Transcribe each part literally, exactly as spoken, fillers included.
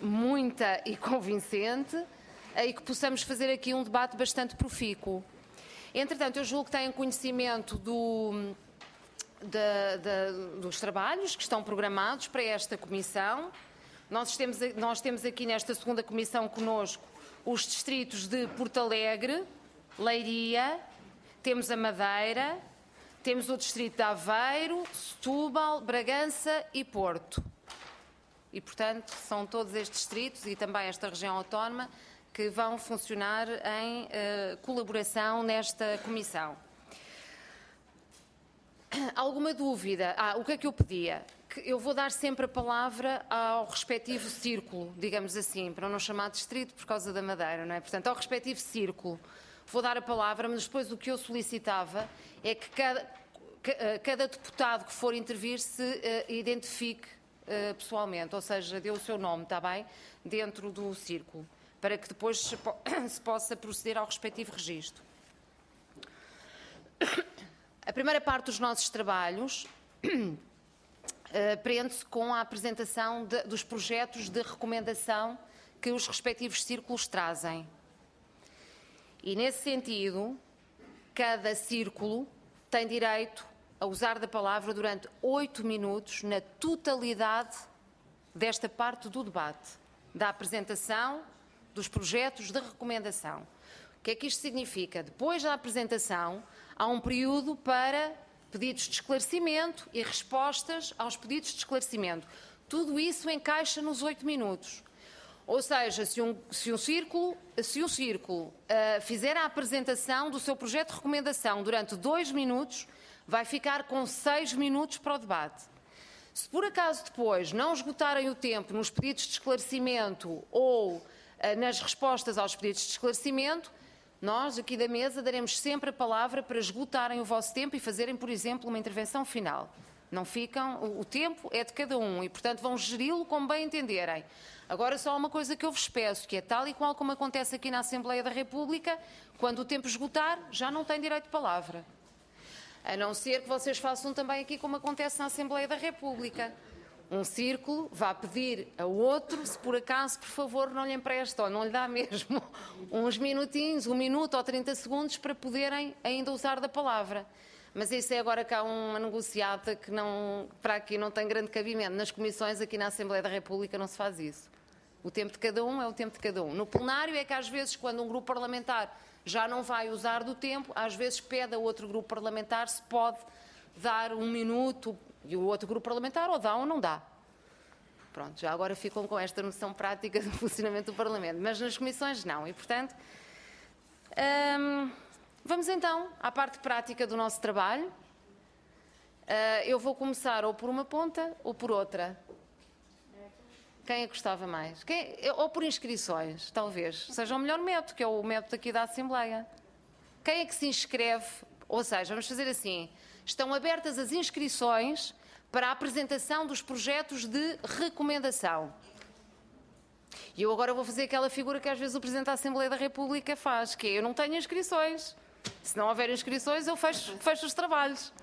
muita e convincente e que possamos fazer aqui um debate bastante profícuo. Entretanto, eu julgo que têm conhecimento do, da, da, dos trabalhos que estão programados para esta comissão. Nós temos, nós temos aqui nesta segunda comissão connosco os distritos de Porto Alegre, Leiria, temos a Madeira, temos o distrito de Aveiro, Setúbal, Bragança e Porto. E, portanto, são todos estes distritos e também esta região autónoma que vão funcionar em uh, colaboração nesta comissão. Alguma dúvida? Ah, o que é que eu pedia? Que eu vou dar sempre a palavra ao respectivo círculo, digamos assim, para não chamar de distrito por causa da Madeira, não é? Portanto, ao respectivo círculo vou dar a palavra, mas depois o que eu solicitava é que cada, cada deputado que for intervir se uh, identifique uh, pessoalmente, ou seja, dê o seu nome, está bem? Dentro do círculo, para que depois se, po se possa proceder ao respectivo registro. A primeira parte dos nossos trabalhos uh, prende-se com a apresentação de, dos projetos de recomendação que os respectivos círculos trazem. E, nesse sentido, cada círculo tem direito a usar da palavra durante oito minutos na totalidade desta parte do debate, da apresentação dos projetos de recomendação. O que é que isto significa? Depois da apresentação, há um período para pedidos de esclarecimento e respostas aos pedidos de esclarecimento. Tudo isso encaixa nos oito minutos. Ou seja, se um, se um círculo, se um círculo uh, fizer a apresentação do seu projeto de recomendação durante dois minutos, vai ficar com seis minutos para o debate. Se por acaso depois não esgotarem o tempo nos pedidos de esclarecimento ou uh, nas respostas aos pedidos de esclarecimento, nós, aqui da mesa, daremos sempre a palavra para esgotarem o vosso tempo e fazerem, por exemplo, uma intervenção final. Não ficam, o tempo é de cada um e, portanto, vão geri-lo como bem entenderem. Agora, só há uma coisa que eu vos peço, que é tal e qual como acontece aqui na Assembleia da República, quando o tempo esgotar, já não tem direito de palavra. A não ser que vocês façam também aqui como acontece na Assembleia da República. Um círculo vá pedir a outro, se por acaso, por favor, não lhe empresta ou não lhe dá mesmo uns minutinhos, um minuto ou trinta segundos para poderem ainda usar da palavra. Mas isso é agora cá uma negociata que não, para aqui não tem grande cabimento. Nas comissões, aqui na Assembleia da República, não se faz isso. O tempo de cada um é o tempo de cada um. No plenário é que às vezes, quando um grupo parlamentar já não vai usar do tempo, às vezes pede a outro grupo parlamentar se pode dar um minuto e o outro grupo parlamentar ou dá ou não dá. Pronto, já agora ficam com esta noção prática do funcionamento do Parlamento. Mas nas comissões não. E, portanto, hum, vamos então à parte prática do nosso trabalho. Uh, eu vou começar ou por uma ponta ou por outra. Quem é que gostava mais? Quem, ou por inscrições, talvez. Seja o melhor método, que é o método aqui da Assembleia. Quem é que se inscreve? Ou seja, vamos fazer assim. Estão abertas as inscrições para a apresentação dos projetos de recomendação. E eu agora vou fazer aquela figura que às vezes o Presidente da Assembleia da República faz, que é, eu não tenho inscrições. Se não houver inscrições, eu fecho, fecho os trabalhos.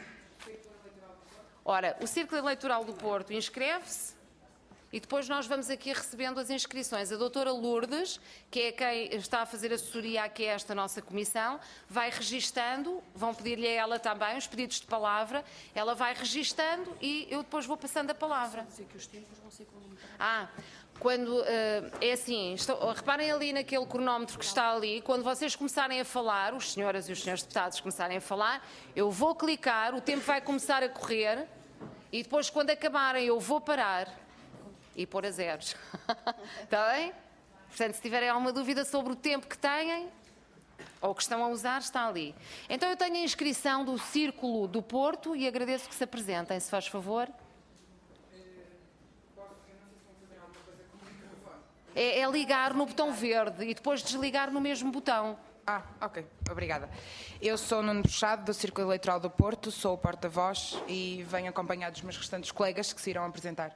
Ora, o Círculo Eleitoral do Porto inscreve-se e depois nós vamos aqui recebendo as inscrições. A doutora Lourdes, que é quem está a fazer assessoria aqui a esta nossa comissão, vai registando, vão pedir-lhe a ela também os pedidos de palavra, ela vai registando e eu depois vou passando a palavra. Ah, quando, uh, é assim, estou, reparem ali naquele cronómetro que está ali, quando vocês começarem a falar, os senhoras e os senhores deputados começarem a falar, eu vou clicar, o tempo vai começar a correr e depois quando acabarem eu vou parar e pôr a zeros. Está bem? Portanto, se tiverem alguma dúvida sobre o tempo que têm ou que estão a usar, está ali. Então eu tenho a inscrição do Círculo do Porto e agradeço que se apresentem, se faz favor. É, é ligar no botão verde e depois desligar no mesmo botão. Ah, ok. Obrigada. Eu sou Nuno Bruxado, do Círculo Eleitoral do Porto, sou o porta-voz e venho acompanhado dos meus restantes colegas que se irão apresentar.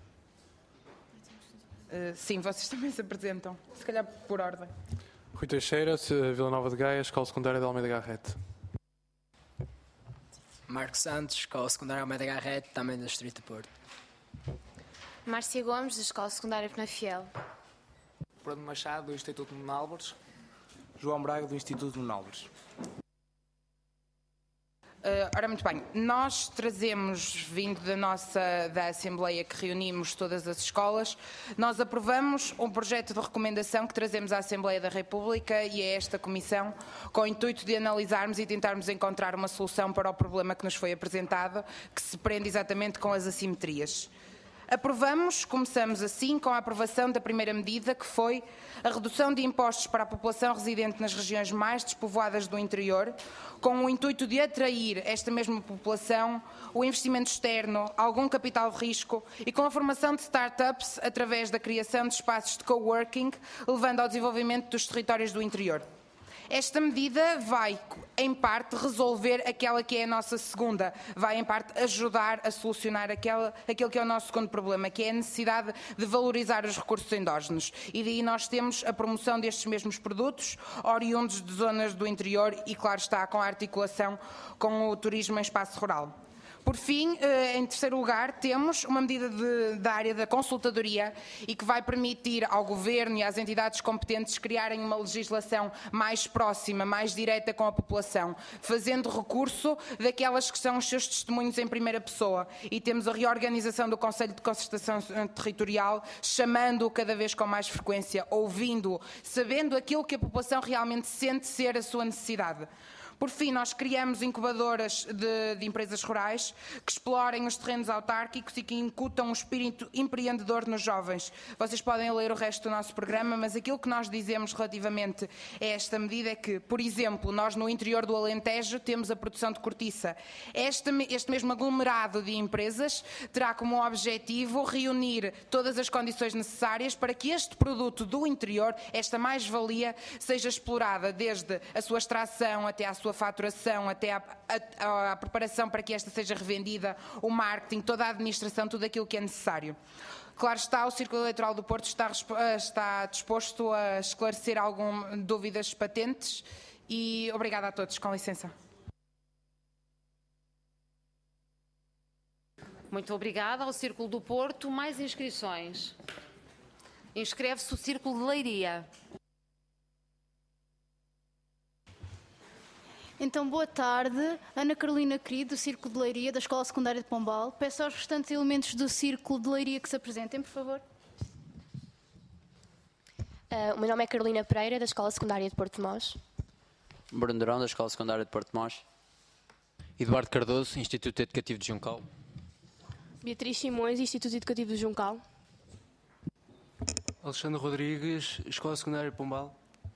Uh, sim, vocês também se apresentam, se calhar por ordem. Rui Teixeira, Vila Nova de Gaia, Escola Secundária de Almeida Garrete. Marcos Santos, Escola Secundária Almeida Garrete, também do Distrito do Porto. Márcia Gomes, da Escola Secundária Penafiel. Bruno Machado, do Instituto Nuno Álvares. João Braga, do Instituto Nuno Álvares. Uh, ora, muito bem, nós trazemos, vindo da nossa da Assembleia que reunimos todas as escolas, nós aprovamos um projeto de recomendação que trazemos à Assembleia da República e a esta Comissão com o intuito de analisarmos e tentarmos encontrar uma solução para o problema que nos foi apresentado, que se prende exatamente com as assimetrias. Aprovamos, começamos assim, com a aprovação da primeira medida, que foi a redução de impostos para a população residente nas regiões mais despovoadas do interior, com o intuito de atrair esta mesma população, o investimento externo, algum capital de risco e com a formação de start-ups através da criação de espaços de coworking, levando ao desenvolvimento dos territórios do interior. Esta medida vai, em parte, resolver aquela que é a nossa segunda, vai, em parte, ajudar a solucionar aquela, aquele que é o nosso segundo problema, que é a necessidade de valorizar os recursos endógenos. E daí nós temos a promoção destes mesmos produtos, oriundos de zonas do interior e, claro está, com a articulação com o turismo em espaço rural. Por fim, em terceiro lugar, temos uma medida de, da área da consultadoria e que vai permitir ao Governo e às entidades competentes criarem uma legislação mais próxima, mais direta com a população, fazendo recurso daquelas que são os seus testemunhos em primeira pessoa. E temos a reorganização do Conselho de Concertação Territorial, chamando-o cada vez com mais frequência, ouvindo-o, sabendo aquilo que a população realmente sente ser a sua necessidade. Por fim, nós criamos incubadoras de, de empresas rurais que explorem os terrenos autárquicos e que incutam um espírito empreendedor nos jovens. Vocês podem ler o resto do nosso programa, mas aquilo que nós dizemos relativamente a esta medida é que, por exemplo, nós no interior do Alentejo temos a produção de cortiça. Este, este mesmo aglomerado de empresas terá como objetivo reunir todas as condições necessárias para que este produto do interior, esta mais-valia, seja explorada desde a sua extração até à sua faturação, até à, à, à preparação para que esta seja revendida, o marketing, toda a administração, tudo aquilo que é necessário. Claro está, o Círculo Eleitoral do Porto está, está disposto a esclarecer algumas dúvidas patentes e obrigada a todos, com licença. Muito obrigada ao Círculo do Porto. Mais inscrições? Inscreve-se o Círculo de Leiria. Então, boa tarde. Ana Carolina Querido, do Círculo de Leiria, da Escola Secundária de Pombal. Peço aos restantes elementos do Círculo de Leiria que se apresentem, por favor. Uh, o meu nome é Carolina Pereira, da Escola Secundária de Porto de Mós. Bruno Durão, da Escola Secundária de Porto de Mós. Eduardo Cardoso, Instituto Educativo de Juncal. Beatriz Simões, Instituto Educativo de Juncal. Alexandre Rodrigues, Escola Secundária de Pombal.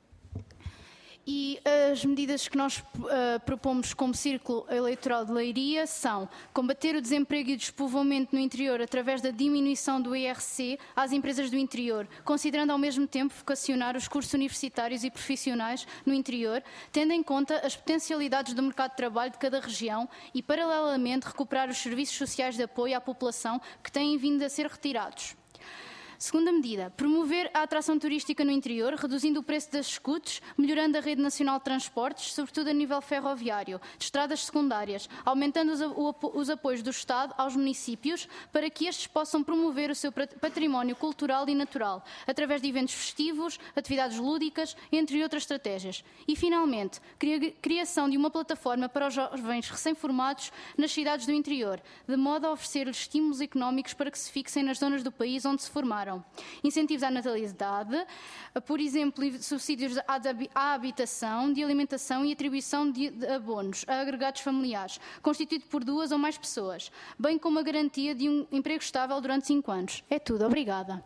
E as medidas que nós uh, propomos como Círculo Eleitoral de Leiria são combater o desemprego e o despovoamento no interior através da diminuição do I R C às empresas do interior, considerando ao mesmo tempo vocacionar os cursos universitários e profissionais no interior, tendo em conta as potencialidades do mercado de trabalho de cada região e, paralelamente, recuperar os serviços sociais de apoio à população que têm vindo a ser retirados. Segunda medida, promover a atração turística no interior, reduzindo o preço das escutes, melhorando a rede nacional de transportes, sobretudo a nível ferroviário, de estradas secundárias, aumentando os, os apoios do Estado aos municípios para que estes possam promover o seu património cultural e natural, através de eventos festivos, atividades lúdicas, entre outras estratégias. E, finalmente, criação de uma plataforma para os jovens recém-formados nas cidades do interior, de modo a oferecer-lhes estímulos económicos para que se fixem nas zonas do país onde se formaram. Incentivos à natalidade, por exemplo, subsídios à habitação, de alimentação e atribuição de abonos a agregados familiares, constituído por duas ou mais pessoas, bem como a garantia de um emprego estável durante cinco anos. É tudo. Obrigada.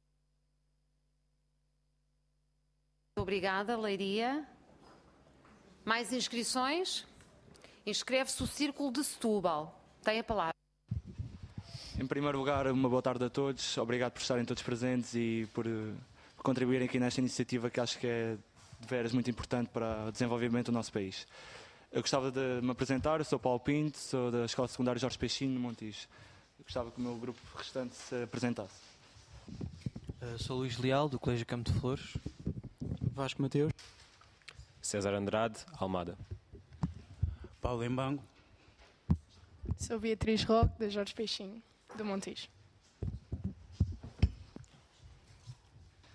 Obrigada, Leiria. Mais inscrições? Inscreve-se o Círculo de Setúbal. Tem a palavra. Em primeiro lugar, uma boa tarde a todos. Obrigado por estarem todos presentes e por, por contribuírem aqui nesta iniciativa que acho que é de veras muito importante para o desenvolvimento do nosso país. Eu gostava de me apresentar, eu sou Paulo Pinto, sou da Escola Secundária Jorge Peixinho, no Montijo. Eu gostava que o meu grupo restante se apresentasse. Eu sou Luís Leal, do Colégio Campo de Flores. Vasco Mateus. César Andrade, Almada. Paulo Embango. Sou Beatriz Roque, da Jorge Peixinho, do Montijo.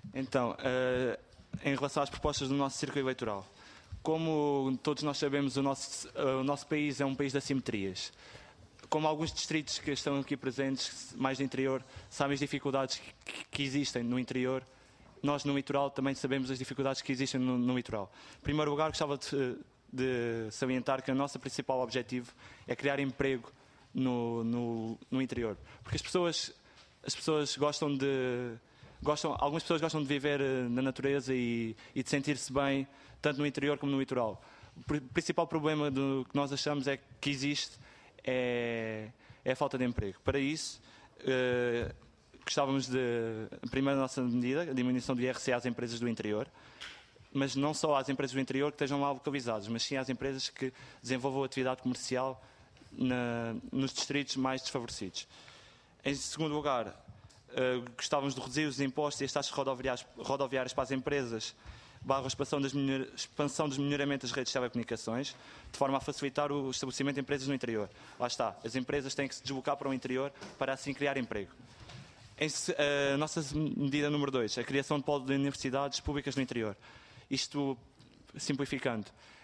Então, uh, em relação às propostas do nosso círculo eleitoral, como todos nós sabemos, o nosso, uh, o nosso país é um país de assimetrias. Como alguns distritos que estão aqui presentes, mais do interior, sabem as dificuldades que, que existem no interior, nós no litoral também sabemos as dificuldades que existem no, no litoral. Em primeiro lugar, gostava de, de salientar que o nosso principal objetivo é criar emprego no, no, no interior. Porque as pessoas, as pessoas gostam de... Gostam, algumas pessoas gostam de viver na natureza e, e de sentir-se bem, tanto no interior como no litoral. O principal problema do que nós achamos é que existe é, é a falta de emprego. Para isso, eh, gostávamos de, a primeira nossa medida, a diminuição do I R C às empresas do interior, mas não só às empresas do interior que estejam lá localizadas, mas sim às empresas que desenvolvam atividade comercial na, nos distritos mais desfavorecidos. Em segundo lugar, uh, gostávamos de reduzir os impostos e as taxas rodoviárias, rodoviárias para as empresas, barra a expansão, das melhor, expansão dos melhoramentos das redes de telecomunicações, de forma a facilitar o estabelecimento de empresas no interior. Lá está, as empresas têm que se deslocar para o interior para assim criar emprego. Em, a nossa medida número dois, a criação de polo de universidades públicas no interior. Isto, simplificando,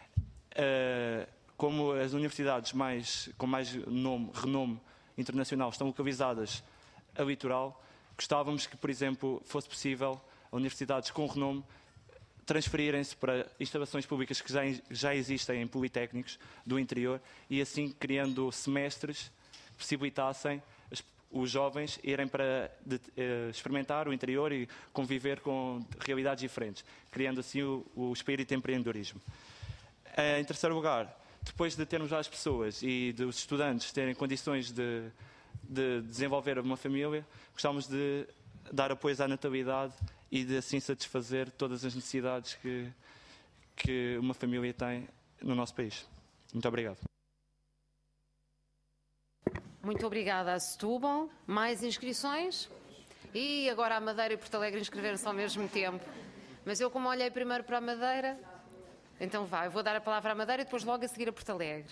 uh, como as universidades mais, com mais nome, renome internacional estão localizadas a litoral, gostávamos que, por exemplo, fosse possível a universidades com renome transferirem-se para instalações públicas que já, já existem em politécnicos do interior e assim criando semestres que possibilitassem os jovens irem para de, uh, experimentar o interior e conviver com realidades diferentes, criando assim o, o espírito de empreendedorismo. Uh, em terceiro lugar, depois de termos já as pessoas e dos estudantes terem condições de, de desenvolver uma família, gostávamos de dar apoio à natalidade e de assim satisfazer todas as necessidades que, que uma família tem no nosso país. Muito obrigado. Muito obrigada a Setúbal. Mais inscrições? E agora a Madeira e Porto Alegre inscreveram-se ao mesmo tempo. Mas eu, como olhei primeiro para a Madeira, então vai, eu vou dar a palavra à Madeira e depois logo a seguir a Porto Alegre.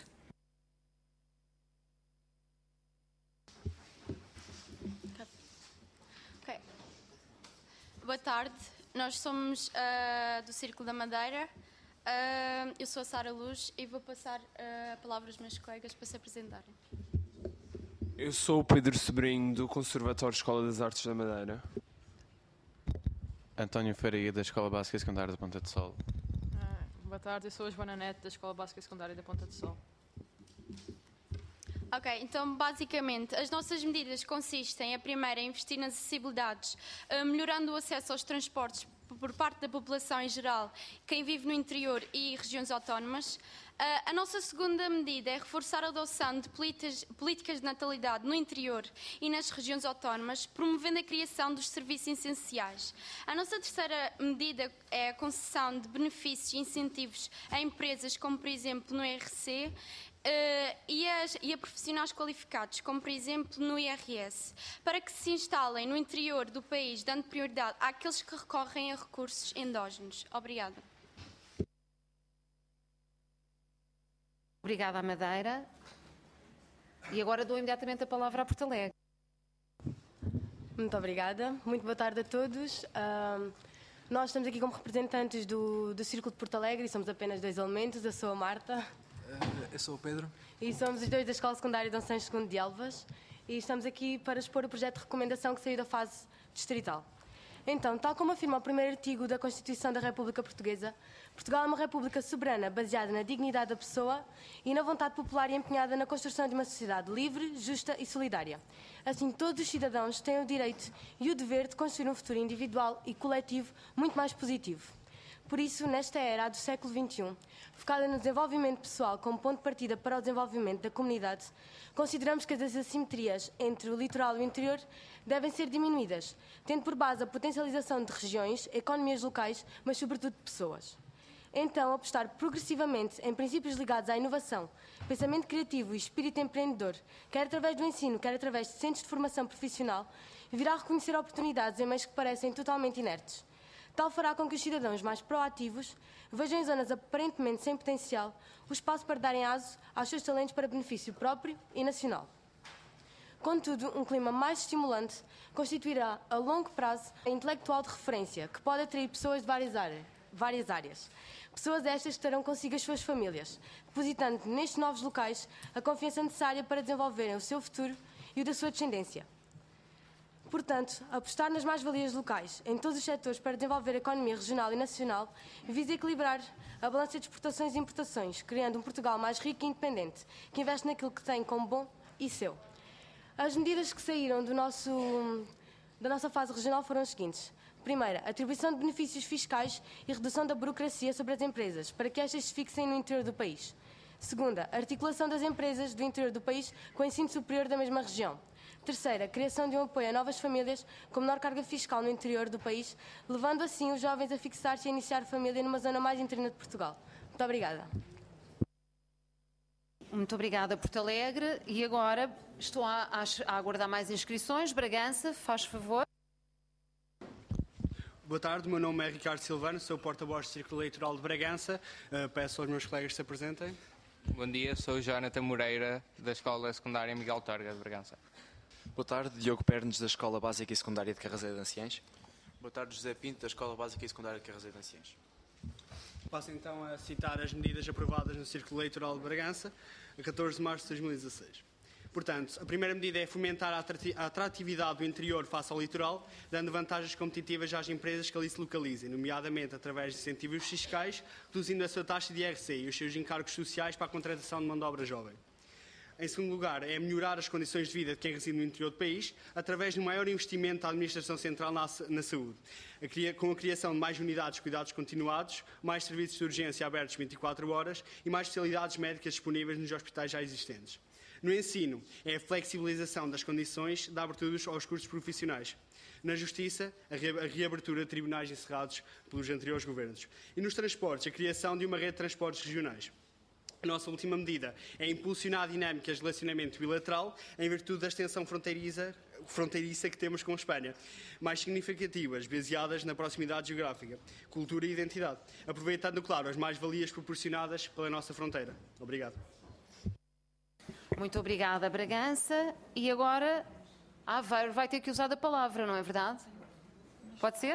Okay. Boa tarde, nós somos uh, do Círculo da Madeira. Uh, eu sou a Sara Luz e vou passar uh, a palavra aos meus colegas para se apresentarem. Eu sou o Pedro Sobrinho, do Conservatório Escola das Artes da Madeira. António Faria, da Escola Básica e Secundária da Ponta de Sol. Ah, boa tarde, eu sou a Joana Neto, da Escola Básica e Secundária da Ponta de Sol. Ok, então basicamente as nossas medidas consistem, a primeira, em investir nas acessibilidades, melhorando o acesso aos transportes por parte da população em geral, quem vive no interior e regiões autónomas. A nossa segunda medida é reforçar a adoção de políticas de natalidade no interior e nas regiões autónomas, promovendo a criação dos serviços essenciais. A nossa terceira medida é a concessão de benefícios e incentivos a empresas, como por exemplo no I R C, Uh, e, as, e a profissionais qualificados, como por exemplo no I R S, para que se instalem no interior do país, dando prioridade àqueles que recorrem a recursos endógenos. Obrigada. Obrigada à Madeira. E agora dou imediatamente a palavra a Porto Alegre. Muito obrigada. Muito boa tarde a todos. Uh, nós estamos aqui como representantes do, do Círculo de Porto Alegre e somos apenas dois elementos. Eu sou a Marta. Eu sou o Pedro. E somos os dois da Escola Secundária Dom Sancho segundo de Elvas e estamos aqui para expor o projeto de recomendação que saiu da fase distrital. Então, tal como afirma o primeiro artigo da Constituição da República Portuguesa, Portugal é uma república soberana baseada na dignidade da pessoa e na vontade popular e empenhada na construção de uma sociedade livre, justa e solidária. Assim, todos os cidadãos têm o direito e o dever de construir um futuro individual e coletivo muito mais positivo. Por isso, nesta era do século vinte e um, focada no desenvolvimento pessoal como ponto de partida para o desenvolvimento da comunidade, consideramos que as assimetrias entre o litoral e o interior devem ser diminuídas, tendo por base a potencialização de regiões, economias locais, mas sobretudo de pessoas. Então, apostar progressivamente em princípios ligados à inovação, pensamento criativo e espírito empreendedor, quer através do ensino, quer através de centros de formação profissional, virá a reconhecer oportunidades em meios que parecem totalmente inertes. Tal fará com que os cidadãos mais proativos vejam em zonas aparentemente sem potencial o espaço para darem aso aos seus talentos para benefício próprio e nacional. Contudo, um clima mais estimulante constituirá a longo prazo a intelectual de referência, que pode atrair pessoas de várias áreas. Várias áreas. Pessoas estas que terão consigo as suas famílias, depositando nestes novos locais a confiança necessária para desenvolverem o seu futuro e o da sua descendência. Portanto, apostar nas mais-valias locais em todos os setores para desenvolver a economia regional e nacional visa equilibrar a balança de exportações e importações, criando um Portugal mais rico e independente, que investe naquilo que tem como bom e seu. As medidas que saíram do nosso, da nossa fase regional foram as seguintes. Primeira, atribuição de benefícios fiscais e redução da burocracia sobre as empresas, para que estas se fixem no interior do país. Segunda, articulação das empresas do interior do país com o ensino superior da mesma região. Terceira, criação de um apoio a novas famílias com menor carga fiscal no interior do país, levando assim os jovens a fixar-se e a iniciar família numa zona mais interna de Portugal. Muito obrigada. Muito obrigada, Porto Alegre. E agora estou a, a, a aguardar mais inscrições. Bragança, faz favor. Boa tarde, o meu nome é Ricardo Silvano, sou porta-voz do Círculo Eleitoral de Bragança. Uh, peço aos meus colegas que se apresentem. Bom dia, sou o Jonathan Moreira, da Escola Secundária Miguel Torga, de Bragança. Boa tarde, Diogo Pernes, da Escola Básica e Secundária de Carrazeiro de Anciães. Boa tarde, José Pinto, da Escola Básica e Secundária de Carrazeiro de Anciães. Passo então a citar as medidas aprovadas no Círculo Eleitoral de Bragança, a catorze de março de dois mil e dezasseis. Portanto, a primeira medida é fomentar a atratividade do interior face ao litoral, dando vantagens competitivas às empresas que ali se localizem, nomeadamente através de incentivos fiscais, reduzindo a sua taxa de I R C e os seus encargos sociais para a contratação de mão de obra jovem. Em segundo lugar, é melhorar as condições de vida de quem reside no interior do país, através de um maior investimento da Administração Central na, na saúde, a cria, com a criação de mais unidades de cuidados continuados, mais serviços de urgência abertos vinte e quatro horas e mais especialidades médicas disponíveis nos hospitais já existentes. No ensino, é a flexibilização das condições de abertura aos cursos profissionais. Na Justiça, a reabertura de tribunais encerrados pelos anteriores governos. E nos transportes, a criação de uma rede de transportes regionais. A nossa última medida é impulsionar dinâmicas de relacionamento bilateral em virtude da extensão fronteiriça, fronteiriça que temos com a Espanha, mais significativas, baseadas na proximidade geográfica, cultura e identidade, aproveitando, claro, as mais-valias proporcionadas pela nossa fronteira. Obrigado. Muito obrigada, Bragança. E agora, Aveiro vai ter que usar a palavra, não é verdade? Pode ser?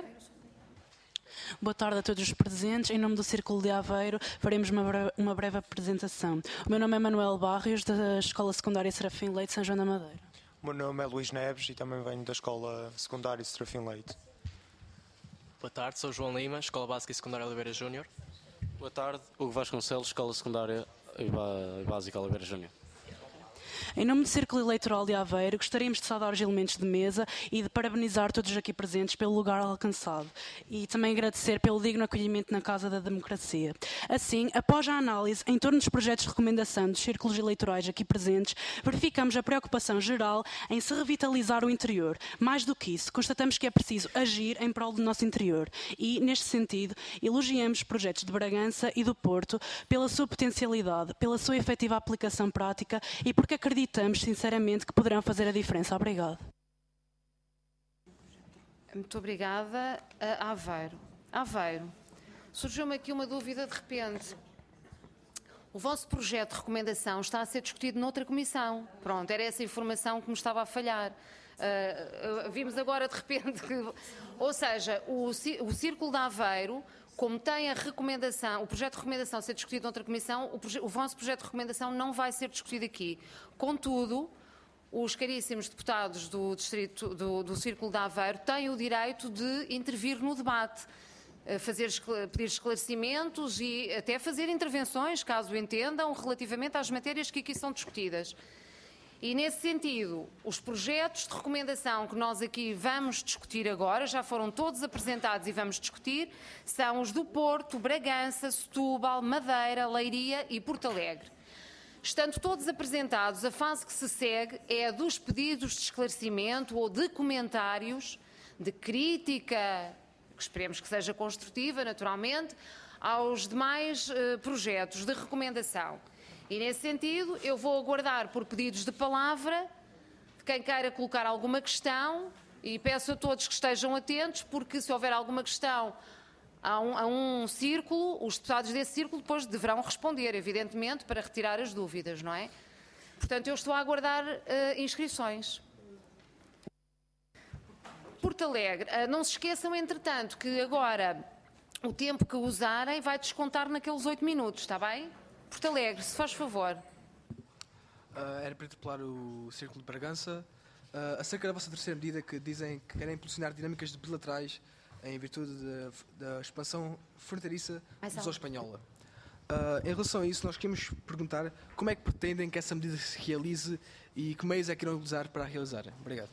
Boa tarde a todos os presentes. Em nome do Círculo de Aveiro, faremos uma breve, uma breve apresentação. O meu nome é Manuel Barrios, da Escola Secundária Serafim Leite, São João da Madeira. O meu nome é Luís Neves e também venho da Escola Secundária Serafim Leite. Boa tarde, sou João Lima, Escola Básica e Secundária Oliveira Júnior. Boa tarde, Hugo Vasconcelos, Escola Secundária e Básica Oliveira Júnior. Em nome do Círculo Eleitoral de Aveiro, gostaríamos de saudar os elementos de mesa e de parabenizar todos aqui presentes pelo lugar alcançado e também agradecer pelo digno acolhimento na Casa da Democracia. Assim, após a análise em torno dos projetos de recomendação dos círculos eleitorais aqui presentes, verificamos a preocupação geral em se revitalizar o interior. Mais do que isso, constatamos que é preciso agir em prol do nosso interior e, neste sentido, elogiamos os projetos de Bragança e do Porto pela sua potencialidade, pela sua efetiva aplicação prática e porque acreditamos sinceramente que poderão fazer a diferença. Obrigado. Muito obrigada. A Aveiro. Aveiro. Surgiu-me aqui uma dúvida de repente. O vosso projeto de recomendação está a ser discutido noutra comissão. Pronto, era essa informação que me estava a falhar. Uh, uh, vimos agora de repente que... Ou seja, o, o Círculo de Aveiro, como tem a recomendação, o projeto de recomendação a ser discutido noutra comissão, o, proje, o vosso projeto de recomendação não vai ser discutido aqui. Contudo, os caríssimos deputados do, distrito, do, do Círculo de Aveiro têm o direito de intervir no debate, fazer, pedir esclarecimentos e até fazer intervenções, caso entendam, relativamente às matérias que aqui são discutidas. E, nesse sentido, os projetos de recomendação que nós aqui vamos discutir agora, já foram todos apresentados e vamos discutir, são os do Porto, Bragança, Setúbal, Madeira, Leiria e Porto Alegre. Estando todos apresentados, a fase que se segue é a dos pedidos de esclarecimento ou de comentários, de crítica, que esperemos que seja construtiva, naturalmente, aos demais uh, projetos de recomendação. E, nesse sentido, eu vou aguardar por pedidos de palavra de quem queira colocar alguma questão e peço a todos que estejam atentos, porque se houver alguma questão a um, a um círculo, os deputados desse círculo depois deverão responder, evidentemente, para retirar as dúvidas, não é? Portanto, eu estou a aguardar uh, inscrições. Porto Alegre, uh, não se esqueçam, entretanto, que agora o tempo que usarem vai descontar naqueles oito minutos, está bem? Porto Alegre, se faz favor. Uh, era para interpelar o Círculo de Bragança. Uh, acerca da vossa terceira medida, que dizem que querem impulsionar dinâmicas bilaterais em virtude de, da expansão fronteiriça luso-espanhola. Uh, em relação a isso, nós queríamos perguntar como é que pretendem que essa medida se realize e que meios é que irão usar para a realizar. Obrigado.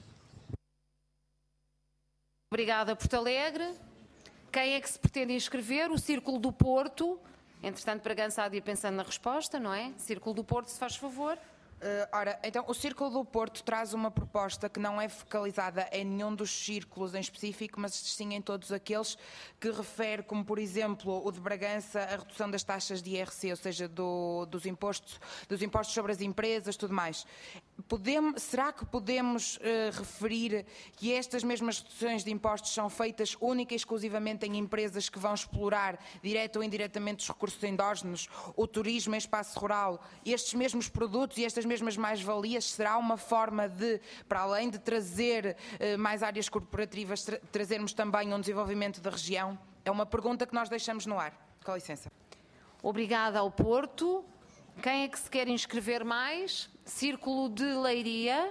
Obrigada, Porto Alegre. Quem é que se pretende inscrever? O Círculo do Porto. Entretanto, Bragança há de ir pensando na resposta, não é? Círculo do Porto, se faz favor. Uh, ora, então, o Círculo do Porto traz uma proposta que não é focalizada em nenhum dos círculos em específico, mas sim em todos aqueles que refere, como por exemplo o de Bragança, a redução das taxas de I R C, ou seja, do, dos, impostos, dos impostos sobre as empresas, tudo mais. Podemos, será que podemos uh, referir que estas mesmas reduções de impostos são feitas única e exclusivamente em empresas que vão explorar, direto ou indiretamente, os recursos endógenos, o turismo em espaço rural, estes mesmos produtos e estas mesmas mais-valias? Será uma forma de, para além de trazer uh, mais áreas corporativas, tra trazermos também um desenvolvimento da região? É uma pergunta que nós deixamos no ar. Com licença. Obrigada ao Porto. Quem é que se quer inscrever mais? Círculo de Leiria.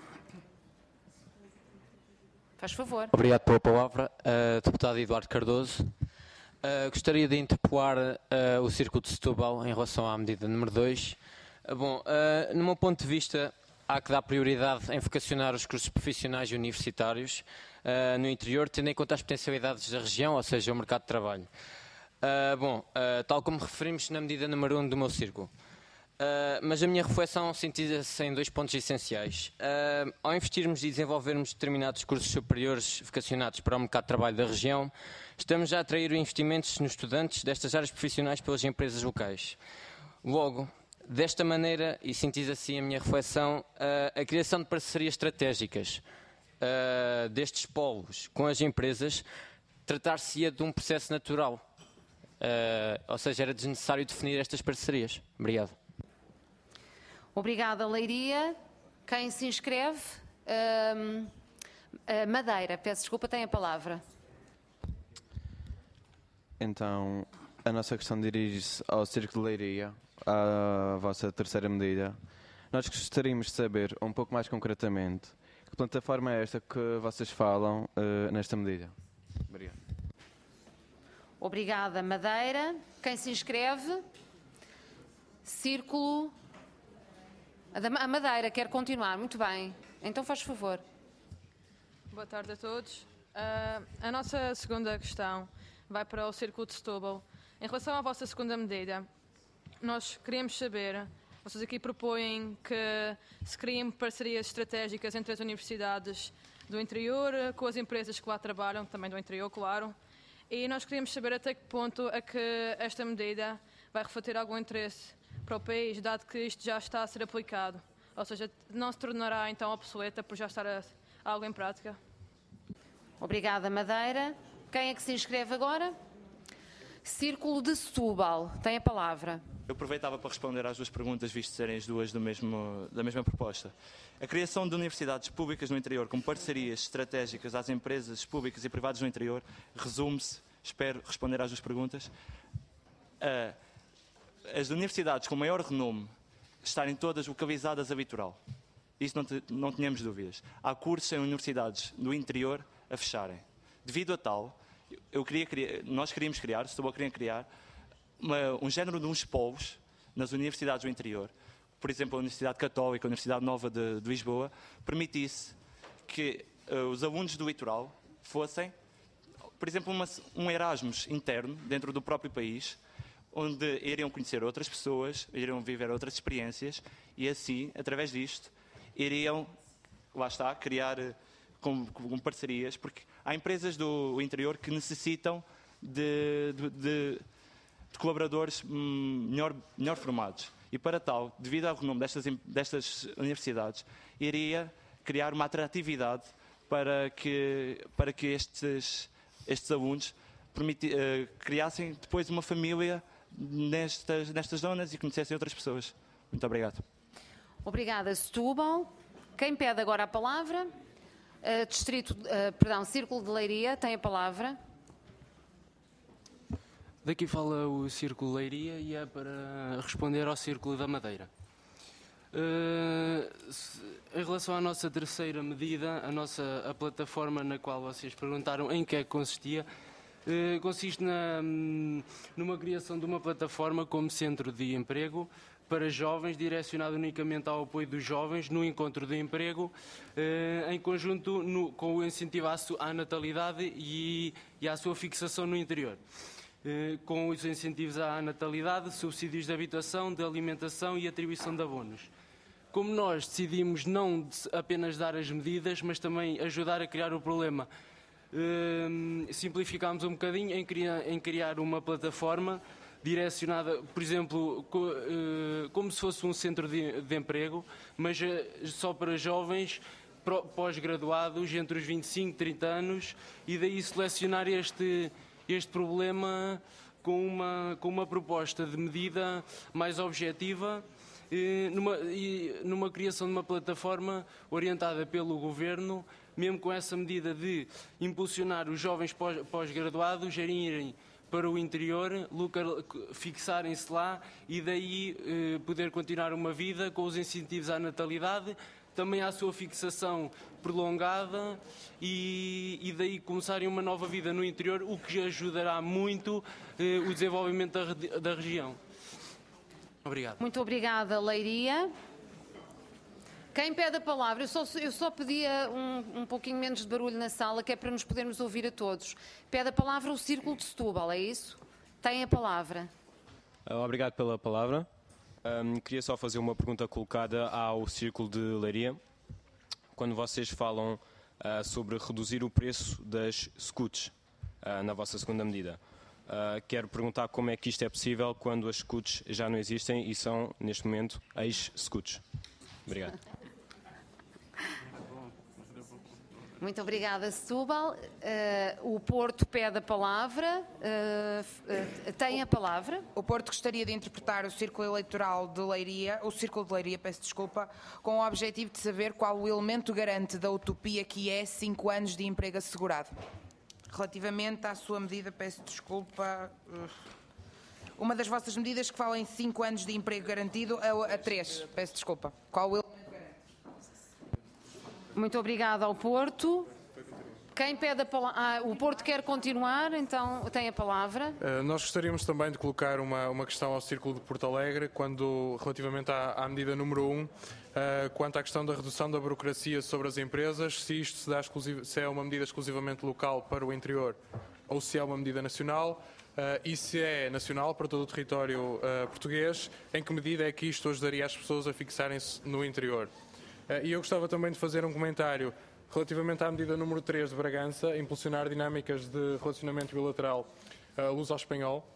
Faz favor. Obrigado pela palavra. Uh, deputado Eduardo Cardoso. Uh, gostaria de interpelar uh, o Círculo de Setúbal em relação à medida número dois. Uh, bom, uh, no meu ponto de vista, há que dar prioridade em vocacionar os cursos profissionais e universitários uh, no interior, tendo em conta as potencialidades da região, ou seja, o mercado de trabalho. Uh, bom, uh, tal como referimos na medida número um do meu círculo. Uh, mas a minha reflexão sintetiza-se em dois pontos essenciais. Uh, ao investirmos e desenvolvermos determinados cursos superiores vocacionados para o mercado de trabalho da região, estamos a atrair investimentos nos estudantes destas áreas profissionais pelas empresas locais. Logo, desta maneira, e sintetiza-se a minha reflexão, uh, a criação de parcerias estratégicas uh, destes polos com as empresas tratar-se-ia de um processo natural. Uh, ou seja, era desnecessário definir estas parcerias. Obrigado. Obrigada, Leiria. Quem se inscreve? Um, Madeira, peço desculpa, tem a palavra. Então, a nossa questão dirige-se ao Círculo de Leiria, à vossa terceira medida. Nós gostaríamos de saber, um pouco mais concretamente, que plataforma é esta que vocês falam uh, nesta medida? Obrigado. Obrigada, Madeira. Quem se inscreve? Círculo... A Madeira quer continuar, muito bem. Então faz favor. Boa tarde a todos. Uh, a nossa segunda questão vai para o Círculo de Setúbal. Em relação à vossa segunda medida, nós queríamos saber, vocês aqui propõem que se criem parcerias estratégicas entre as universidades do interior com as empresas que lá trabalham, também do interior, claro. E nós queríamos saber até que ponto é que esta medida vai refletir algum interesse para o país, dado que isto já está a ser aplicado. Ou seja, não se tornará então obsoleta por já estar a, a algo em prática. Obrigada, Madeira. Quem é que se inscreve agora? Círculo de Setúbal. Tem a palavra. Eu aproveitava para responder às duas perguntas, visto serem as duas do mesmo, da mesma proposta. A criação de universidades públicas no interior com parcerias estratégicas às empresas públicas e privadas no interior resume-se, espero responder às duas perguntas, a as universidades com maior renome estarem todas localizadas a litoral. Isso não, te, não tínhamos dúvidas. Há cursos em universidades do interior a fecharem. Devido a tal, eu queria, nós queríamos criar, estou a querer criar, uma, um género de uns polos nas universidades do interior. Por exemplo, a Universidade Católica, a Universidade Nova de, de Lisboa, permitisse que uh, os alunos do litoral fossem, por exemplo, uma, um Erasmus interno dentro do próprio país, onde iriam conhecer outras pessoas, iriam viver outras experiências e assim, através disto, iriam, lá está, criar com, com parcerias, porque há empresas do interior que necessitam de, de, de, de colaboradores melhor, melhor formados. E para tal, devido ao renome destas, destas universidades, iria criar uma atratividade para que, para que estes, estes alunos permiti, uh, criassem depois uma família nestas, nestas zonas e conhecessem outras pessoas. Muito obrigado. Obrigada, Setúbal. Quem pede agora a palavra? Uh, distrito, uh, perdão, Círculo de Leiria tem a palavra. Daqui fala o Círculo de Leiria e é para responder ao Círculo da Madeira. Uh, se, em relação à nossa terceira medida, a nossa a plataforma na qual vocês perguntaram em que é que consistia, uh, consiste na, numa criação de uma plataforma como centro de emprego para jovens, direcionado unicamente ao apoio dos jovens no encontro de emprego, eh, em conjunto no, com o incentivo à, à natalidade e, e à sua fixação no interior. Eh, com os incentivos à natalidade, subsídios de habitação, de alimentação e atribuição de abonos. Como nós decidimos não apenas dar as medidas, mas também ajudar a criar o problema, eh, simplificámos um bocadinho em criar, em criar uma plataforma direcionada, por exemplo, como se fosse um centro de, de emprego, mas só para jovens pós-graduados entre os vinte e cinco e trinta anos, e daí selecionar este, este problema com uma, com uma proposta de medida mais objetiva, e numa, e numa criação de uma plataforma orientada pelo Governo, mesmo com essa medida de impulsionar os jovens pós-graduados a irem para o interior, fixarem-se lá e daí eh, poder continuar uma vida com os incentivos à natalidade, também à sua fixação prolongada e, e daí começarem uma nova vida no interior, o que ajudará muito eh, o desenvolvimento da, da região. Obrigado. Muito obrigada, Leiria. Quem pede a palavra? Eu só, eu só pedia um, um pouquinho menos de barulho na sala, que é para nos podermos ouvir a todos. Pede a palavra o Círculo de Setúbal, é isso? Tem a palavra. Obrigado pela palavra. Um, queria só fazer uma pergunta colocada ao Círculo de Leiria. Quando vocês falam uh, sobre reduzir o preço das scouts uh, na vossa segunda medida, uh, quero perguntar como é que isto é possível quando as scouts já não existem e são, neste momento, ex-scouts. Obrigado. Muito obrigada, Setúbal. Uh, o Porto pede a palavra. Uh, uh, tem a palavra. O Porto gostaria de interpretar o Círculo Eleitoral de Leiria, o Círculo de Leiria, peço desculpa, com o objetivo de saber qual o elemento garante da utopia que é cinco anos de emprego assegurado. Relativamente à sua medida, peço desculpa. Uma das vossas medidas que fala em cinco anos de emprego garantido, a, a três, peço desculpa. Qual o elemento garante? Muito obrigada ao Porto. Quem pede a palavra? Ah, o Porto quer continuar, então tem a palavra. Uh, nós gostaríamos também de colocar uma, uma questão ao Círculo de Porto Alegre, quando, relativamente à, à medida número um, uh, quanto à questão da redução da burocracia sobre as empresas, se isto se, dá se é uma medida exclusivamente local para o interior ou se é uma medida nacional, uh, e se é nacional para todo o território uh, português, em que medida é que isto ajudaria as pessoas a fixarem-se no interior. Uh, e eu gostava também de fazer um comentário relativamente à medida número três de Bragança, impulsionar dinâmicas de relacionamento bilateral uh, luso-espanhol.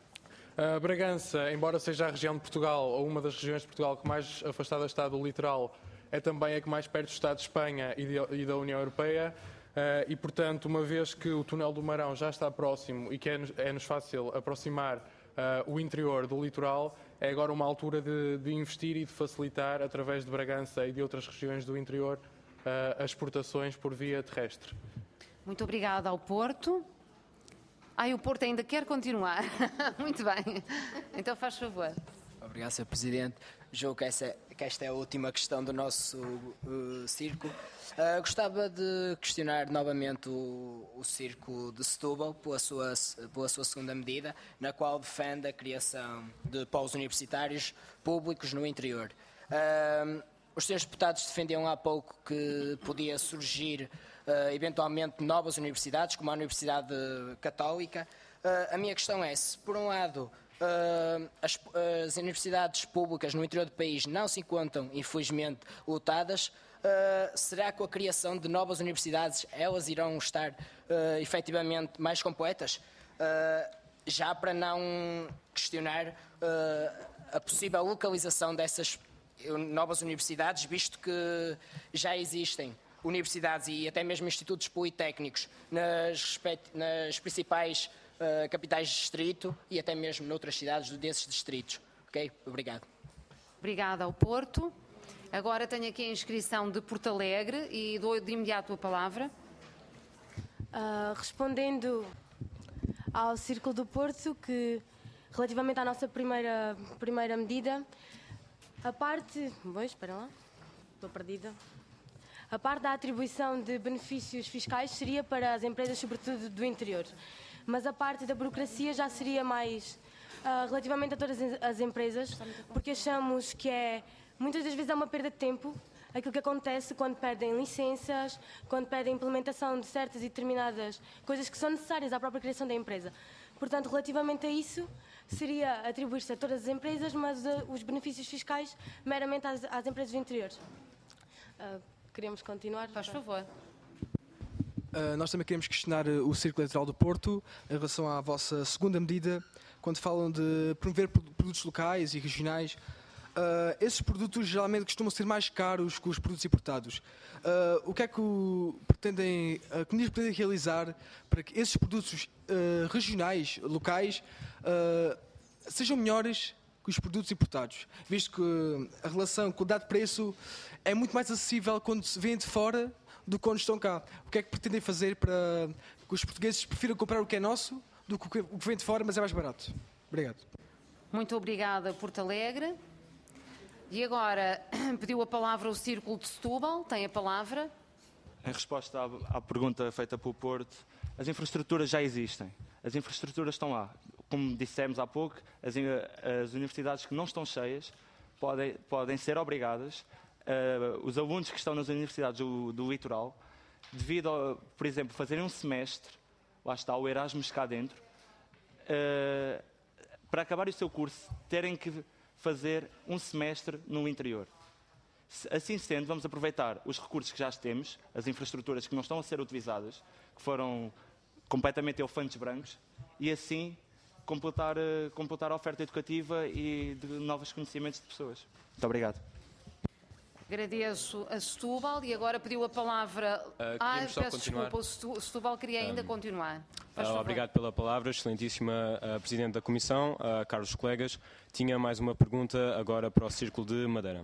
Uh, Bragança, embora seja a região de Portugal, ou uma das regiões de Portugal que mais afastada está do litoral, é também a que mais perto está de Espanha e, de, e da União Europeia. Uh, e, portanto, uma vez que o túnel do Marão já está próximo e que é-nos é fácil aproximar uh, o interior do litoral, é agora uma altura de, de investir e de facilitar, através de Bragança e de outras regiões do interior, uh, as exportações por via terrestre. Muito obrigada ao Porto. Ai, o Porto ainda quer continuar. Muito bem. Então faz favor. Obrigado, senhor Presidente. Julgo que, essa, que esta é a última questão do nosso uh, círculo. Uh, gostava de questionar novamente o, o Círculo de Setúbal pela sua, pela sua segunda medida, na qual defende a criação de polos universitários públicos no interior. Uh, os senhores deputados defendiam há pouco que podia surgir uh, eventualmente novas universidades, como a Universidade Católica. Uh, a minha questão é, se por um lado Uh, as, as universidades públicas no interior do país não se encontram, infelizmente, lotadas, uh, será que com a criação de novas universidades elas irão estar uh, efetivamente mais completas? Uh, já para não questionar uh, a possível localização dessas novas universidades, visto que já existem universidades e até mesmo institutos politécnicos nas, nas principais Uh, capitais de distrito e até mesmo noutras cidades desses distritos. Ok? Obrigado. Obrigada ao Porto. Agora tenho aqui a inscrição de Porto Alegre e dou de imediato a palavra. Uh, respondendo ao Círculo do Porto, que relativamente à nossa primeira, primeira medida, a parte... Bom, espera lá, estou perdida. A parte da atribuição de benefícios fiscais seria para as empresas, sobretudo do interior. Mas a parte da burocracia já seria mais uh, relativamente a todas as empresas, porque achamos que é, muitas das vezes é uma perda de tempo, aquilo que acontece quando perdem licenças, quando pedem a implementação de certas e determinadas coisas que são necessárias à própria criação da empresa. Portanto, relativamente a isso, seria atribuir-se a todas as empresas, mas uh, os benefícios fiscais meramente às, às empresas do interior. Uh, queremos continuar? Faz favor. Uh, nós também queremos questionar uh, o Círculo Eleitoral do Porto em relação à vossa segunda medida, quando falam de promover produtos locais e regionais. Uh, esses produtos geralmente costumam ser mais caros que os produtos importados. Uh, o que é que o, pretendem, a comunidade pretende realizar para que esses produtos uh, regionais, locais, uh, sejam melhores que os produtos importados? Visto que a relação qualidade-preço é muito mais acessível quando se vêm de fora do que quando estão cá. O que é que pretendem fazer para que os portugueses prefiram comprar o que é nosso do que o que vem de fora, mas é mais barato? Obrigado. Muito obrigada, Porto Alegre. E agora pediu a palavra o Círculo de Setúbal. Tem a palavra. Em resposta à, à pergunta feita pelo Porto, as infraestruturas já existem. As infraestruturas estão lá. Como dissemos há pouco, as, as universidades que não estão cheias podem, podem ser obrigadas, uh, os alunos que estão nas universidades do, do litoral, devido a, por exemplo, fazerem um semestre, lá está o Erasmus cá dentro, uh, para acabar o seu curso, terem que fazer um semestre no interior. Assim sendo, vamos aproveitar os recursos que já temos, as infraestruturas que não estão a ser utilizadas, que foram completamente elefantes brancos, e assim completar, completar a oferta educativa e de novos conhecimentos de pessoas. Muito obrigado. Agradeço a Setúbal e agora pediu a palavra... Uh, ah, peço continuar. desculpa, o Setúbal queria ainda um, continuar. Faz uh, obrigado pela palavra, excelentíssima uh, Presidente da Comissão, uh, caros colegas. Tinha mais uma pergunta agora para o Círculo de Madeira.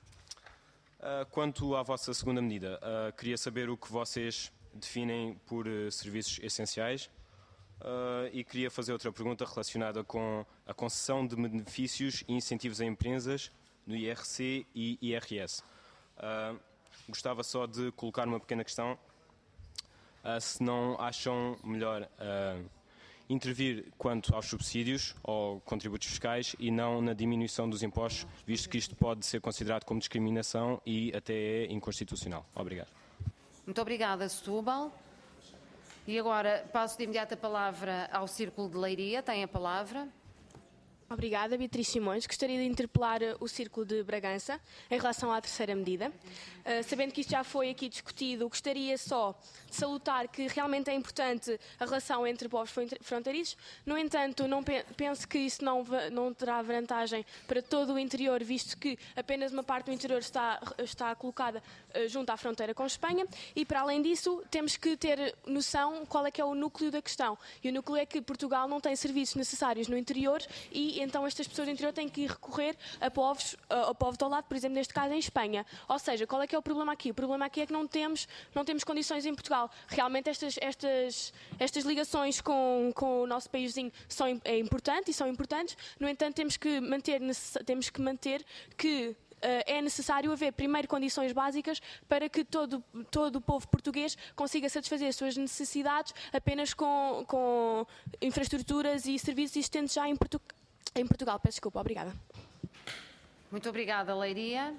Uh, quanto à vossa segunda medida, uh, queria saber o que vocês definem por uh, serviços essenciais uh, e queria fazer outra pergunta relacionada com a concessão de benefícios e incentivos a empresas no I R C e I R S. Uh, gostava só de colocar uma pequena questão. Uh, se não acham melhor uh, intervir quanto aos subsídios ou contributos fiscais e não na diminuição dos impostos, visto que isto pode ser considerado como discriminação e até é inconstitucional. Obrigado. Muito obrigada, Setúbal. E agora passo de imediato a palavra ao Círculo de Leiria. Tem a palavra. Obrigada, Beatriz Simões. Gostaria de interpelar o Círculo de Bragança em relação à terceira medida. Uh, sabendo que isto já foi aqui discutido, gostaria só de salutar que realmente é importante a relação entre povos fronteiriços. No entanto, não pe penso que isso não, não terá vantagem para todo o interior, visto que apenas uma parte do interior está, está colocada uh, junto à fronteira com Espanha. E, para além disso, temos que ter noção qual é que é o núcleo da questão. E o núcleo é que Portugal não tem serviços necessários no interior e então estas pessoas do interior têm que recorrer a povos, a povos ao lado, por exemplo, neste caso em Espanha. Ou seja, qual é que é o problema aqui? O problema aqui é que não temos, não temos condições em Portugal. Realmente estas, estas, estas ligações com, com o nosso país vizinho são é importante e são importantes, no entanto temos que manter, temos que, manter que Uh, é necessário haver primeiro condições básicas para que todo, todo o povo português consiga satisfazer as suas necessidades apenas com, com infraestruturas e serviços existentes já em, Portu em Portugal. Peço desculpa, obrigada. Muito obrigada, Leiria.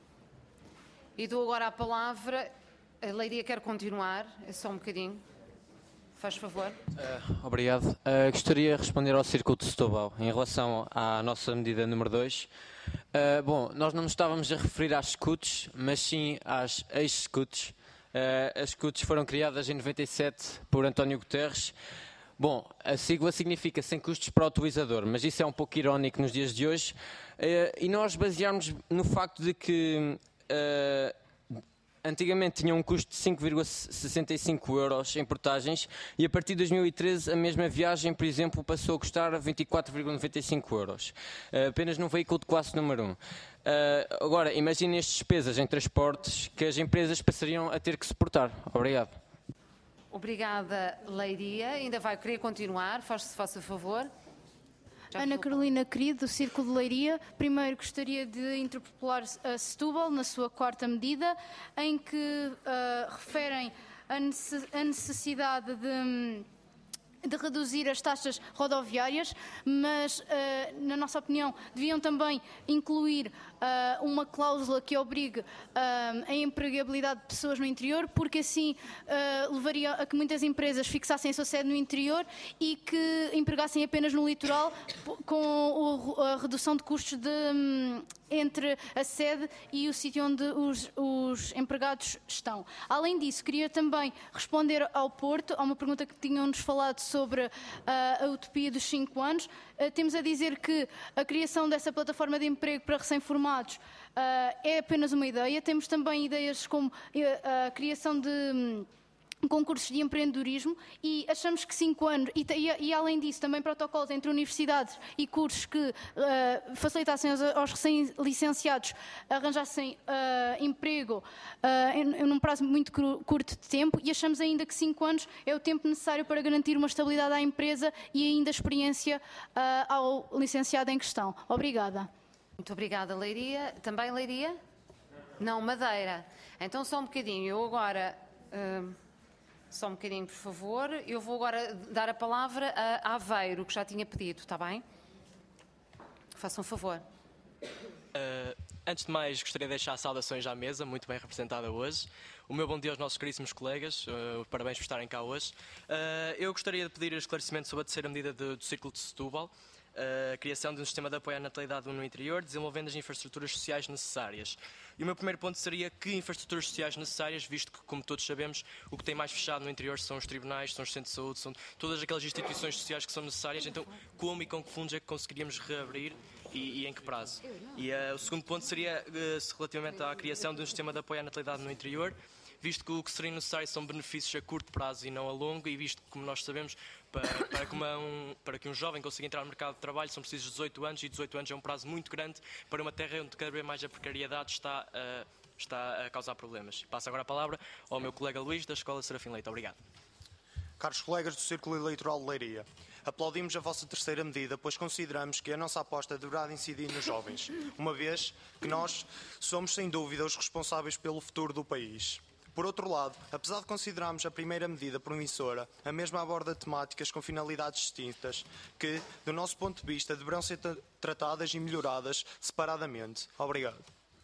E dou agora a palavra. A Leiria quer continuar, é só um bocadinho. Faz favor. Uh, obrigado. Uh, gostaria de responder ao Círculo de Setúbal em relação à nossa medida número dois. Uh, bom, nós não nos estávamos a referir às SCUTs, mas sim às ex-SCUTs. Uh, as SCUTs foram criadas em noventa e sete por António Guterres. Bom, a sigla significa sem custos para o utilizador, mas isso é um pouco irónico nos dias de hoje. Uh, e nós basearmos no facto de que uh, antigamente tinha um custo de cinco vírgula sessenta e cinco euros em portagens e a partir de dois mil e treze a mesma viagem, por exemplo, passou a custar vinte e quatro vírgula noventa e cinco euros, uh, apenas num veículo de classe número um. Uh, agora, imagine as despesas em transportes que as empresas passariam a ter que suportar. Obrigado. Obrigada, Leiria. Ainda vai querer continuar? Faz-se, faça favor. Já Ana Carolina Querido, do Círculo de Leiria. Primeiro gostaria de interpelar a Setúbal na sua quarta medida, em que uh, referem a necessidade de, de reduzir as taxas rodoviárias, mas, uh, na nossa opinião, deviam também incluir uh, uma cláusula que obrigue uh, a empregabilidade de pessoas no interior, porque assim uh, levaria a que muitas empresas fixassem a sua sede no interior e que empregassem apenas no litoral, com o, a redução de custos de, um, entre a sede e o sítio onde os, os empregados estão. Além disso, queria também responder ao Porto, a uma pergunta que tinham-nos falado sobre uh, a utopia dos cinco anos. Uh, temos a dizer que a criação dessa plataforma de emprego para recém-formados uh, é apenas uma ideia. Temos também ideias como uh, a criação de um, concursos de empreendedorismo e achamos que cinco anos, e, e, e além disso também protocolos entre universidades e cursos que uh, facilitassem aos, aos recém-licenciados arranjassem uh, emprego uh, em, em um prazo muito curto de tempo, e achamos ainda que cinco anos é o tempo necessário para garantir uma estabilidade à empresa e ainda experiência uh, ao licenciado em questão. Obrigada. Muito obrigada, Leiria. Também Leiria? Não, Madeira. Então só um bocadinho. Eu agora... Uh... Só um bocadinho, por favor. Eu vou agora dar a palavra a Aveiro, que já tinha pedido, está bem? Façam um favor. Uh, antes de mais, gostaria de deixar saudações à mesa, muito bem representada hoje. O meu bom dia aos nossos caríssimos colegas, uh, parabéns por estarem cá hoje. Uh, eu gostaria de pedir esclarecimento sobre a terceira medida de, do Círculo de Setúbal, a criação de um sistema de apoio à natalidade no interior, desenvolvendo as infraestruturas sociais necessárias. E o meu primeiro ponto seria que infraestruturas sociais necessárias, visto que, como todos sabemos, o que tem mais fechado no interior são os tribunais, são os centros de saúde, são todas aquelas instituições sociais que são necessárias. Então, como e com que fundos é que conseguiríamos reabrir e, e em que prazo? E uh, o segundo ponto seria uh, relativamente à criação de um sistema de apoio à natalidade no interior, visto que o que seria necessário são benefícios a curto prazo e não a longo, e visto que, como nós sabemos, para, para, que, uma, um, para que um jovem consiga entrar no mercado de trabalho são precisos dezoito anos, e dezoito anos é um prazo muito grande para uma terra onde cada vez mais a precariedade está, uh, está a causar problemas. Passo agora a palavra ao meu colega Luís, da Escola Serafim Leite. Obrigado. Caros colegas do Círculo Eleitoral de Leiria, aplaudimos a vossa terceira medida, pois consideramos que a nossa aposta deverá incidir nos jovens, uma vez que nós somos, sem dúvida, os responsáveis pelo futuro do país. Por outro lado, apesar de considerarmos a primeira medida promissora, a mesma aborda temáticas com finalidades distintas que, do nosso ponto de vista, deverão ser tratadas e melhoradas separadamente. Obrigado.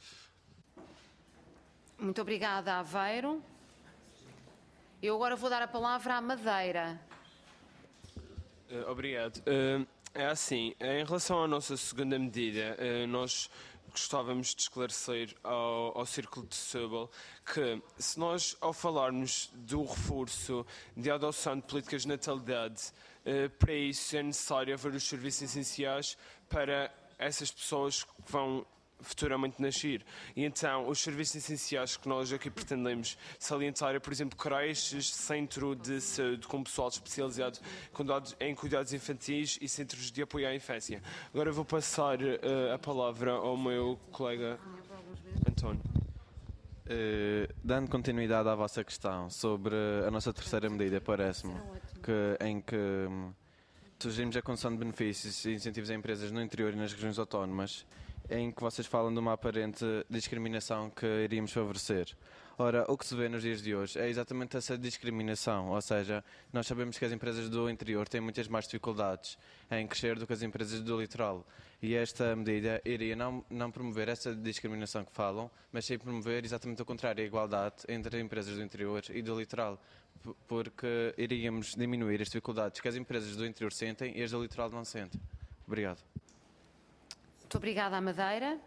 Muito obrigada, Aveiro. Eu agora vou dar a palavra à Madeira. Uh, obrigado. Uh, é assim, em relação à nossa segunda medida, uh, nós gostávamos de esclarecer ao, ao Círculo de Setúbal que, se nós, ao falarmos do reforço de adoção de políticas de natalidade, eh, para isso é necessário haver os serviços essenciais para essas pessoas que vão futuramente nascer. E então, os serviços essenciais que nós aqui pretendemos salientar é, por exemplo, creches, centro de saúde com pessoal especializado em cuidados infantis e centros de apoio à infância. Agora vou passar uh, a palavra ao meu colega António. Uh, dando continuidade à vossa questão sobre a nossa terceira medida, parece-me que, em que um, sugerimos a concessão de benefícios e incentivos a empresas no interior e nas regiões autónomas, em que vocês falam de uma aparente discriminação que iríamos favorecer. Ora, o que se vê nos dias de hoje é exatamente essa discriminação, ou seja, nós sabemos que as empresas do interior têm muitas mais dificuldades em crescer do que as empresas do litoral, e esta medida iria não, não promover essa discriminação que falam, mas sim promover exatamente o contrário, a igualdade entre as empresas do interior e do litoral, porque iríamos diminuir as dificuldades que as empresas do interior sentem e as do litoral não sentem. Obrigado. Muito obrigada, Madeira.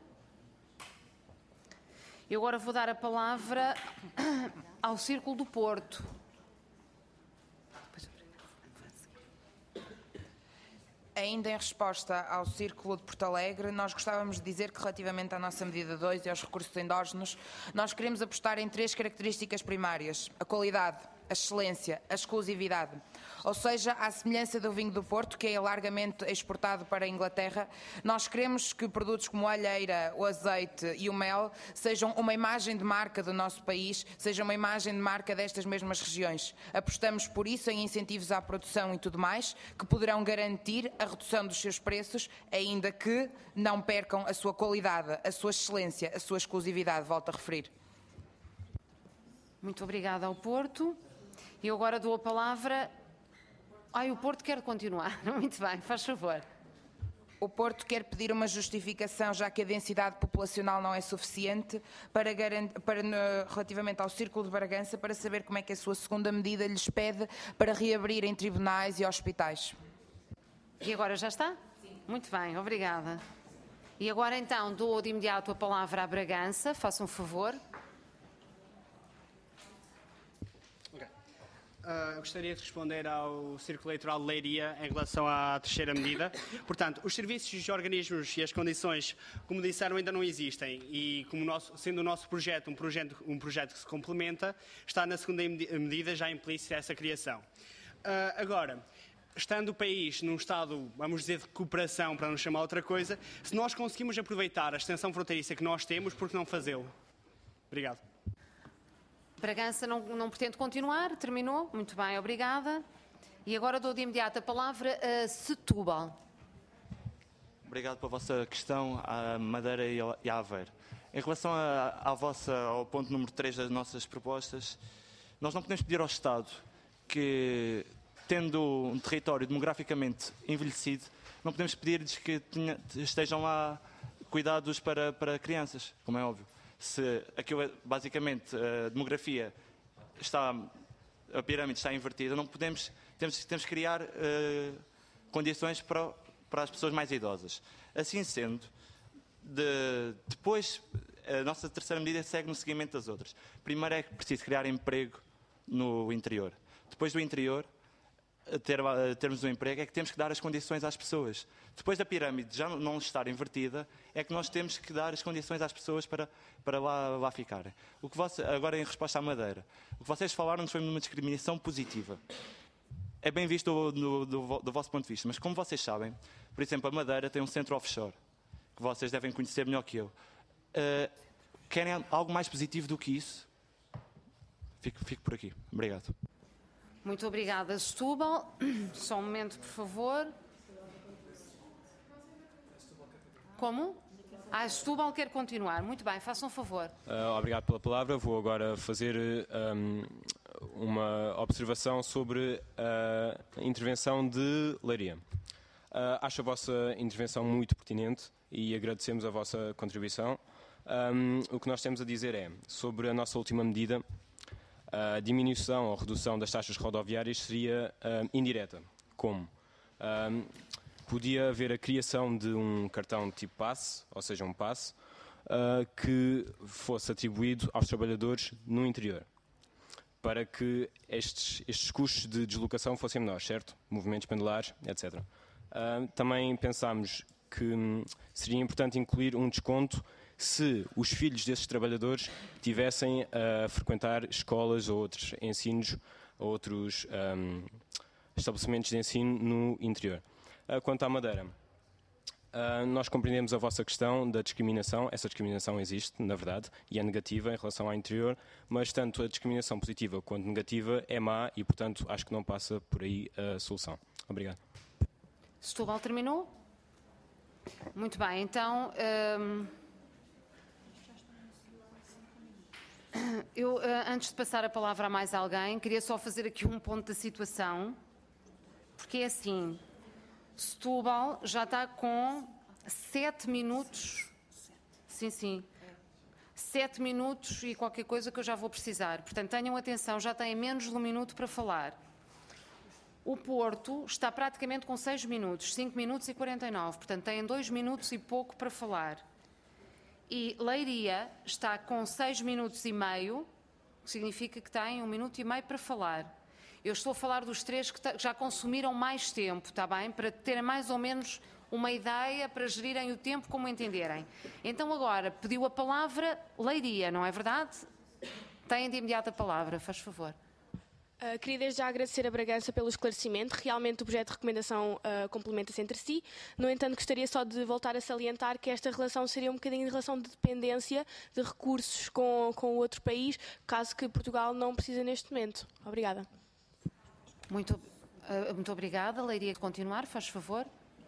Eu agora vou dar a palavra ao Círculo do Porto. Ainda em resposta ao Círculo de Porto Alegre, nós gostávamos de dizer que, relativamente à nossa medida dois e aos recursos endógenos, nós queremos apostar em três características primárias: a qualidade, a excelência, a exclusividade. Ou seja, à semelhança do vinho do Porto, que é largamente exportado para a Inglaterra, nós queremos que produtos como a alheira, o azeite e o mel sejam uma imagem de marca do nosso país, sejam uma imagem de marca destas mesmas regiões. Apostamos por isso em incentivos à produção e tudo mais, que poderão garantir a redução dos seus preços, ainda que não percam a sua qualidade, a sua excelência, a sua exclusividade, volto a referir. Muito obrigada ao Porto. E eu agora dou a palavra... Ai, o Porto quer continuar. Muito bem, faz favor. O Porto quer pedir uma justificação, já que a densidade populacional não é suficiente, para, para no, relativamente ao Círculo de Bragança, para saber como é que a sua segunda medida lhes pede para reabrirem tribunais e hospitais. E agora já está? Sim. Muito bem, obrigada. E agora então dou de imediato a palavra à Bragança, faça um favor. Uh, gostaria de responder ao Círculo Eleitoral de Leiria em relação à terceira medida. Portanto, os serviços, os organismos e as condições, como disseram, ainda não existem e, como nosso, sendo o nosso projeto um, projeto um projeto que se complementa, está na segunda medida já implícita essa criação. Uh, agora, estando o país num estado, vamos dizer, de cooperação, para não chamar outra coisa, se nós conseguimos aproveitar a extensão fronteiriça que nós temos, por que não fazê-lo? Obrigado. Bragança não, não pretende continuar, terminou. Muito bem, obrigada. E agora dou de imediato a palavra a Setúbal. Obrigado pela vossa questão à Madeira e à Aveiro. Em relação a, à vossa, ao ponto número três das nossas propostas, nós não podemos pedir ao Estado que, tendo um território demograficamente envelhecido, não podemos pedir-lhes que tenha, estejam lá cuidados para, para crianças, como é óbvio. Se aquilo, basicamente, a demografia está, a pirâmide está invertida, não podemos, temos, temos que criar uh, condições para, para as pessoas mais idosas. Assim sendo, de, depois, a nossa terceira medida segue no seguimento das outras. Primeiro é preciso criar emprego no interior. Depois do interior, ter, termos um emprego, é que temos que dar as condições às pessoas. Depois da pirâmide já não estar invertida, é que nós temos que dar as condições às pessoas para, para lá, lá ficarem. O que você, agora, em resposta à Madeira, o que vocês falaram foi uma discriminação positiva. É bem visto do, do, do vosso ponto de vista, mas como vocês sabem, por exemplo, a Madeira tem um centro offshore, que vocês devem conhecer melhor que eu. Uh, querem algo mais positivo do que isso? Fico, fico por aqui. Obrigado. Muito obrigada, Setúbal. Só um momento, por favor. Como? Ah, Setúbal quer continuar. Muito bem, façam um favor. Uh, obrigado pela palavra. Vou agora fazer um, uma observação sobre a intervenção de Leiria. Uh, acho a vossa intervenção muito pertinente e agradecemos a vossa contribuição. Um, o que nós temos a dizer é, sobre a nossa última medida, a diminuição ou redução das taxas rodoviárias seria um, indireta. Como? Um, podia haver a criação de um cartão tipo passe, ou seja, um passe, uh, que fosse atribuído aos trabalhadores no interior, para que estes, estes custos de deslocação fossem menores, certo? Movimentos pendulares, etcétera. Uh, também pensámos que um, seria importante incluir um desconto se os filhos desses trabalhadores tivessem a frequentar escolas ou outros ensinos, ou outros um, estabelecimentos de ensino no interior. Uh, quanto à Madeira, uh, nós compreendemos a vossa questão da discriminação. Essa discriminação existe, na verdade, e é negativa em relação ao interior, mas tanto a discriminação positiva quanto negativa é má e, portanto, acho que não passa por aí a solução. Obrigado. Setúbal terminou? Muito bem, então... Um... Eu, antes de passar a palavra a mais alguém, queria só fazer aqui um ponto da situação, porque é assim, Setúbal já está com sete minutos, sim, sim, sete minutos e qualquer coisa que eu já vou precisar. Portanto, tenham atenção, já têm menos de um minuto para falar. O Porto está praticamente com seis minutos, cinco minutos e quarenta e nove, portanto, têm dois minutos e pouco para falar. E Leiria está com seis minutos e meio, que significa que tem um minuto e meio para falar. Eu estou a falar dos três que já consumiram mais tempo, está bem? Para terem mais ou menos uma ideia, para gerirem o tempo como entenderem. Então agora, pediu a palavra Leiria, não é verdade? Têm de imediato a palavra, faz favor. Uh, queria desde já agradecer a Bragança pelo esclarecimento. Realmente o projeto de recomendação uh, complementa-se entre si. No entanto, gostaria só de voltar a salientar que esta relação seria um bocadinho de relação de dependência de recursos com, com outro país, caso que Portugal não precise neste momento. Obrigada. Muito, uh, muito obrigada. Leiria continuar, faz favor.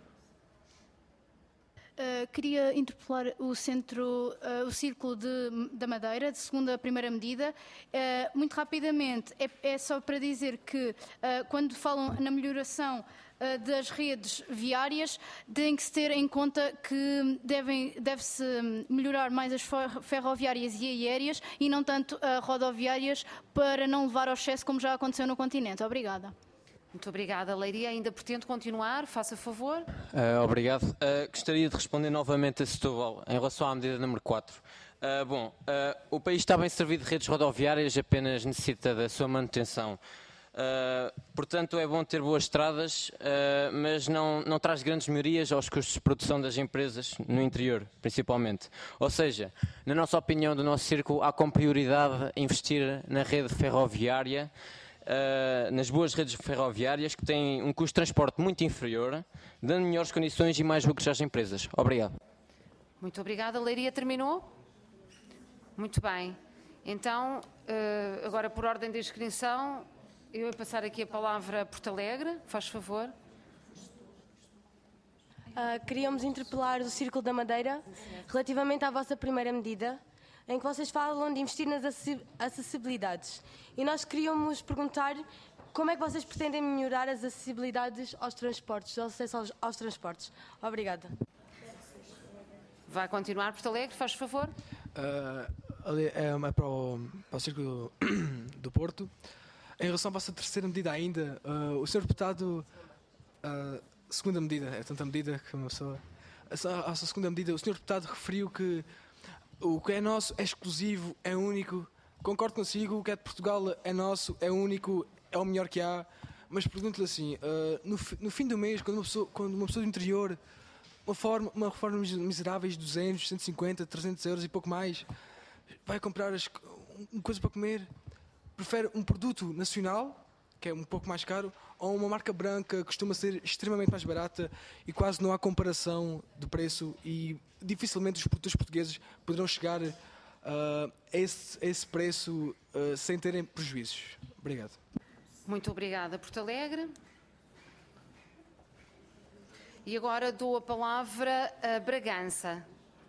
Uh, queria interpelar o centro, uh, o Círculo de, da Madeira, de segunda a primeira medida. Uh, muito rapidamente, é, é só para dizer que uh, quando falam na melhoração uh, das redes viárias, tem que se ter em conta que devem, deve-se melhorar mais as ferroviárias e aéreas e não tanto uh, rodoviárias, para não levar ao excesso como já aconteceu no continente. Obrigada. Muito obrigada, Leiria. Ainda pretendo continuar? Faça favor. Uh, obrigado. Uh, gostaria de responder novamente a Setúbal em relação à medida número quatro. Uh, bom, uh, o país está bem servido de redes rodoviárias, apenas necessita da sua manutenção. Uh, portanto, é bom ter boas estradas, uh, mas não, não traz grandes melhorias aos custos de produção das empresas no interior, principalmente. Ou seja, na nossa opinião, do nosso círculo, há como prioridade investir na rede ferroviária, Uh, nas boas redes ferroviárias, que têm um custo de transporte muito inferior, dando melhores condições e mais lucros às empresas. Obrigado. Muito obrigada. Leiria terminou? Muito bem. Então, uh, agora por ordem de inscrição, eu vou passar aqui a palavra a Porto Alegre. Faz favor. Uh, queríamos interpelar o Círculo da Madeira relativamente à vossa primeira medida, em que vocês falam de investir nas acessibilidades. E nós queríamos perguntar como é que vocês pretendem melhorar as acessibilidades aos transportes, o acesso aos, aos transportes. Obrigada. Vai continuar, Porto Alegre, faz favor. Uh, ali é, é para, o, para o Círculo do Porto. Em relação à vossa terceira medida ainda, uh, o senhor Deputado, uh, segunda medida, é tanta medida que uma pessoa... A nossa segunda medida, o senhor Deputado referiu que o que é nosso é exclusivo, é único. Concordo consigo, o que é de Portugal é nosso, é único, é o melhor que há. Mas pergunto-lhe assim, uh, no, no fim do mês, quando uma pessoa, quando uma pessoa do interior, uma, forma, uma reforma miseráveis de duzentos, cento e cinquenta, trezentos euros e pouco mais, vai comprar as, uma coisa para comer, prefere um produto nacional, que é um pouco mais caro, ou uma marca branca que costuma ser extremamente mais barata e quase não há comparação de preço e dificilmente os produtores portugueses poderão chegar uh, a, esse, a esse preço uh, sem terem prejuízos. Obrigado. Muito obrigada, Porto Alegre. E agora dou a palavra a Bragança.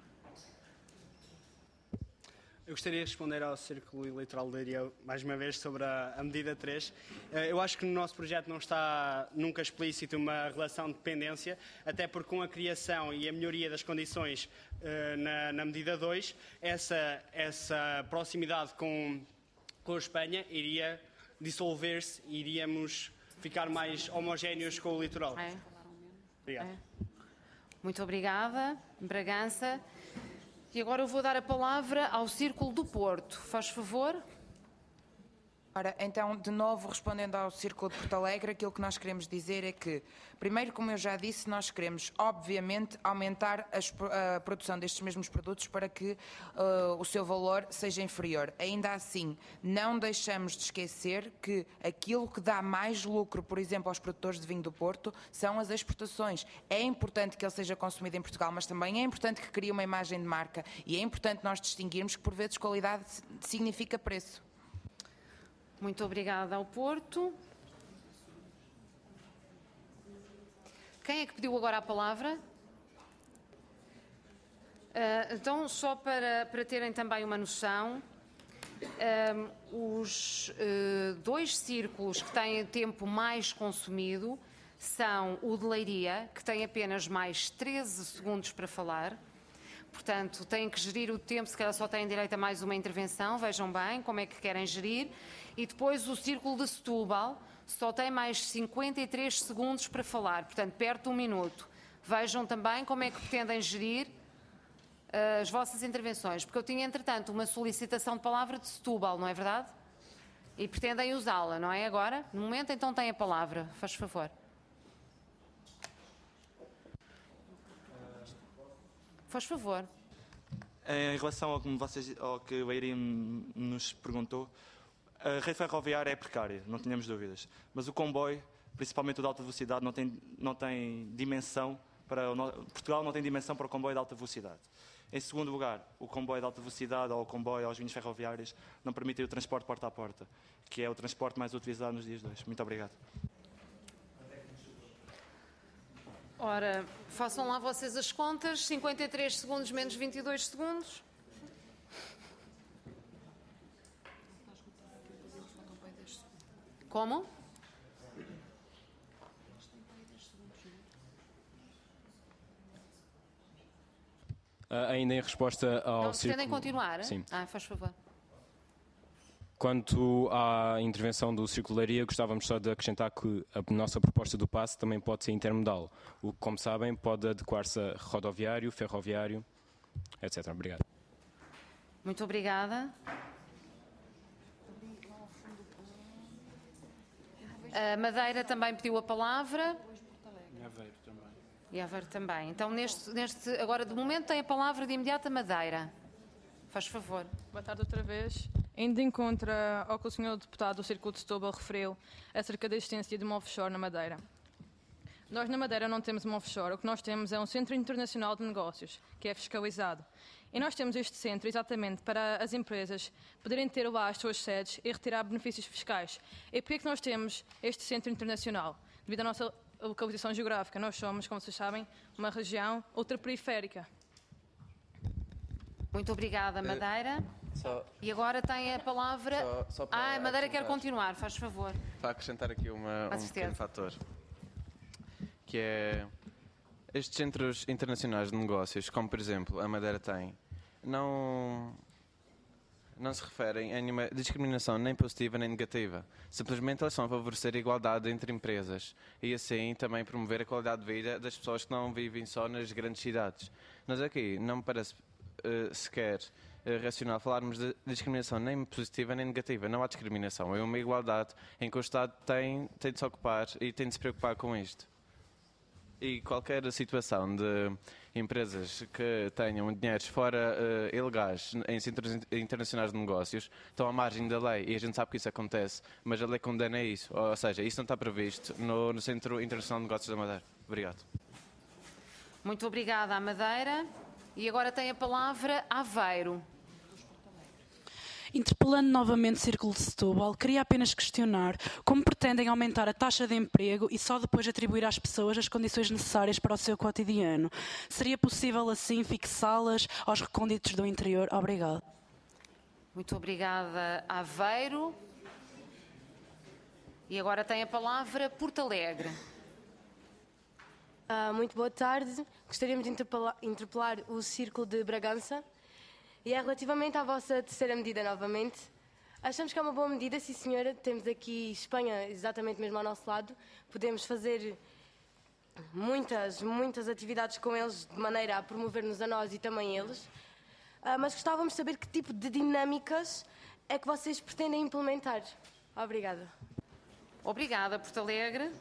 Eu gostaria de responder ao Círculo Eleitoral de Leiria mais uma vez sobre a, a medida três. Eu acho que no nosso projeto não está nunca explícito uma relação de dependência, até porque com a criação e a melhoria das condições uh, na, na medida dois, essa, essa proximidade com, com a Espanha iria dissolver-se e iríamos ficar mais homogéneos com o litoral. É. Obrigado. É. Muito obrigada, Bragança. E agora eu vou dar a palavra ao Círculo do Porto. Faz favor. Ora, então, de novo, respondendo ao Círculo de Porto Alegre, aquilo que nós queremos dizer é que, primeiro, como eu já disse, nós queremos, obviamente, aumentar a, a produção destes mesmos produtos para que uh, o seu valor seja inferior. Ainda assim, não deixamos de esquecer que aquilo que dá mais lucro, por exemplo, aos produtores de vinho do Porto, são as exportações. É importante que ele seja consumido em Portugal, mas também é importante que crie uma imagem de marca e é importante nós distinguirmos que, por vezes, qualidade significa preço. Muito obrigada ao Porto. Quem é que pediu agora a palavra? Uh, então, só para, para terem também uma noção, um, os uh, dois círculos que têm tempo mais consumido são o de Leiria, que tem apenas mais treze segundos para falar. Portanto, têm que gerir o tempo, se calhar só têm direito a mais uma intervenção, vejam bem como é que querem gerir. E depois o Círculo de Setúbal só tem mais cinquenta e três segundos para falar, portanto, perto de um minuto. Vejam também como é que pretendem gerir uh, as vossas intervenções, porque eu tinha, entretanto, uma solicitação de palavra de Setúbal, não é verdade? E pretendem usá-la, não é agora? No momento, então tem a palavra. Faz favor. Faz favor. Em relação ao que, vocês, ao que o Leiria nos perguntou, a rede ferroviária é precária, não tínhamos dúvidas. Mas o comboio, principalmente o de alta velocidade, não tem, não tem dimensão para o, Portugal não tem dimensão para o comboio de alta velocidade. Em segundo lugar, o comboio de alta velocidade ou o comboio aos linhas ferroviárias não permitem o transporte porta a porta, que é o transporte mais utilizado nos dias de hoje. Muito obrigado. Ora, façam lá vocês as contas. cinquenta e três segundos menos vinte e dois segundos. Como? Uh, ainda em resposta ao Não, pretendem círculo... continuar? Sim. Ah, faz favor. Quanto à intervenção do Círculo de Leiria, gostávamos só de acrescentar que a nossa proposta do passe também pode ser intermodal. O que, como sabem, pode adequar-se a rodoviário, ferroviário, etcétera. Obrigado. Muito obrigada. A Madeira também pediu a palavra. E Aveiro também. E Aveiro também. Então, neste, neste, agora, de momento, tem a palavra de imediato a Madeira. Faz favor. Boa tarde outra vez. Indo de encontro ao que o senhor deputado do Círculo de Setúbal referiu acerca da existência de uma offshore na Madeira. Nós na Madeira não temos uma offshore, o que nós temos é um Centro Internacional de Negócios, que é fiscalizado. E nós temos este centro exatamente para as empresas poderem ter lá as suas sedes e retirar benefícios fiscais. E porquê é que nós temos este Centro Internacional? Devido à nossa localização geográfica, nós somos, como vocês sabem, uma região ultraperiférica. Muito obrigada, Madeira. Só, E agora tem a palavra... Só- só para ah, a Madeira quer acrescentar. continuar, faz favor. para acrescentar aqui uma, Com um certeza. pequeno fator, que é estes centros internacionais de negócios, como por exemplo a Madeira tem, não, não se referem a nenhuma discriminação nem positiva nem negativa. Simplesmente eles são a favorecer a igualdade entre empresas e assim também promover a qualidade de vida das pessoas que não vivem só nas grandes cidades. Nós aqui não me parece uh, sequer uh, racional falarmos de discriminação nem positiva nem negativa. Não há discriminação, é uma igualdade em que o Estado tem, tem de se ocupar e tem de se preocupar com isto. E qualquer situação de empresas que tenham dinheiros fora uh, ilegais em centros internacionais de negócios estão à margem da lei e a gente sabe que isso acontece, mas a lei condena isso. Ou seja, isso não está previsto no, no Centro Internacional de Negócios da Madeira. Obrigado. Muito obrigada à Madeira. E agora tem a palavra Aveiro. Interpelando novamente o Círculo de Setúbal, queria apenas questionar como pretendem aumentar a taxa de emprego e só depois atribuir às pessoas as condições necessárias para o seu cotidiano. Seria possível assim fixá-las aos recônditos do interior? Obrigado. Muito obrigada, Aveiro. E agora tem a palavra Porto Alegre. Ah, muito boa tarde. Gostaríamos de interpelar, interpelar o Círculo de Bragança. E é relativamente à vossa terceira medida, novamente. Achamos que é uma boa medida, sim senhora. Temos aqui Espanha exatamente mesmo ao nosso lado. Podemos fazer muitas, muitas atividades com eles de maneira a promover-nos a nós e também eles. Ah, mas gostávamos de saber que tipo de dinâmicas é que vocês pretendem implementar. Obrigada. Obrigada, Porto Alegre.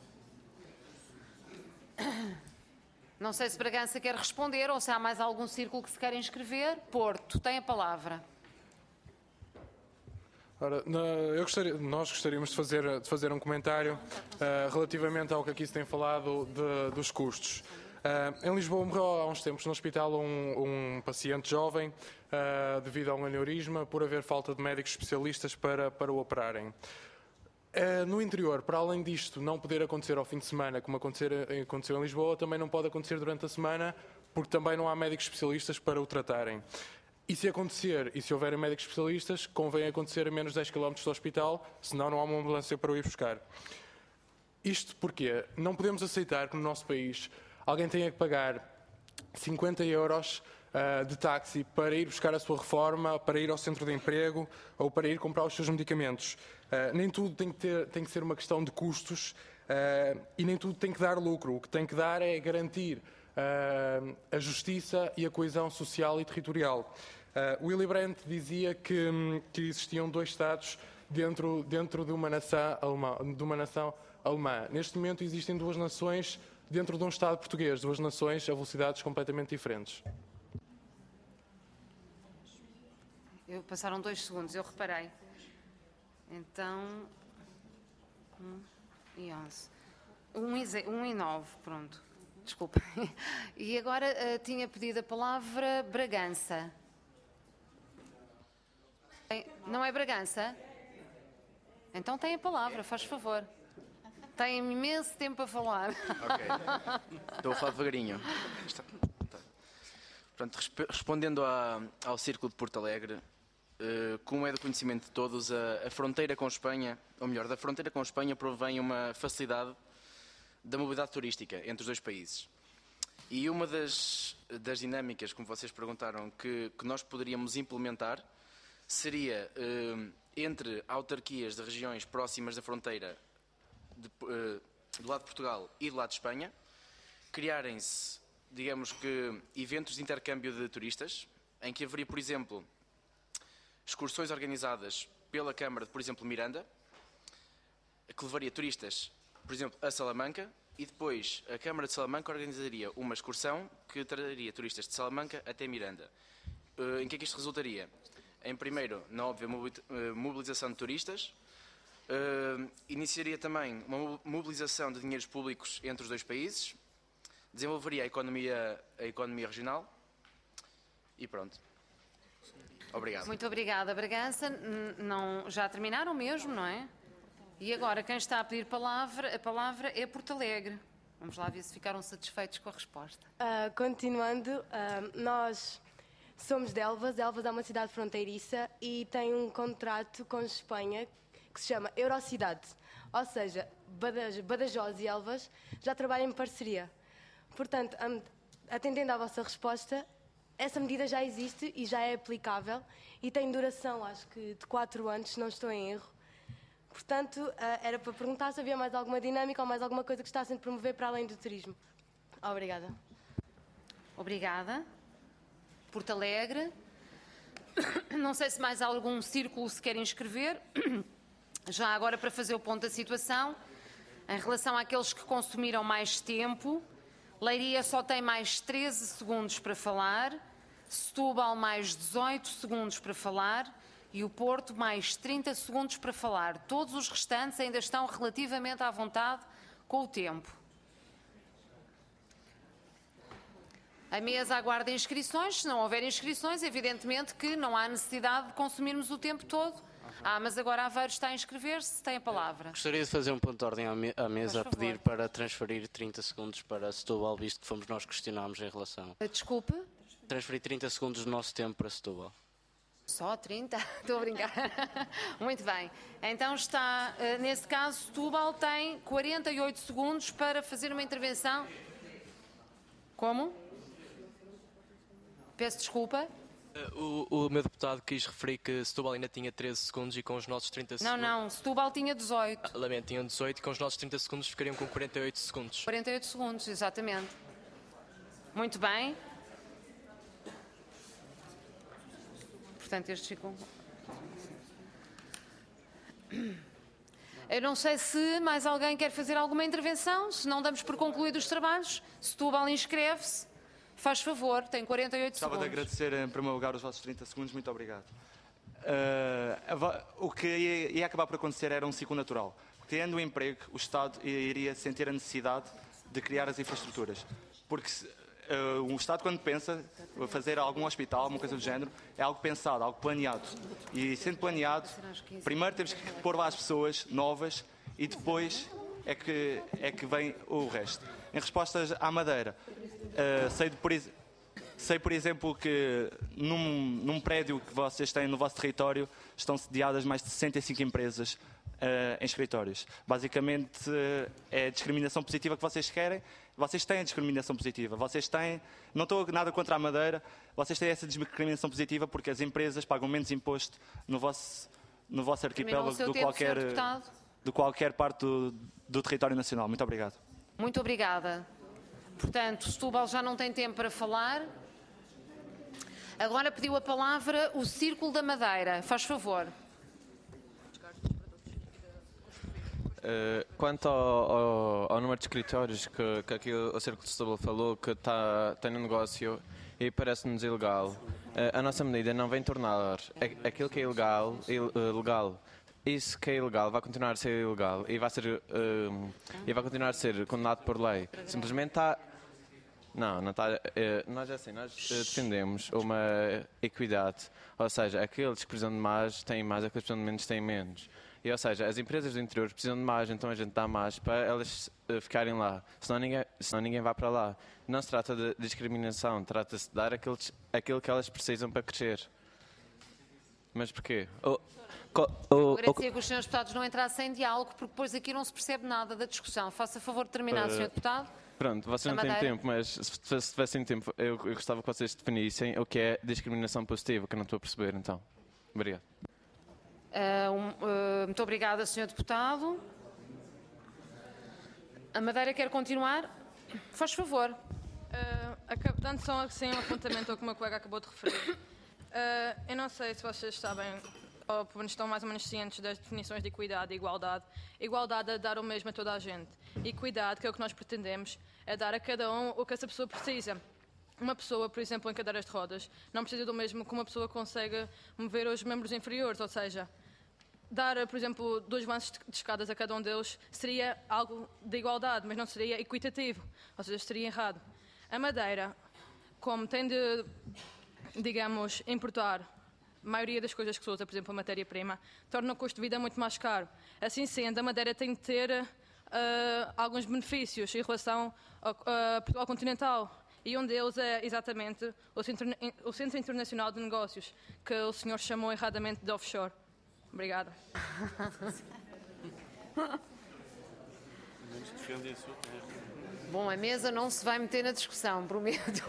Não sei se Bragança quer responder ou se há mais algum círculo que se quer inscrever. Porto, tem a palavra. Ora, na- eu gostaria- nós gostaríamos de fazer, de fazer um comentário ah, relativamente ao que aqui se tem falado de- dos custos. Ah, em Lisboa morreu há uns tempos no hospital um, um paciente jovem ah, devido a um aneurisma por haver falta de médicos especialistas para, para o operarem. Uh, no interior, para além disto não poder acontecer ao fim de semana, como acontecer, aconteceu em Lisboa, também não pode acontecer durante a semana, porque também não há médicos especialistas para o tratarem. E se acontecer, e se houverem médicos especialistas, convém acontecer a menos de dez quilómetros do hospital, senão não há uma ambulância para o ir buscar. Isto porque não podemos aceitar que no nosso país alguém tenha que pagar cinquenta euros uh, de táxi para ir buscar a sua reforma, para ir ao centro de emprego ou para ir comprar os seus medicamentos. Uh, nem tudo tem que, ter, tem que ser uma questão de custos uh, e nem tudo tem que dar lucro. O que tem que dar é garantir uh, a justiça e a coesão social e territorial. Uh, Willy Brandt dizia que, que existiam dois Estados dentro, dentro de, uma nação alemã, de uma nação alemã. Neste momento existem duas nações dentro de um Estado português, duas nações a velocidades completamente diferentes. Eu, passaram dois segundos, eu reparei. Então, um e onze. Um e, ze- um e nove, pronto. Desculpa. E agora uh, tinha pedido a palavra Bragança. Tem- Não é Bragança? Então tem a palavra, faz favor. Tem imenso tempo a falar. Ok. Estou a falar devagarinho. Está- tá. Portanto, respe- respondendo à- ao Círculo de Porto Alegre, eh, como é do conhecimento de todos, a, a fronteira com Espanha, ou melhor, da fronteira com Espanha provém uma facilidade da mobilidade turística entre os dois países. E uma das, das dinâmicas, como vocês perguntaram, que, que nós poderíamos implementar seria, eh, entre autarquias de regiões próximas da fronteira de, eh, do lado de Portugal e do lado de Espanha, criarem-se, digamos que, eventos de intercâmbio de turistas, em que haveria, por exemplo, excursões organizadas pela Câmara de, por exemplo, Miranda, que levaria turistas, por exemplo, a Salamanca, e depois a Câmara de Salamanca organizaria uma excursão que traria turistas de Salamanca até Miranda. Eh, Em que é que isto resultaria? Em primeiro, na óbvia mobili- eh, mobilização de turistas, eh, iniciaria também uma mo- mobilização de dinheiros públicos entre os dois países, desenvolveria a economia, a economia regional e pronto. Obrigado. Muito obrigada, Bragança. N- Não, já terminaram mesmo, não é? E agora quem está a pedir palavra, a palavra é Porto Alegre. Vamos lá ver se ficaram satisfeitos com a resposta. Ah, continuando, ah, nós somos de Elvas. Elvas é uma cidade fronteiriça e tem um contrato com Espanha que se chama Eurocidade. Ou seja, Badaj- Badajoz e Elvas já trabalham em parceria. Portanto, am- atendendo à vossa resposta, essa medida já existe e já é aplicável e tem duração, acho que de quatro anos, se não estou em erro. Portanto, ah, era para perguntar se havia mais alguma dinâmica ou mais alguma coisa que está a promover para além do turismo. Obrigada. Obrigada. Porto Alegre. Não sei se mais algum círculo se quer inscrever. Já agora, para fazer o ponto da situação, em relação àqueles que consumiram mais tempo, Leiria só tem mais treze segundos para falar, Setúbal mais dezoito segundos para falar e o Porto mais trinta segundos para falar. Todos os restantes ainda estão relativamente à vontade com o tempo. A mesa aguarda inscrições. Se não houver inscrições, evidentemente que não há necessidade de consumirmos o tempo todo. Ah, mas agora Aveiro está a inscrever-se. Tem a palavra. Gostaria de fazer um ponto de ordem à, me à mesa a Faz favor. pedir para transferir trinta segundos para Setúbal, visto que fomos nós que questionámos em relação. Desculpe. Transferir trinta segundos do nosso tempo para Setúbal. Só trinta? Estou a brincar. Muito bem. Então está, eh, nesse caso, Setúbal tem quarenta e oito segundos para fazer uma intervenção. Como? Peço desculpa. Uh, O, o meu deputado quis referir que Setúbal ainda tinha treze segundos e com os nossos trinta Não, segundos... não, Setúbal tinha dezoito. Ah, lamento, tinham dezoito e com os nossos trinta segundos ficariam com quarenta e oito segundos. quarenta e oito segundos, exatamente. Muito bem. Portanto, estes ficam... Eu não sei se mais alguém quer fazer alguma intervenção. Se não, damos por concluídos os trabalhos. Setúbal inscreve-se. Faz favor, tem quarenta e oito Gostava de segundos. agradecer, em primeiro lugar, os vossos trinta segundos. Muito obrigado. Eh, a vo- o que ia, ia acabar por acontecer era um ciclo natural. Tendo o emprego, o Estado iria sentir a necessidade de criar as infraestruturas. Porque se, eh, o Estado, quando pensa fazer algum hospital, alguma coisa do género, é algo pensado, algo planeado. E sendo planeado, primeiro temos que pôr lá as pessoas novas e depois é que, é que vem o resto. Em respostas à Madeira, eh, sei, de, por, ex- sei, por exemplo, que num, num prédio que vocês têm no vosso território estão sediadas mais de sessenta e cinco empresas eh, em escritórios. Basicamente, eh, é a discriminação positiva que vocês querem. Vocês têm a discriminação positiva. Vocês têm, não estou nada contra a Madeira, vocês têm essa discriminação positiva porque as empresas pagam menos imposto no vosso, no vosso Terminou o arquipélago seu do tempo, qualquer, senhor deputado. de qualquer parte do, do território nacional. Muito obrigado. Muito obrigada. Portanto, Setúbal já não tem tempo para falar. Agora pediu a palavra o Círculo da Madeira. Faz favor. Uh, quanto ao, ao, ao número de escritórios que, que aqui o Círculo de Setúbal falou que tá, tem no negócio e parece-nos ilegal, uh, a nossa medida não vem tornar aquilo que é ilegal, il, uh, legal. Isso que é ilegal vai continuar a ser ilegal e vai, ser, uh, e vai continuar a ser condenado por lei. Simplesmente está... Não, não está... Uh, nós assim, nós uh, defendemos uma equidade. Ou seja, aqueles que precisam de mais têm mais, aqueles que precisam de menos têm menos. E, ou seja, as empresas do interior precisam de mais, então a gente dá mais para elas uh, ficarem lá. Senão ninguém, senão ninguém vai para lá. Não se trata de discriminação, trata-se de dar aquilo, aquilo que elas precisam para crescer. Mas porquê? Oh, co, oh, Agradecia oh, que os senhores deputados não entrassem em diálogo, porque depois aqui não se percebe nada da discussão. Faça favor de terminar, uh, senhor deputado. Pronto, vocês não têm tempo, mas se, se tivessem tempo, eu, eu gostava que vocês definissem o que é discriminação positiva, que eu não estou a perceber, então. Obrigado. Uh, um, uh, muito obrigada, senhor deputado. A Madeira quer continuar? Faz favor. Uh, dando só assim um apontamento ao que o meu colega acabou de referir. Uh, eu não sei se vocês sabem, ou pelo menos estão mais ou menos cientes das definições de equidade e igualdade. Igualdade é dar o mesmo a toda a gente. Equidade, que é o que nós pretendemos, é dar a cada um o que essa pessoa precisa. Uma pessoa, por exemplo, em cadeiras de rodas, não precisa do mesmo que uma pessoa consegue mover os membros inferiores, ou seja, dar, por exemplo, dois avanços de escadas a cada um deles seria algo de igualdade, mas não seria equitativo, ou seja, seria errado. A Madeira, como tem de, digamos, importar a maioria das coisas que se usa, por exemplo, a matéria-prima, torna o custo de vida muito mais caro. Assim sendo, a Madeira tem de ter uh, alguns benefícios em relação ao, uh, ao continental. E um deles é exatamente o Centro, o Centro Internacional de Negócios, que o senhor chamou erradamente de offshore. Obrigada. Bom, a mesa não se vai meter na discussão, prometo.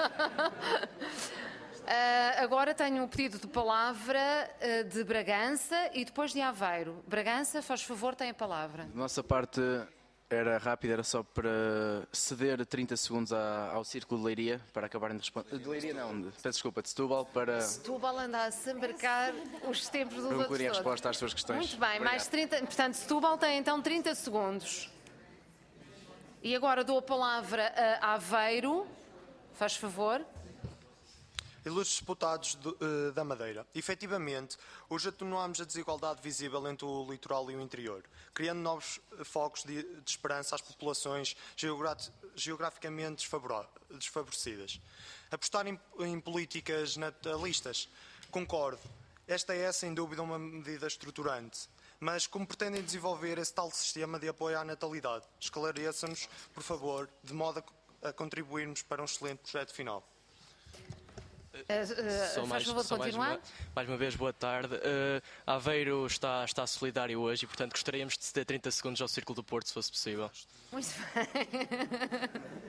Uh, agora tenho um pedido de palavra uh, de Bragança e depois de Aveiro. Bragança, faz favor, tem a palavra. Da nossa parte era rápido, era só para ceder trinta segundos à, ao Círculo de Leiria para acabarem de responder. De Leiria não, de, peço desculpa, de Setúbal para... Setúbal anda a se embarcar os tempos dos outros procurem a todos. resposta às suas questões. Muito bem, Obrigado. mais trinta... Portanto, Setúbal tem então trinta segundos. E agora dou a palavra a Aveiro. Faz favor. Ilustres deputados do, uh, da Madeira, efetivamente, hoje atenuamos a desigualdade visível entre o litoral e o interior, criando novos focos de, de esperança às populações geograficamente desfavorecidas. Apostar em, em políticas natalistas, concordo, esta é sem dúvida uma medida estruturante, mas como pretendem desenvolver esse tal sistema de apoio à natalidade? Esclareça-nos, por favor, de modo a, a contribuirmos para um excelente projeto final. Uh, uh, só mais, favor de só mais, uma, mais uma vez, boa tarde. Uh, Aveiro está, está solidário hoje e, portanto, gostaríamos de ceder trinta segundos ao Círculo do Porto, se fosse possível. Muito bem.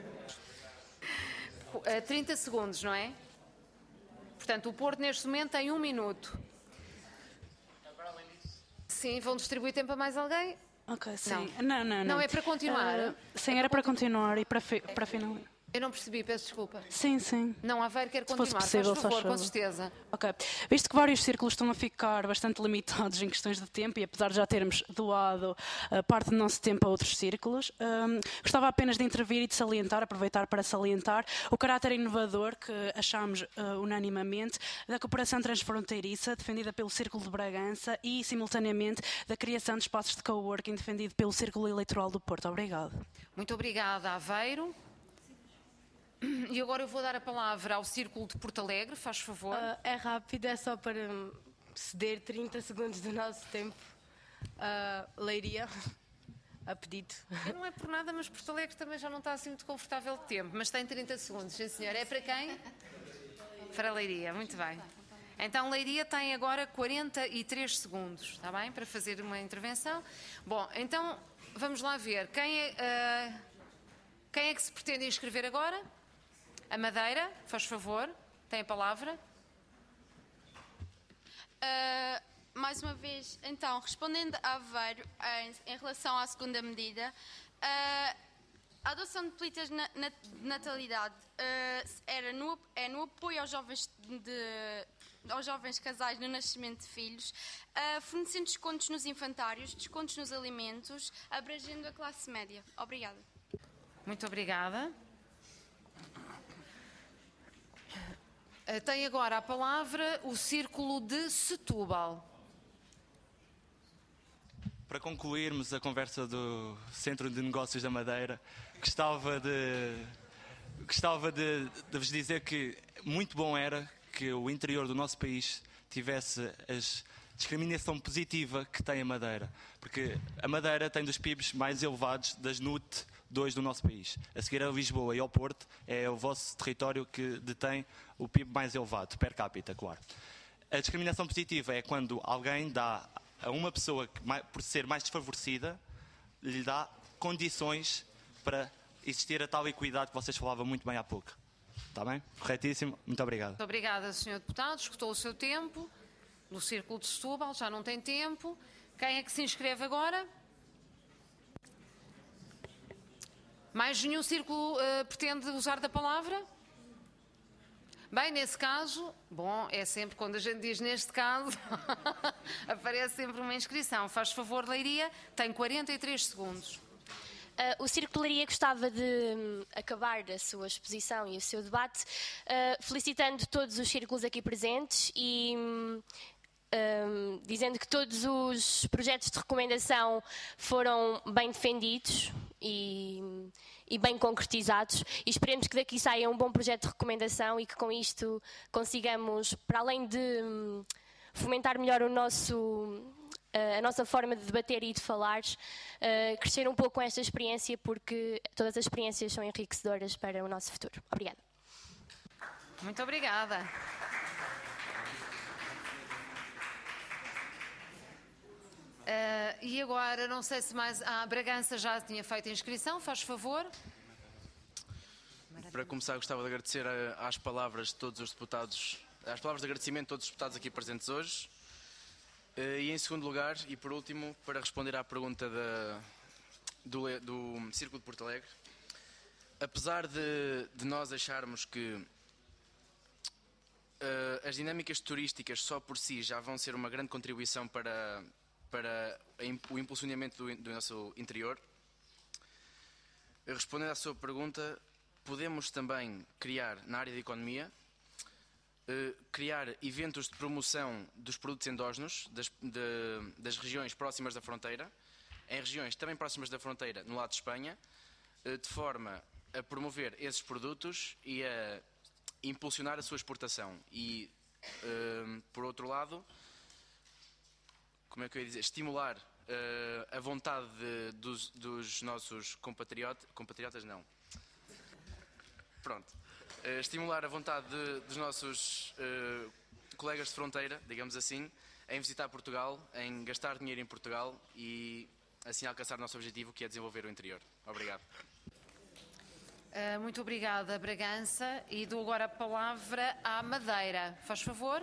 uh, trinta segundos, não é? Portanto, o Porto, neste momento, tem um minuto. Sim, vão distribuir tempo a mais alguém? Ok, sim. Não, não, não. Não, não é para continuar? Uh, sim, era para continuar e para, fi, para finalizar. Eu não percebi, peço desculpa. Sim, sim. Não, Aveiro quer continuar, se fosse possível, faz favor, faz favor, com certeza. Ok. Visto que vários círculos estão a ficar bastante limitados em questões de tempo e apesar de já termos doado uh, parte do nosso tempo a outros círculos, um, gostava apenas de intervir e de salientar, aproveitar para salientar o caráter inovador que achamos uh, unanimamente da cooperação transfronteiriça defendida pelo Círculo de Bragança e, simultaneamente, da criação de espaços de coworking defendido pelo Círculo Eleitoral do Porto. Obrigado. Muito obrigada, Aveiro. E agora eu vou dar a palavra ao Círculo de Porto Alegre, faz favor. Uh, é rápido, é só para ceder trinta segundos do nosso tempo. Uh, Leiria, a pedido. Eu não é por nada, mas Porto Alegre também já não está assim muito confortável de tempo, mas tem trinta segundos, sim senhor. É para quem? Para Leiria, muito bem. Então Leiria tem agora quarenta e três segundos, está bem? Para fazer uma intervenção. Bom, então vamos lá ver. Quem é, uh, quem é que se pretende inscrever agora? A Madeira, faz favor, tem a palavra. Uh, mais uma vez, então, respondendo a Aveiro em, em relação à segunda medida, uh, a adoção de políticas de na, na, natalidade uh, era no, é no apoio aos jovens de, aos jovens casais no nascimento de filhos, uh, fornecendo descontos nos infantários, descontos nos alimentos, abrangendo a classe média. Obrigada. Muito obrigada. Uh, tem agora a palavra o Círculo de Setúbal. Para concluirmos a conversa do Centro de Negócios da Madeira, gostava de, gostava de, de vos dizer que muito bom era que o interior do nosso país tivesse a discriminação positiva que tem a Madeira. Porque a Madeira tem dos P I Bs mais elevados das N U T dois do nosso país. A seguir a Lisboa e ao Porto, é o vosso território que detém o P I B mais elevado, per capita, claro. A discriminação positiva é quando alguém dá a uma pessoa que, por ser mais desfavorecida, lhe dá condições para existir a tal equidade que vocês falavam muito bem há pouco. Está bem? Corretíssimo. Muito obrigado. Muito obrigada, senhor Deputado. Escutou o seu tempo. No Círculo de Setúbal já não tem tempo. Quem é que se inscreve agora? Mais nenhum círculo uh, pretende usar da palavra? Bem, nesse caso, bom, é sempre quando a gente diz neste caso, aparece sempre uma inscrição. Faz favor, Leiria, tem quarenta e três segundos. Uh, o Círculo de Leiria gostava de um, acabar a sua exposição e o seu debate uh, felicitando todos os círculos aqui presentes e um, um, dizendo que todos os projetos de recomendação foram bem defendidos e, e bem concretizados, e esperemos que daqui saia um bom projeto de recomendação e que com isto consigamos, para além de um, fomentar melhor o nosso... a nossa forma de debater e de falar, uh, crescer um pouco com esta experiência, porque todas as experiências são enriquecedoras para o nosso futuro. Obrigada. Muito obrigada. Uh, e agora, não sei se mais... Ah, Bragança já tinha feito a inscrição, faz favor. Para começar, gostava de agradecer a, às palavras de todos os deputados, às palavras de agradecimento de todos os deputados aqui presentes hoje. Uh, e em segundo lugar, e por último, para responder à pergunta da, do, do Círculo de Porto Alegre, apesar de, de nós acharmos que uh, as dinâmicas turísticas só por si já vão ser uma grande contribuição para, para o impulsionamento do, do nosso interior, respondendo à sua pergunta, podemos também criar na área da economia Uh, criar eventos de promoção dos produtos endógenos das, de, das regiões próximas da fronteira, em regiões também próximas da fronteira no lado de Espanha, uh, de forma a promover esses produtos e a impulsionar a sua exportação. E, uh, por outro lado, como é que eu ia dizer, estimular uh, a vontade de, dos, dos nossos compatriotas, compatriotas não, pronto, Uh, estimular a vontade de, dos nossos uh, colegas de fronteira, digamos assim, em visitar Portugal, em gastar dinheiro em Portugal e assim alcançar o nosso objetivo, que é desenvolver o interior. Obrigado. Uh, muito obrigada, Bragança. E dou agora a palavra à Madeira. Faz favor.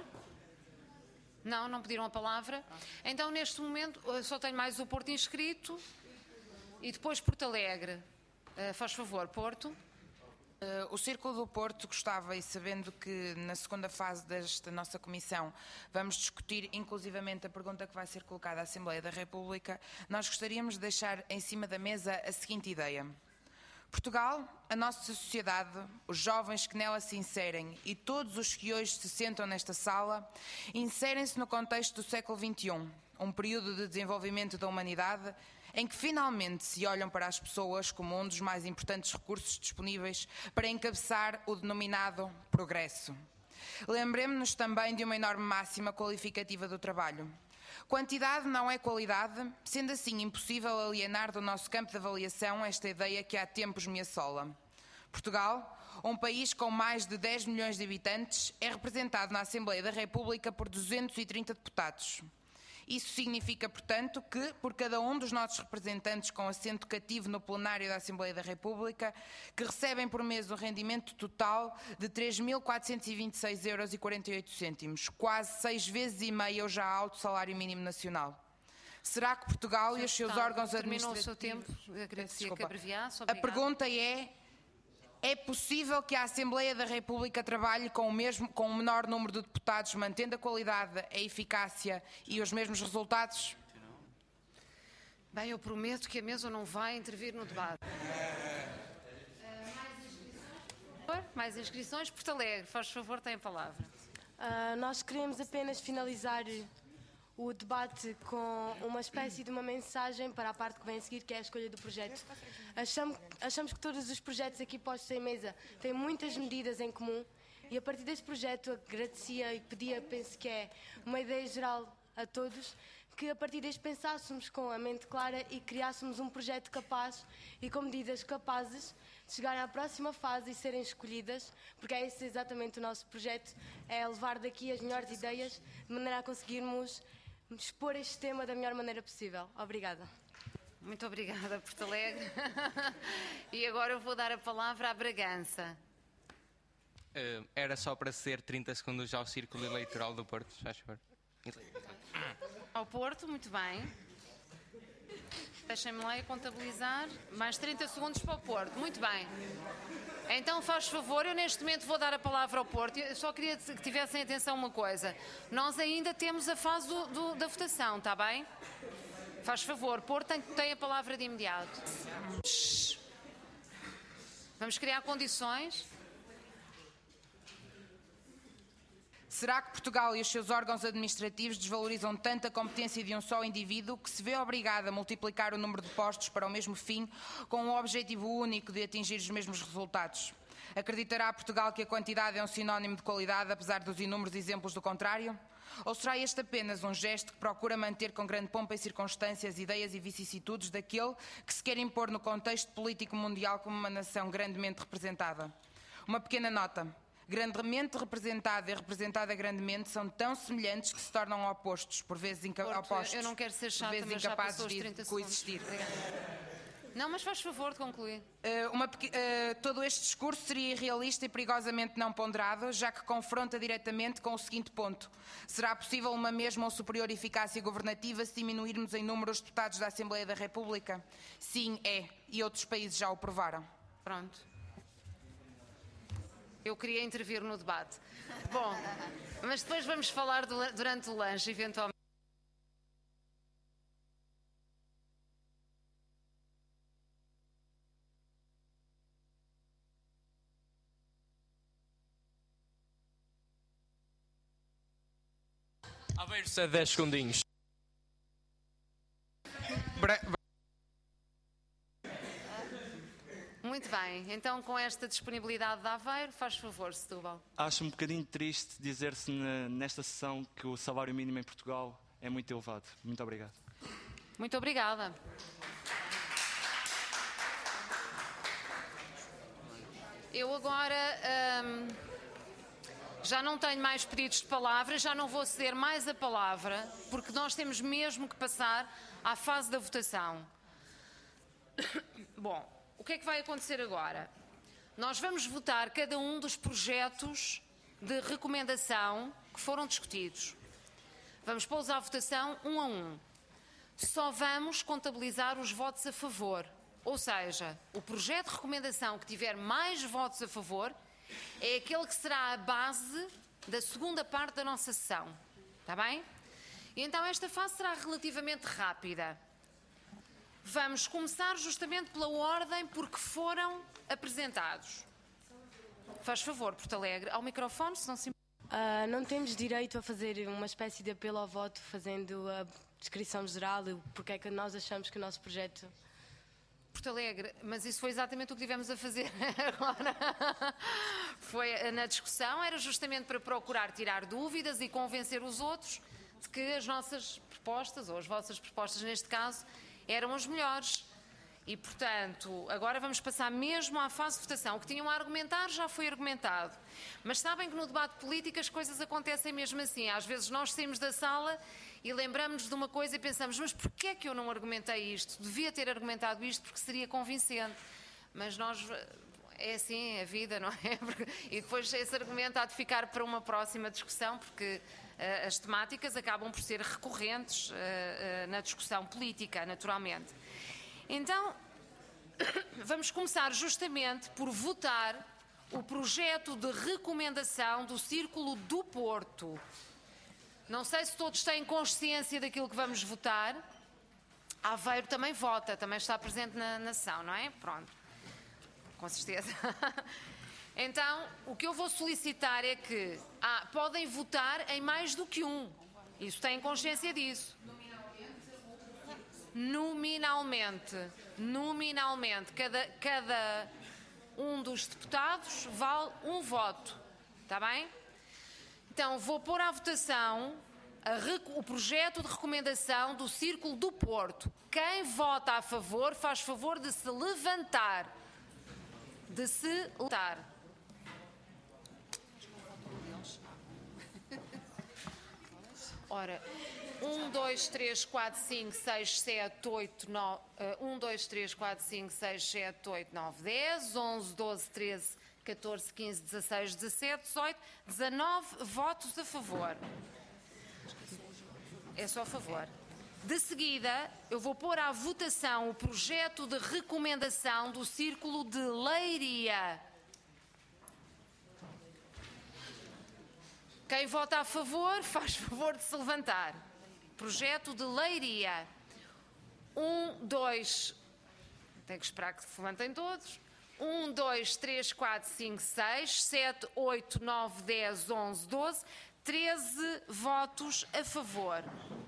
Não, não pediram a palavra. Então, neste momento, uh, só tenho mais o Porto inscrito e depois Porto Alegre. Uh, faz favor, Porto. Uh, o Círculo do Porto gostava, e sabendo que na segunda fase desta nossa comissão vamos discutir inclusivamente a pergunta que vai ser colocada à Assembleia da República, nós gostaríamos de deixar em cima da mesa a seguinte ideia. Portugal, a nossa sociedade, os jovens que nela se inserem e todos os que hoje se sentam nesta sala, inserem-se no contexto do século vinte e um, um período de desenvolvimento da humanidade em que finalmente se olham para as pessoas como um dos mais importantes recursos disponíveis para encabeçar o denominado progresso. Lembremos-nos também de uma enorme máxima qualificativa do trabalho. Quantidade não é qualidade, sendo assim impossível alienar do nosso campo de avaliação esta ideia que há tempos me assola. Portugal, um país com mais de dez milhões de habitantes, é representado na Assembleia da República por duzentos e trinta deputados. Isso significa, portanto, que, por cada um dos nossos representantes com assento cativo no plenário da Assembleia da República, que recebem por mês um rendimento total de três mil quatrocentos e vinte e seis euros e quarenta e oito cêntimos, quase seis vezes e meia o já alto salário mínimo nacional. Será que Portugal e os seus órgãos administrativos... Terminou o seu tempo, agradecia que abreviasse. A pergunta é, É possível que a Assembleia da República trabalhe com o, mesmo, com o menor número de deputados, mantendo a qualidade, a eficácia e os mesmos resultados? Bem, eu prometo que a mesa não vai intervir no debate. Mais inscrições? Porto Alegre, faz favor, tem a palavra. Uh, nós queremos apenas finalizar o debate com uma espécie de uma mensagem para a parte que vem a seguir, que é a escolha do projeto. Achamos, achamos que todos os projetos aqui postos em mesa têm muitas medidas em comum e a partir deste projeto agradecia e pedia, penso que é uma ideia geral a todos, que a partir deste pensássemos com a mente clara e criássemos um projeto capaz e com medidas capazes de chegar à próxima fase e serem escolhidas, porque é esse exatamente o nosso projeto, é levar daqui as melhores ideias de maneira a conseguirmos expor este tema da melhor maneira possível. Obrigada. Muito obrigada, Porto Alegre. E agora eu vou dar a palavra à Bragança. Uh, era só para ser trinta segundos ao Círculo Eleitoral do Porto, faz favor. Ao Porto, muito bem. Deixem-me lá contabilizar. Mais trinta segundos para o Porto. Muito bem. Então, faz favor, eu neste momento vou dar a palavra ao Porto. Eu só queria que tivessem atenção uma coisa. Nós ainda temos a fase do, do, da votação, está bem? Faz favor, Porto tem, tem a palavra de imediato. Shhh. Vamos criar condições. Será que Portugal e os seus órgãos administrativos desvalorizam tanto a competência de um só indivíduo que se vê obrigado a multiplicar o número de postos para o mesmo fim com o objetivo único de atingir os mesmos resultados? Acreditará Portugal que a quantidade é um sinónimo de qualidade, apesar dos inúmeros exemplos do contrário? Ou será este apenas um gesto que procura manter com grande pompa e circunstâncias ideias e vicissitudes daquele que se quer impor no contexto político mundial como uma nação grandemente representada? Uma pequena nota. Grandemente representada e representada grandemente são tão semelhantes que se tornam opostos, por vezes inca Porto, opostos, eu não quero ser chata, por vezes mas já incapazes passou os trinta de coexistir. Não, mas faz favor de concluir. Uh, uma, uh, todo este discurso seria irrealista e perigosamente não ponderado, já que confronta diretamente com o seguinte ponto. Será possível uma mesma ou superior eficácia governativa se diminuirmos em número os deputados da Assembleia da República? Sim, é. E outros países já o provaram. Pronto. Eu queria intervir no debate. Bom, mas depois vamos falar do, durante o lanche, eventualmente. Aveiro cede dez segundinhos. Muito bem, então com esta disponibilidade de Aveiro, faz favor, Setúbal. Acho um bocadinho triste dizer-se nesta sessão que o salário mínimo em Portugal é muito elevado. Muito obrigado. Muito obrigada. Eu agora hum, já não tenho mais pedidos de palavra, já não vou ceder mais a palavra, porque nós temos mesmo que passar à fase da votação. Bom, o que é que vai acontecer agora? Nós vamos votar cada um dos projetos de recomendação que foram discutidos. Vamos pô-los à votação um a um. Só vamos contabilizar os votos a favor. Ou seja, o projeto de recomendação que tiver mais votos a favor é aquele que será a base da segunda parte da nossa sessão. Está bem? E então esta fase será relativamente rápida. Vamos começar justamente pela ordem por que foram apresentados. Faz favor, Porto Alegre, ao microfone, se não se... Uh, não temos direito a fazer uma espécie de apelo ao voto, fazendo a descrição geral e porque é que nós achamos que o nosso projeto... Porto Alegre, mas isso foi exatamente o que tivemos a fazer agora. Foi na discussão, era justamente para procurar tirar dúvidas e convencer os outros de que as nossas propostas, ou as vossas propostas neste caso, eram as melhores. E, portanto, agora vamos passar mesmo à fase de votação. O que tinham a argumentar já foi argumentado. Mas sabem que no debate político as coisas acontecem mesmo assim. Às vezes nós saímos da sala e lembramos-nos de uma coisa e pensamos, mas porquê é que eu não argumentei isto? Devia ter argumentado isto porque seria convincente. Mas nós... É assim a vida, não é? E depois esse argumento há de ficar para uma próxima discussão, porque uh, as temáticas acabam por ser recorrentes uh, uh, na discussão política, naturalmente. Então, vamos começar justamente por votar o projeto de recomendação do Círculo do Porto. Não sei se todos têm consciência daquilo que vamos votar. Aveiro também vota, também está presente na, na sessão, não é? Pronto, com certeza. Então, o que eu vou solicitar é que ah, podem votar em mais do que um. Isso têm consciência disso. Nominalmente. Nominalmente. Cada, cada um dos deputados vale um voto. Está bem? Então, vou pôr à votação a, o projeto de recomendação do Círculo do Porto. Quem vota a favor, faz favor de se levantar. De se levantar. Ora, um, dois, três, quatro, cinco, seis, sete, oito, nove, um, dois, três, quatro, cinco, seis, sete, oito, nove, dez, onze, doze, treze, catorze, quinze, dezasseis, dezassete, dezoito, dezanove votos a favor. É só a favor. De seguida, eu vou pôr à votação o projeto de recomendação do Círculo de Leiria. Quem vota a favor, faz favor de se levantar. Projeto de Leiria. Um, dois... Tenho que esperar que se levantem todos. Um, dois, três, quatro, cinco, seis, sete, oito, nove, dez, onze, doze, treze votos a favor.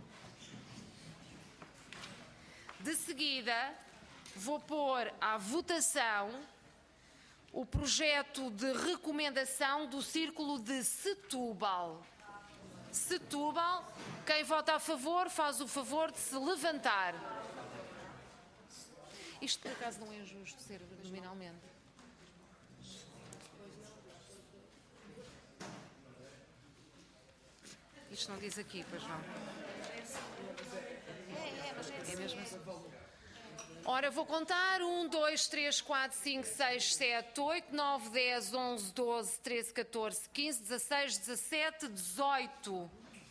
De seguida, vou pôr à votação o projeto de recomendação do Círculo de Setúbal. Setúbal, quem vota a favor, faz o favor de se levantar. Isto, por acaso, não é justo ser nominalmente. Isto não diz aqui, pois não. É, é, mas é, é mesmo assim. Ora, vou contar. um, dois, três, quatro, cinco, seis, sete, oito, nove, dez, onze, doze, treze, catorze, quinze, dezasseis, dezassete, dezoito.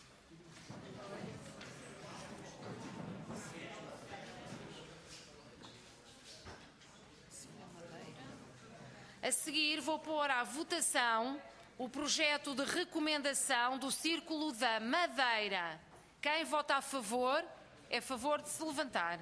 A seguir, vou pôr à votação o projeto de recomendação do Círculo da Madeira. Quem vota a favor, é a favor de se levantar.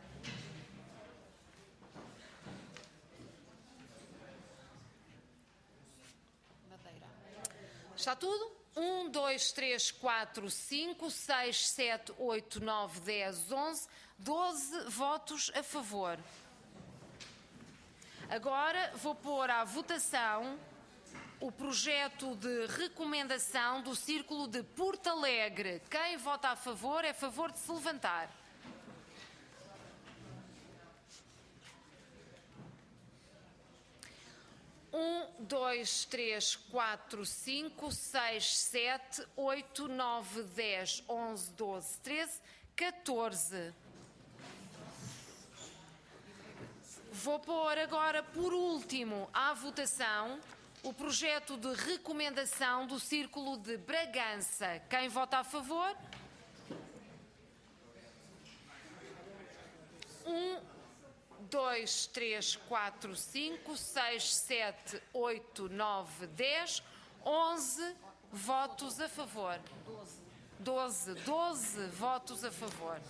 Está tudo? um, dois, três, quatro, cinco, seis, sete, oito, nove, dez, onze, doze votos a favor. Agora vou pôr à votação o projeto de recomendação do Círculo de Porto Alegre. Quem vota a favor, é a favor de se levantar. um, dois, três, quatro, cinco, seis, sete, oito, nove, dez, onze, doze, treze, catorze. Vou pôr agora, por último, à votação o projeto de recomendação do Círculo de Bragança. Quem vota a favor? Um, dois, três, quatro, cinco, seis, sete, oito, nove, dez, onze votos a favor. doze, doze votos a favor.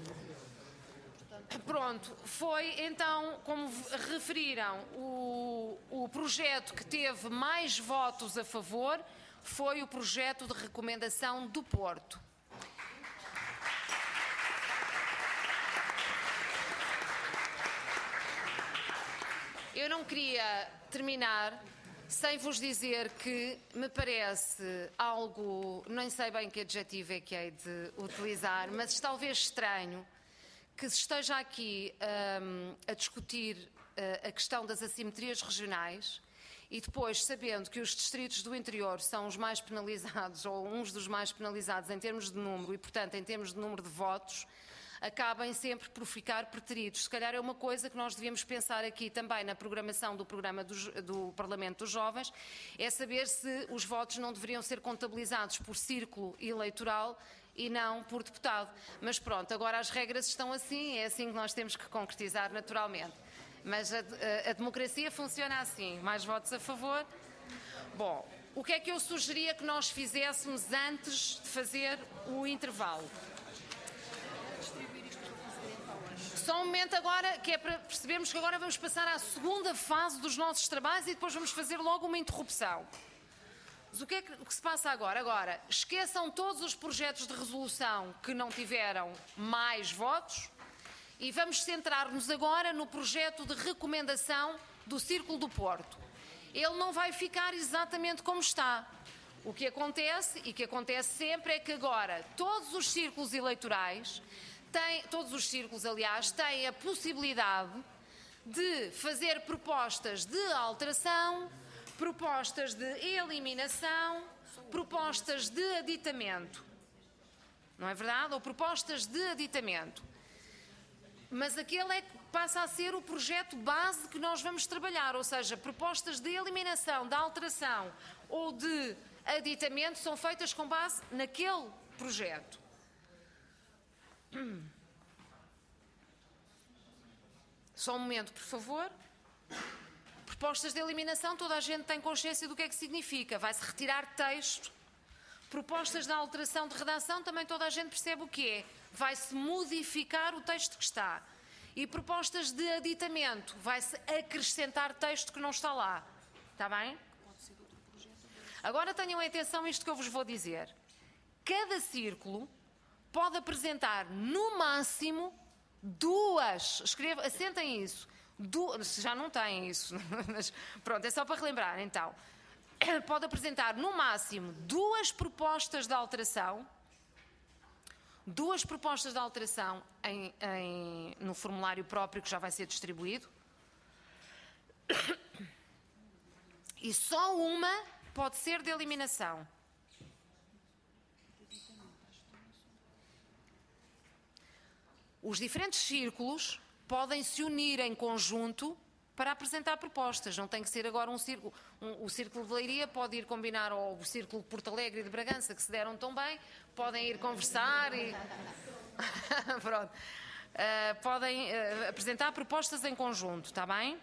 Pronto, foi então, como referiram, o, o projeto que teve mais votos a favor foi o projeto de recomendação do Porto. Eu não queria terminar sem vos dizer que me parece algo, nem sei bem que adjetivo é que hei de utilizar, mas talvez estranho que se esteja aqui um, a discutir uh, a questão das assimetrias regionais e depois, sabendo que os distritos do interior são os mais penalizados ou uns dos mais penalizados em termos de número e, portanto, em termos de número de votos, acabem sempre por ficar preteridos. Se calhar é uma coisa que nós devíamos pensar aqui também na programação do programa do, do Parlamento dos Jovens, é saber se os votos não deveriam ser contabilizados por círculo eleitoral e não por deputado. Mas pronto, agora as regras estão assim, é assim que nós temos que concretizar naturalmente. Mas a, a, a democracia funciona assim. Mais votos a favor. Bom, o que é que eu sugeria que nós fizéssemos antes de fazer o intervalo? Só um momento agora, que é para percebermos que agora vamos passar à segunda fase dos nossos trabalhos e depois vamos fazer logo uma interrupção. Mas o que é que, o que se passa agora? Agora, esqueçam todos os projetos de resolução que não tiveram mais votos e vamos centrar-nos agora no projeto de recomendação do Círculo do Porto. Ele não vai ficar exatamente como está. O que acontece, e que acontece sempre, é que agora todos os círculos eleitorais, têm, todos os círculos, aliás, têm a possibilidade de fazer propostas de alteração, propostas de eliminação, propostas de aditamento. Não é verdade? Ou propostas de aditamento. Mas aquele é que passa a ser o projeto base que nós vamos trabalhar, ou seja, propostas de eliminação, de alteração ou de aditamento são feitas com base naquele projeto. Só um momento, por favor. Propostas de eliminação, toda a gente tem consciência do que é que significa. Vai-se retirar texto. Propostas de alteração de redação, também toda a gente percebe o que é. Vai-se modificar o texto que está. E propostas de aditamento, vai-se acrescentar texto que não está lá. Está bem? Agora tenham atenção a isto que eu vos vou dizer. Cada círculo pode apresentar, no máximo, duas... Escreva, assentem isso. Duas, já não têm isso, mas pronto, é só para relembrar. Então, pode apresentar, no máximo, duas propostas de alteração... duas propostas de alteração em, em, no formulário próprio que já vai ser distribuído e só uma pode ser de eliminação. Os diferentes círculos podem se unir em conjunto para apresentar propostas. Não tem que ser agora um círculo. Um, o Círculo de Leiria pode ir combinar ao Círculo de Porto Alegre e de Bragança, que se deram tão bem, podem ir conversar e... Pronto. Uh, podem uh, apresentar propostas em conjunto, está bem?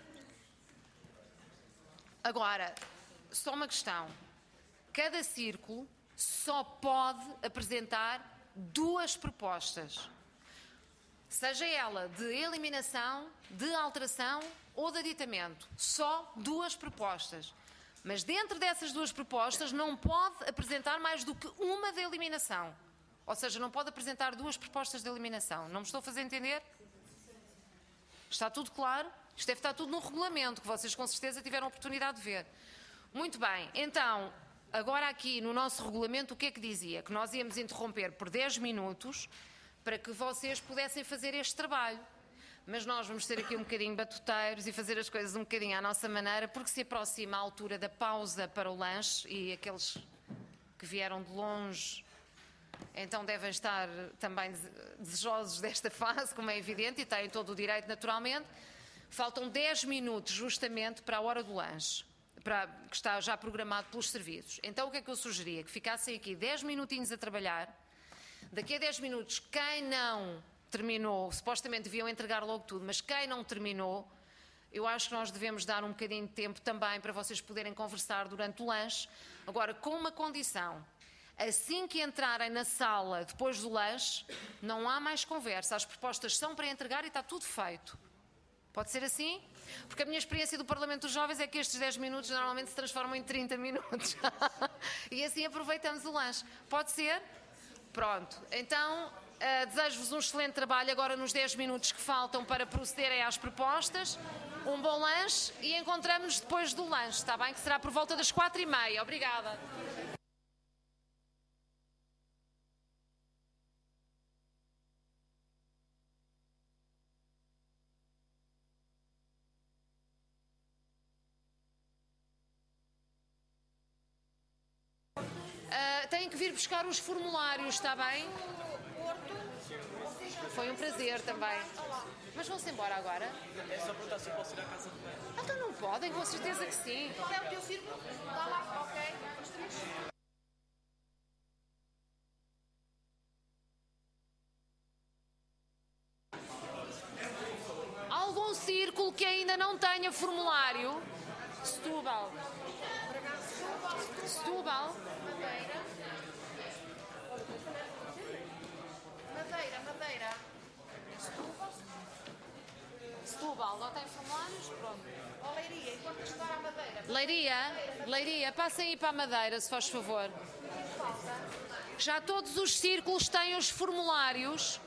Agora, só uma questão. Cada círculo só pode apresentar duas propostas. Seja ela de eliminação, de alteração ou de aditamento. Só duas propostas. Mas dentro dessas duas propostas não pode apresentar mais do que uma de eliminação. Ou seja, não pode apresentar duas propostas de eliminação. Não me estou a fazer entender? Está tudo claro? Isto deve estar tudo no regulamento, que vocês com certeza tiveram a oportunidade de ver. Muito bem. Então, agora aqui no nosso regulamento, o que é que dizia? Que nós íamos interromper por dez minutos para que vocês pudessem fazer este trabalho. Mas nós vamos ser aqui um bocadinho batuteiros e fazer as coisas um bocadinho à nossa maneira, porque se aproxima a altura da pausa para o lanche e aqueles que vieram de longe, então devem estar também desejosos desta fase, como é evidente, e têm todo o direito naturalmente. Faltam dez minutos justamente para a hora do lanche, para, que está já programado pelos serviços. Então o que é que eu sugeria? Que ficassem aqui dez minutinhos a trabalhar. Daqui a dez minutos, quem não terminou, supostamente deviam entregar logo tudo, mas quem não terminou, eu acho que nós devemos dar um bocadinho de tempo também para vocês poderem conversar durante o lanche. Agora, com uma condição: assim que entrarem na sala depois do lanche, não há mais conversa, as propostas são para entregar e está tudo feito. Pode ser assim? Porque a minha experiência do Parlamento dos Jovens é que estes dez minutos normalmente se transformam em trinta minutos. E assim aproveitamos o lanche. Pode ser? Pronto, então uh, desejo-vos um excelente trabalho agora nos dez minutos que faltam para procederem às propostas. Um bom lanche e encontramos-nos depois do lanche, está bem? Que será por volta das quatro e meia. Obrigada. Uh, têm que vir buscar os formulários, está bem? Foi um prazer também. Mas vão-se embora agora? É só perguntar se posso ir à casa de banho. Então não podem, com certeza que sim. Qual é o teu círculo? Está lá, ok. Algum círculo que tenha formulário. Setúbal. Setúbal. Madeira. Madeira, Madeira. Setúbal. Setúbal, não tem formulários? Pronto. Ó Leiria, enquanto estudar a Madeira. Leiria, Leiria, passem aí para a Madeira, se faz favor. Já todos os círculos têm os formulários.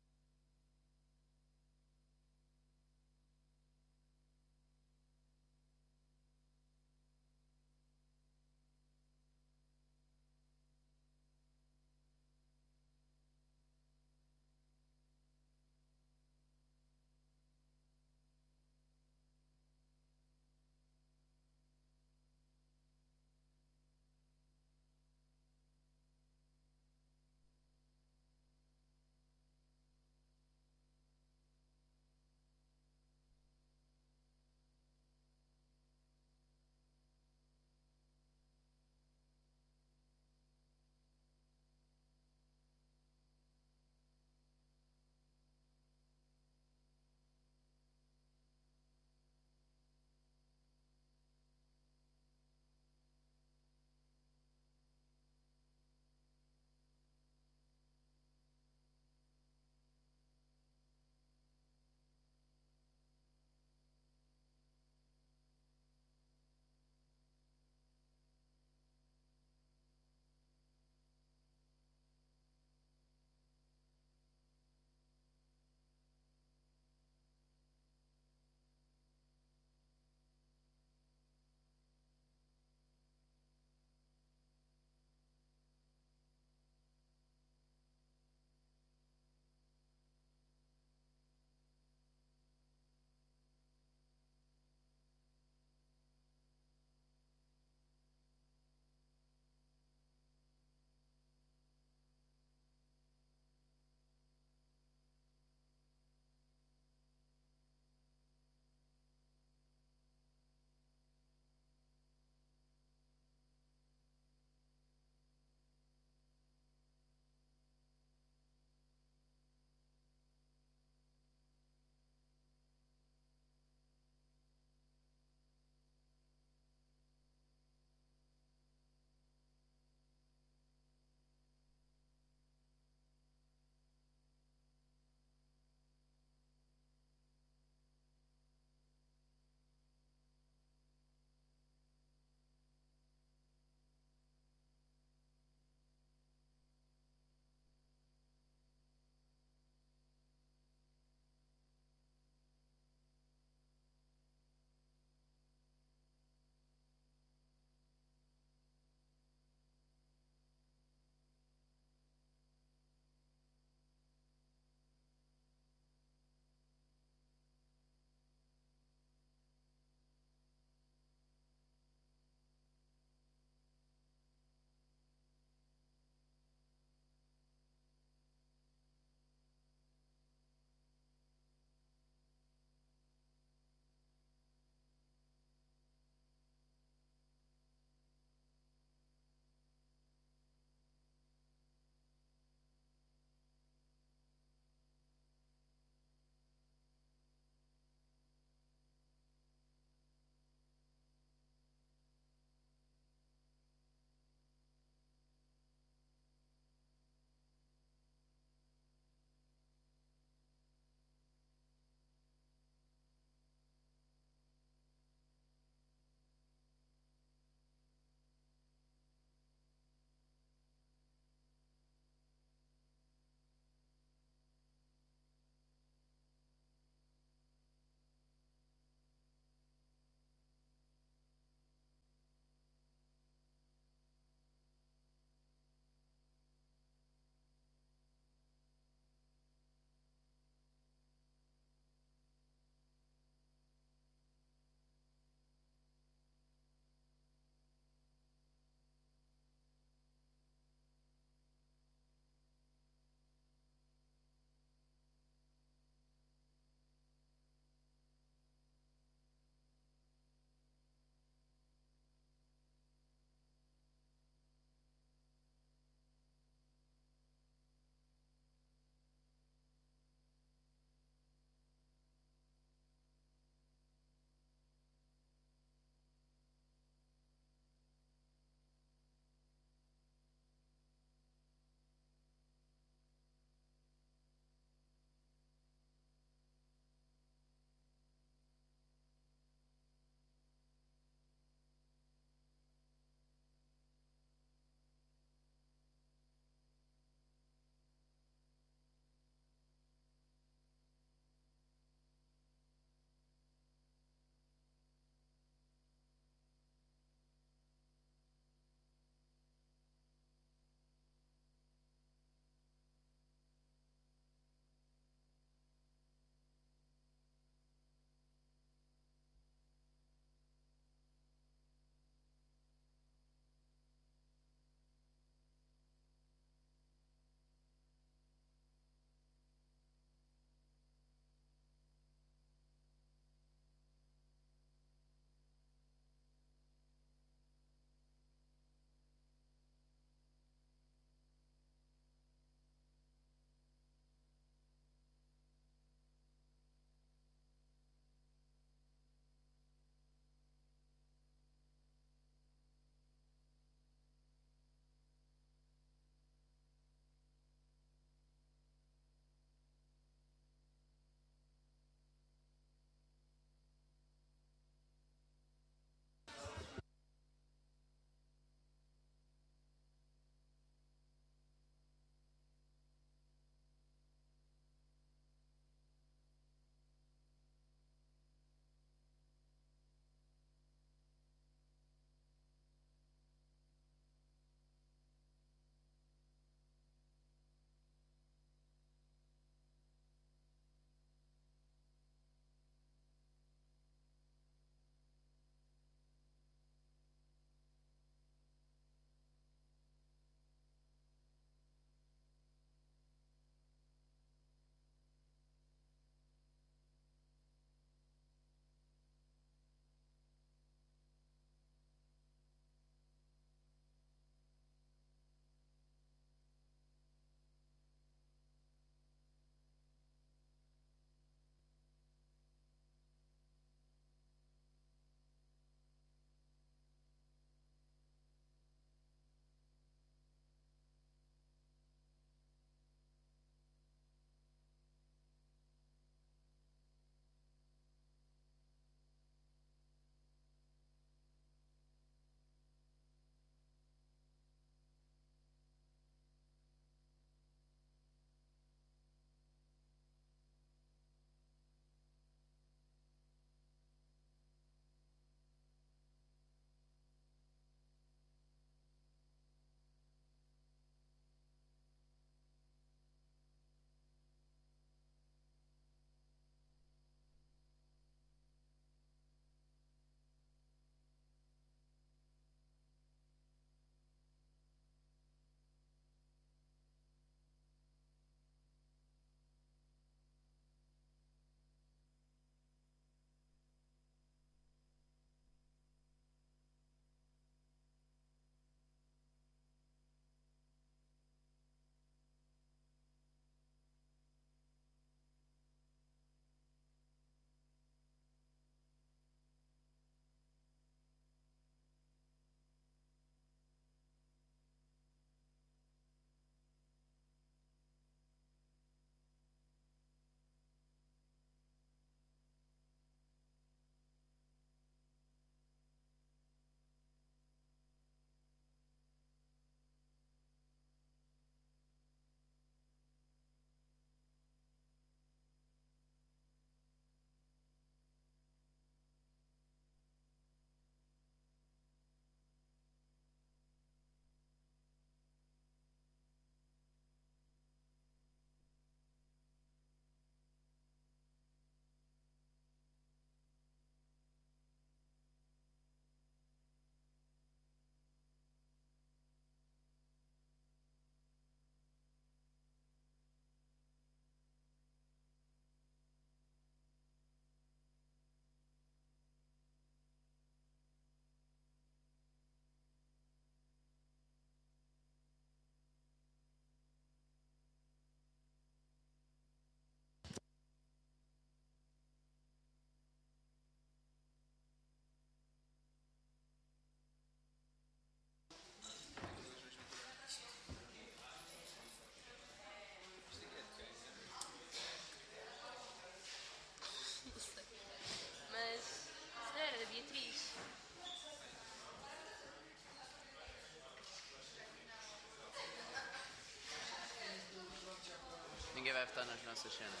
as nossas cenas.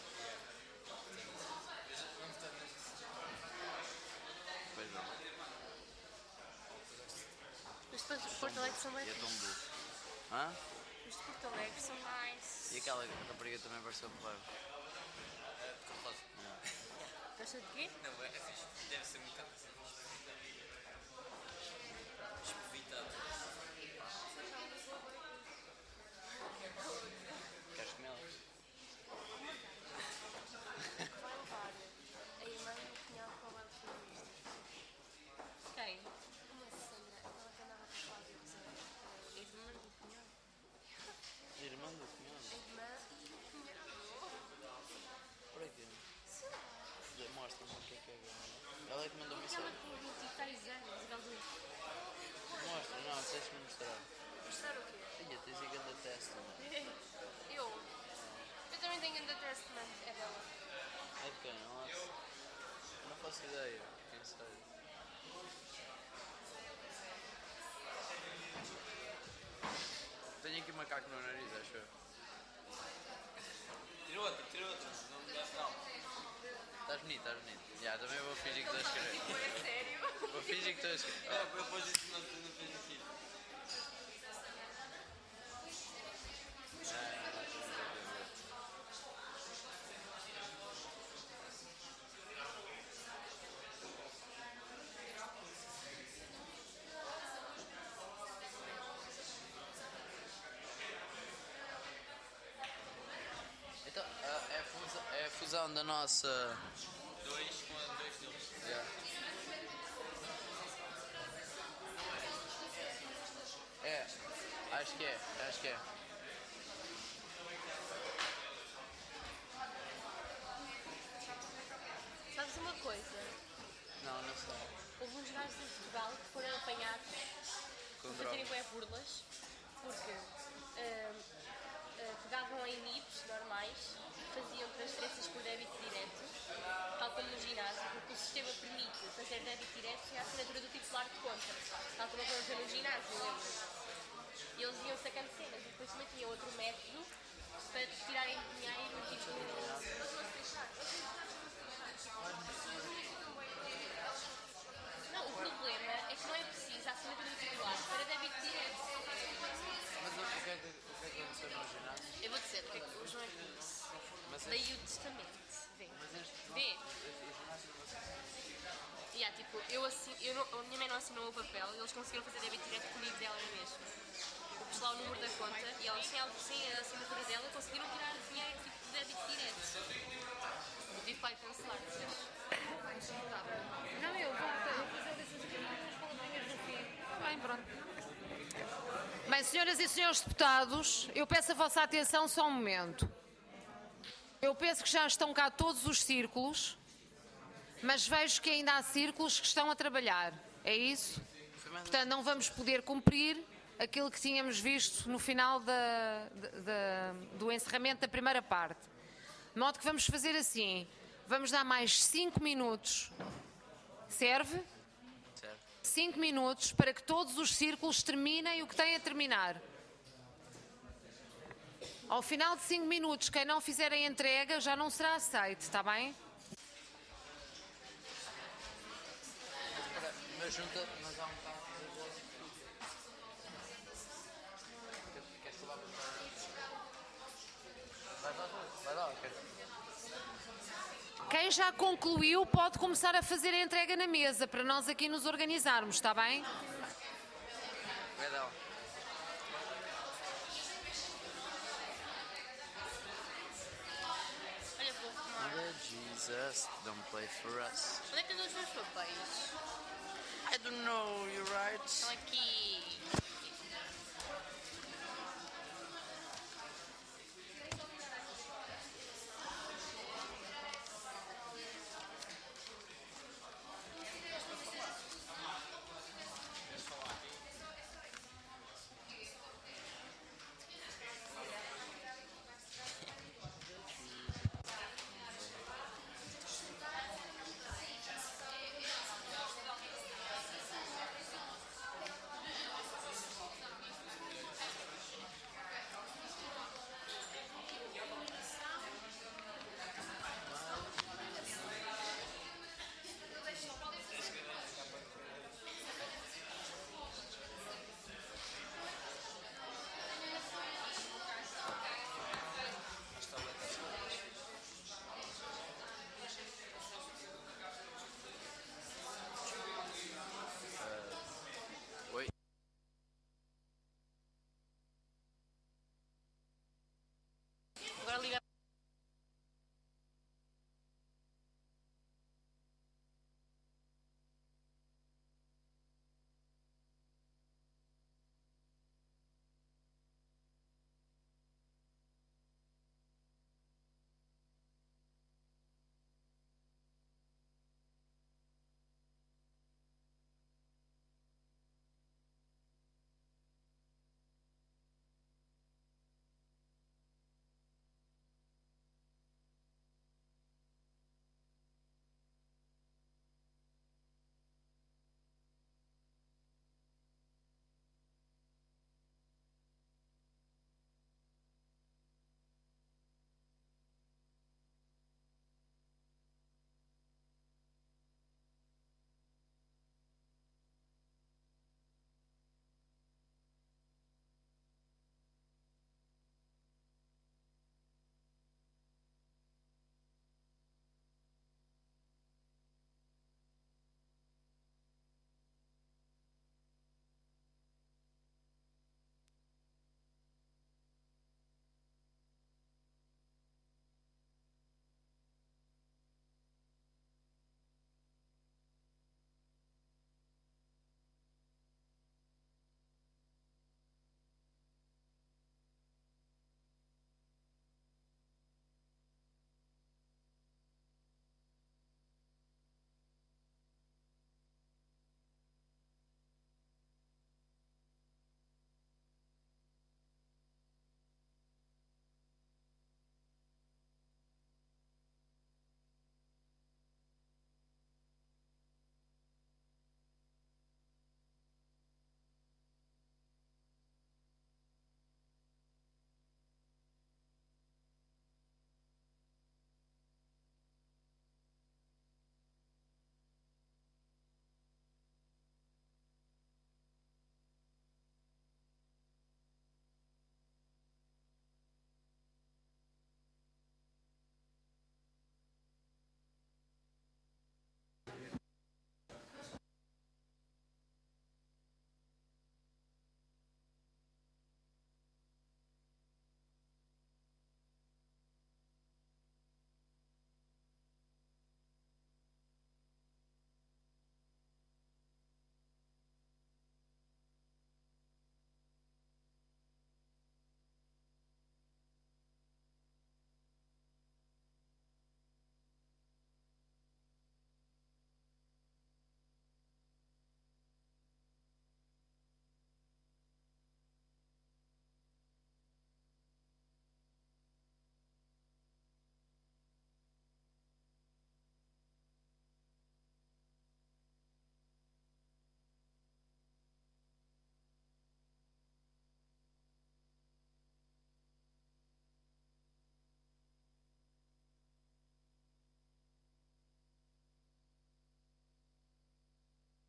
Pois não. Os de Porto Alegre são bem E é tão fixe. burro. Hã? Os de Porto Alegre são mais... E aquela rapariga também pareceu porreiro. Gosta de quê? Não, é fixe. Deve ser muito espovitado. Queres comê-las? Vai levar a irmã e o cunhado para o baile feminista. Quem? Uma Sandra, aquela que andava para lá de a irmã do cunhado. A irmã do cunhado? A irmã e o cunhado. Por aqui. Sei lá. Mostra-me o que é que é. Ela é que mandou Aquela mensagem. que tem vinte e tais anos, aquela do... Mostra, não, tens-me mostrar. Mostrar o quê? Olha, tens aí grande teste, não é? Eu? Eu também tenho ainda Testament, é dela. É de quem? Nossa. Não faço ideia. Quem sabe? Tenho aqui um macaco no nariz, acho eu. Tira outra, tira outra. Não me dá não. Estás bonito, estás bonito. Já, também vou fingir que estou a escrever. É sério? Vou fingir que estou a escrever. É, eu depois isso não, não fez aqui. Então, é a fusão, é a fusão da nossa... Dois com dois deles. Yeah. É, acho que é, acho que é. Sabes uma coisa? Não, não sei. Houve uns gajos em Portugal que foram apanhados Com a fazerem drogas. bué burlas porque ah, ah, pegavam em N I Ps normais, faziam transferências por débito direto, tal como no ginásio, porque o sistema permite fazer débito direto sem a assinatura do titular de conta, tal como aconteceu no ginásio, lembra? E eles iam sacando cenas e depois também tinha outro método para tirarem dinheiro tipo. Não, o problema é que não é preciso a assinatura do titular para débito direto. Mas o que é que, o que, é que aconteceu no ginásio? Eu vou dizer porque é que o João é que disse. Mas Daí este- o testamento. Vê. Mas este... Vê. O ginásio não sei. E yeah, tipo, eu assin... eu não... a minha mãe não assinou o papel e eles conseguiram fazer débito direto com o livro dela mesmo. Eu pus lá o número da conta e eles, sem a, sem a assinatura dela, conseguiram tirar dinheiro tipo, de débito direto. Eu tive para cancelar. Não, eu vou fazer dessas aqui umas palavrinhas no fim. Bem, pronto. Bem, senhoras e senhores deputados, eu peço a vossa atenção só um momento. Eu penso que já estão cá todos os círculos, mas vejo que ainda há círculos que estão a trabalhar. É isso? Portanto, não vamos poder cumprir aquilo que tínhamos visto no final da, da, do encerramento da primeira parte. De modo que vamos fazer assim. Vamos dar mais cinco minutos. Serve? Certo. cinco minutos para que todos os círculos terminem o que têm a terminar. Ao final de cinco minutos, quem não fizer a entrega já não será aceito, está bem? Espera, mas junta, mas há um bocado. Queres falar para Vai lá, vai lá, ok. Quem já concluiu pode começar a fazer a entrega na mesa para nós aqui nos organizarmos, está bem? Vai lá. Olha, vou fumar. Jesus, don't play for us. Onde é que estão os meus papéis? I don't know, you're right. Estão aqui.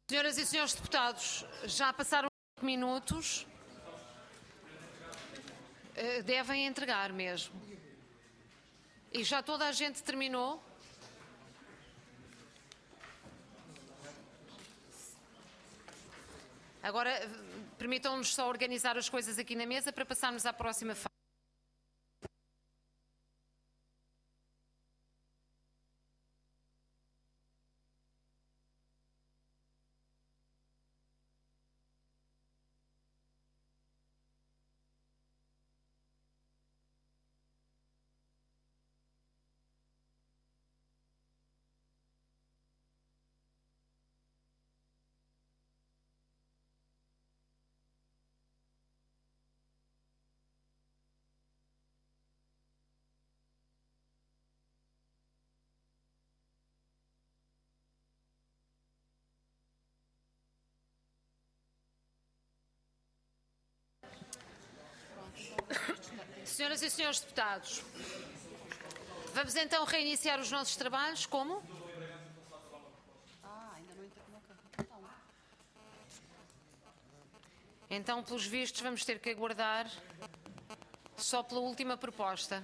Senhoras e senhores deputados, já passaram cinco minutos. Uh, devem entregar mesmo. E já toda a gente terminou? Agora, permitam-nos só organizar as coisas aqui na mesa para passarmos à próxima fase. Senhoras e senhores deputados, vamos então reiniciar os nossos trabalhos. Como? Então, pelos vistos, vamos ter que aguardar só pela última proposta.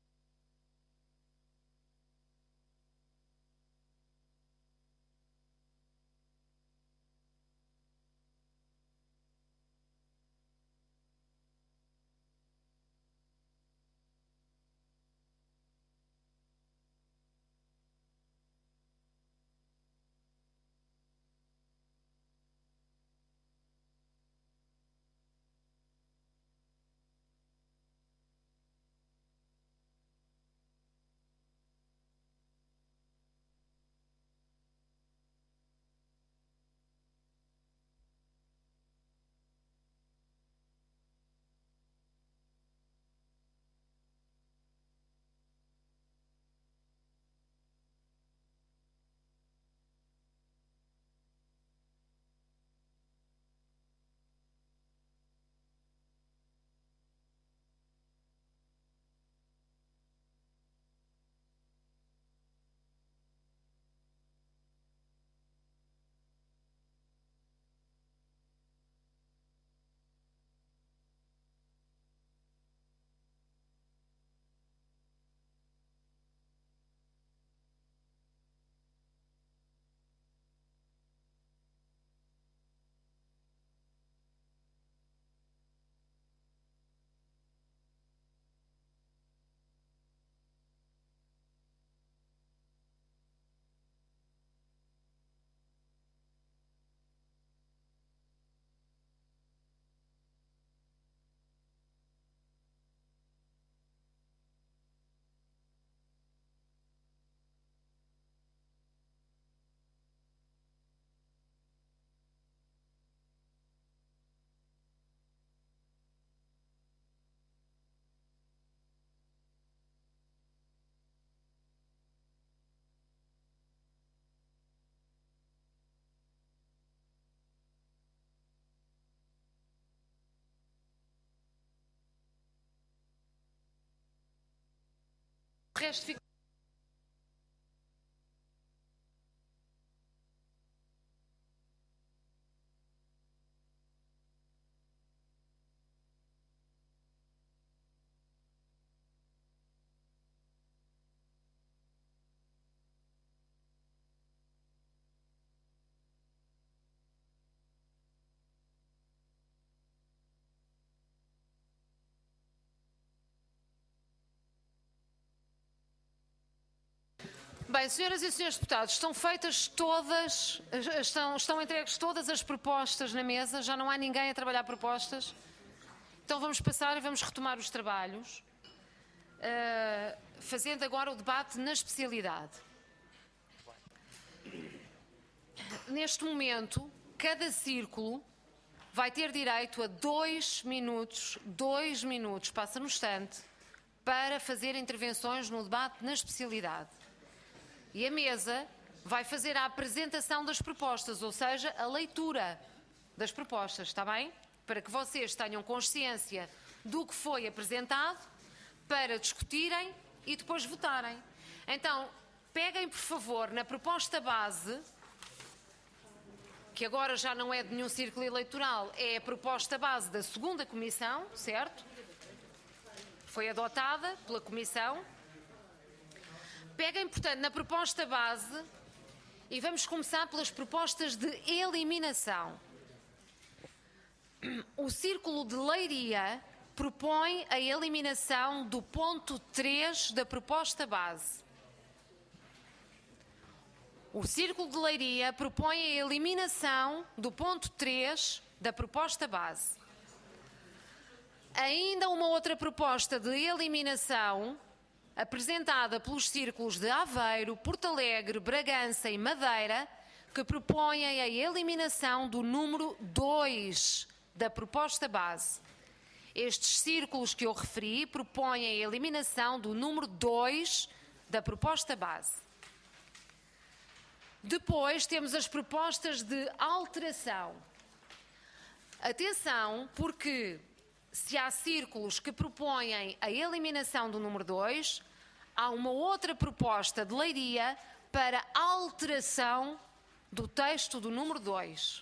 O resto fica... Bem, senhoras e senhores deputados, estão feitas todas, estão, estão entregues todas as propostas na mesa, já não há ninguém a trabalhar propostas. Então vamos passar e vamos retomar os trabalhos, uh, fazendo agora o debate na especialidade. Neste momento, cada círculo vai ter direito a dois minutos, dois minutos, passa no instante, para fazer intervenções no debate na especialidade. E a mesa vai fazer a apresentação das propostas, ou seja, a leitura das propostas, está bem? Para que vocês tenham consciência do que foi apresentado, para discutirem e depois votarem. Então, peguem, por favor, na proposta base, que agora já não é de nenhum círculo eleitoral, é a proposta base da segunda comissão, certo? Foi adotada pela comissão. Peguem, portanto, na proposta base e vamos começar pelas propostas de eliminação. O Círculo de Leiria propõe a eliminação do ponto três da proposta base. O Círculo de Leiria propõe a eliminação do ponto três da proposta base. Ainda uma outra proposta de eliminação apresentada pelos círculos de Aveiro, Porto Alegre, Bragança e Madeira, que propõem a eliminação do número dois da proposta base. Estes círculos que eu referi propõem a eliminação do número dois da proposta base. Depois temos as propostas de alteração. Atenção, porque se há círculos que propõem a eliminação do número dois, há uma outra proposta de Leiria para alteração do texto do número dois.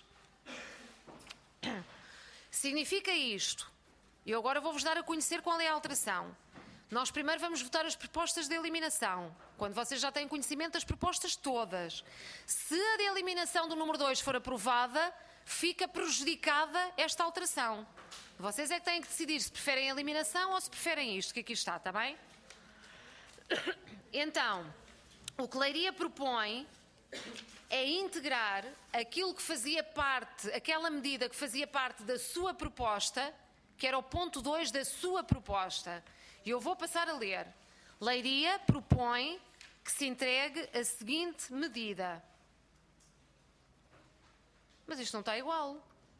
Significa isto. Eu agora vou-vos dar a conhecer qual é a alteração. Nós primeiro vamos votar as propostas de eliminação, quando vocês já têm conhecimento das propostas todas. Se a de eliminação do número dois for aprovada, fica prejudicada esta alteração. Vocês é que têm que decidir se preferem a eliminação ou se preferem isto, que aqui está, está bem? Então, o que Leiria propõe é integrar aquilo que fazia parte, aquela medida que fazia parte da sua proposta, que era o ponto dois da sua proposta. E eu vou passar a ler. Leiria propõe que se entregue a seguinte medida. Mas isto não está igual.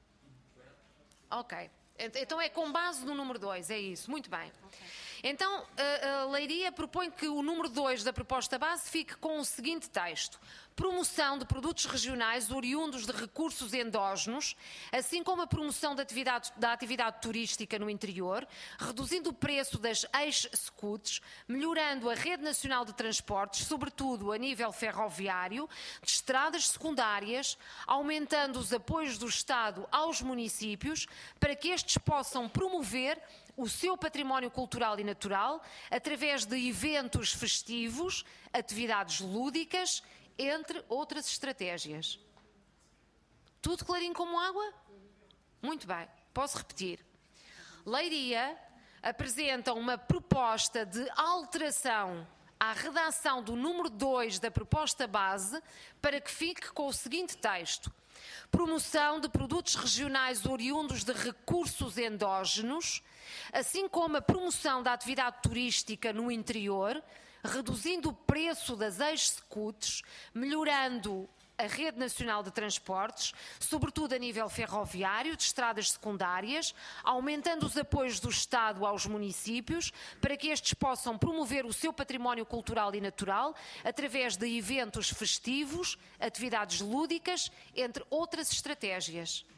Ok. Então é com base no número dois, é isso. Muito bem. Okay. Então, a, a Leiria propõe que o número dois da proposta base fique com o seguinte texto. Promoção de produtos regionais oriundos de recursos endógenos, assim como a promoção da atividade, da atividade turística no interior, reduzindo o preço das ex-scouts, melhorando a rede nacional de transportes, sobretudo a nível ferroviário, de estradas secundárias, aumentando os apoios do Estado aos municípios, para que estes possam promover o seu património cultural e natural, através de eventos festivos, atividades lúdicas, entre outras estratégias. Tudo clarinho como água? Muito bem, posso repetir. Leiria apresenta uma proposta de alteração à redação do número dois da proposta base para que fique com o seguinte texto. Promoção de produtos regionais oriundos de recursos endógenos, assim como a promoção da atividade turística no interior, reduzindo o preço das ex-scouts, melhorando a rede nacional de transportes, sobretudo a nível ferroviário, de estradas secundárias, aumentando os apoios do Estado aos municípios, para que estes possam promover o seu património cultural e natural, através de eventos festivos, atividades lúdicas, entre outras estratégias.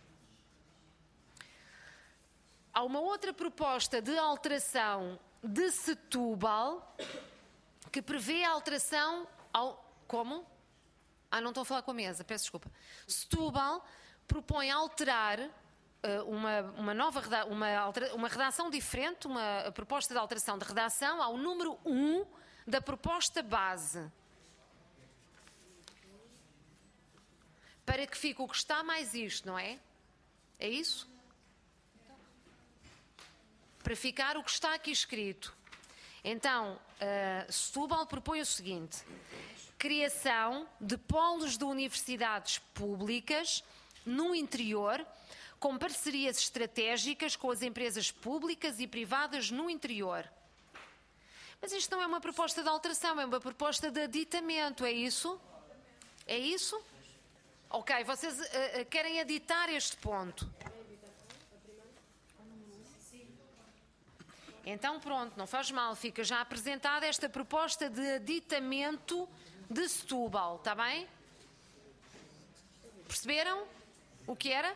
Há uma outra proposta de alteração de Setúbal, que prevê a alteração ao... Como? Ah, não estão a falar com a mesa, peço desculpa. Setúbal propõe alterar uh, uma, uma nova reda... uma, altera... uma redação diferente, uma proposta de alteração de redação ao número um da proposta base. Para que fique o que está mais isto, não é? É isso? Para ficar o que está aqui escrito. Então, uh, Setúbal propõe o seguinte: criação de polos de universidades públicas no interior, com parcerias estratégicas com as empresas públicas e privadas no interior. Mas isto não é uma proposta de alteração, é uma proposta de aditamento, é isso? É isso? Ok, vocês uh, uh, querem aditar este ponto. Então pronto, não faz mal, fica já apresentada esta proposta de aditamento de Setúbal, está bem? Perceberam o que era?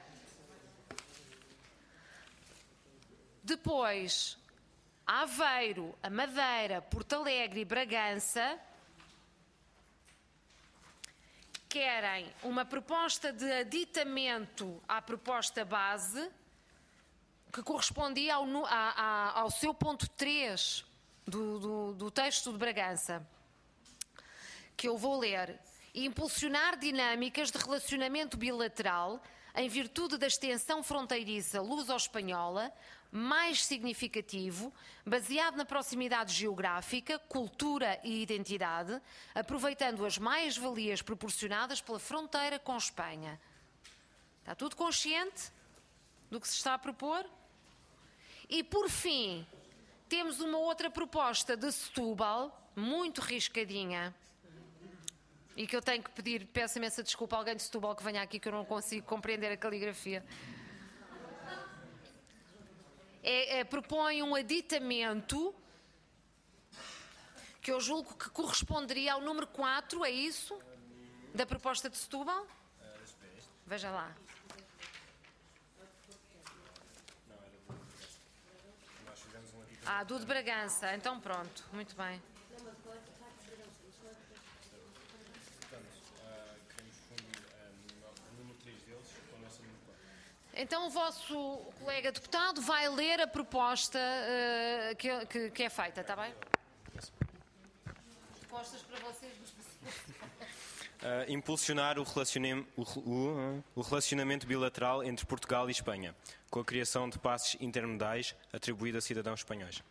Depois, Aveiro, a Madeira, Porto Alegre e Bragança querem uma proposta de aditamento à proposta base, que correspondia ao, a, a, ao seu ponto três do, do, do texto de Bragança, que eu vou ler. Impulsionar dinâmicas de relacionamento bilateral em virtude da extensão fronteiriça luso-espanhola, mais significativo, baseado na proximidade geográfica, cultura e identidade, aproveitando as mais-valias proporcionadas pela fronteira com Espanha. Está tudo consciente do que se está a propor? E, por fim, temos uma outra proposta de Setúbal, muito riscadinha, e que eu tenho que pedir, peço imensa desculpa a alguém de Setúbal que venha aqui, que eu não consigo compreender a caligrafia. É, é, propõe um aditamento que eu julgo que corresponderia ao número quatro, é isso? Da proposta de Setúbal? Veja lá. Ah, do de Bragança. Então pronto, muito bem. Então o vosso colega deputado vai ler a proposta uh, que, que, que é feita, está bem? Propostas para vocês. Uh, impulsionar o, relaciona o, o, o relacionamento bilateral entre Portugal e Espanha, com a criação de passes intermodais atribuídos a cidadãos espanhóis.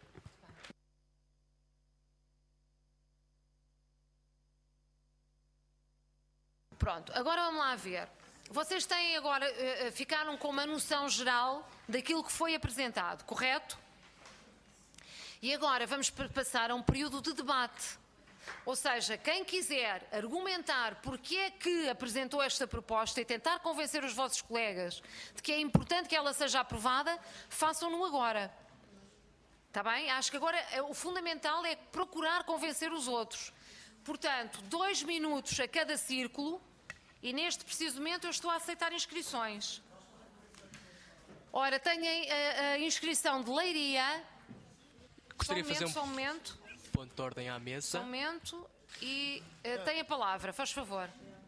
Pronto, agora vamos lá ver. Vocês têm agora, uh, ficaram com uma noção geral daquilo que foi apresentado, correto? E agora vamos passar a um período de debate. Ou seja, quem quiser argumentar porque é que apresentou esta proposta e tentar convencer os vossos colegas de que é importante que ela seja aprovada, façam-no agora. Está bem? Acho que agora o fundamental é procurar convencer os outros. Portanto, dois minutos a cada círculo e neste preciso momento eu estou a aceitar inscrições. Ora, tenho a, a inscrição de Leiria. Gostaria só um de fazer momento, um só um momento. ponto de ordem à mesa. Só um momento e uh, tem a palavra, faz favor.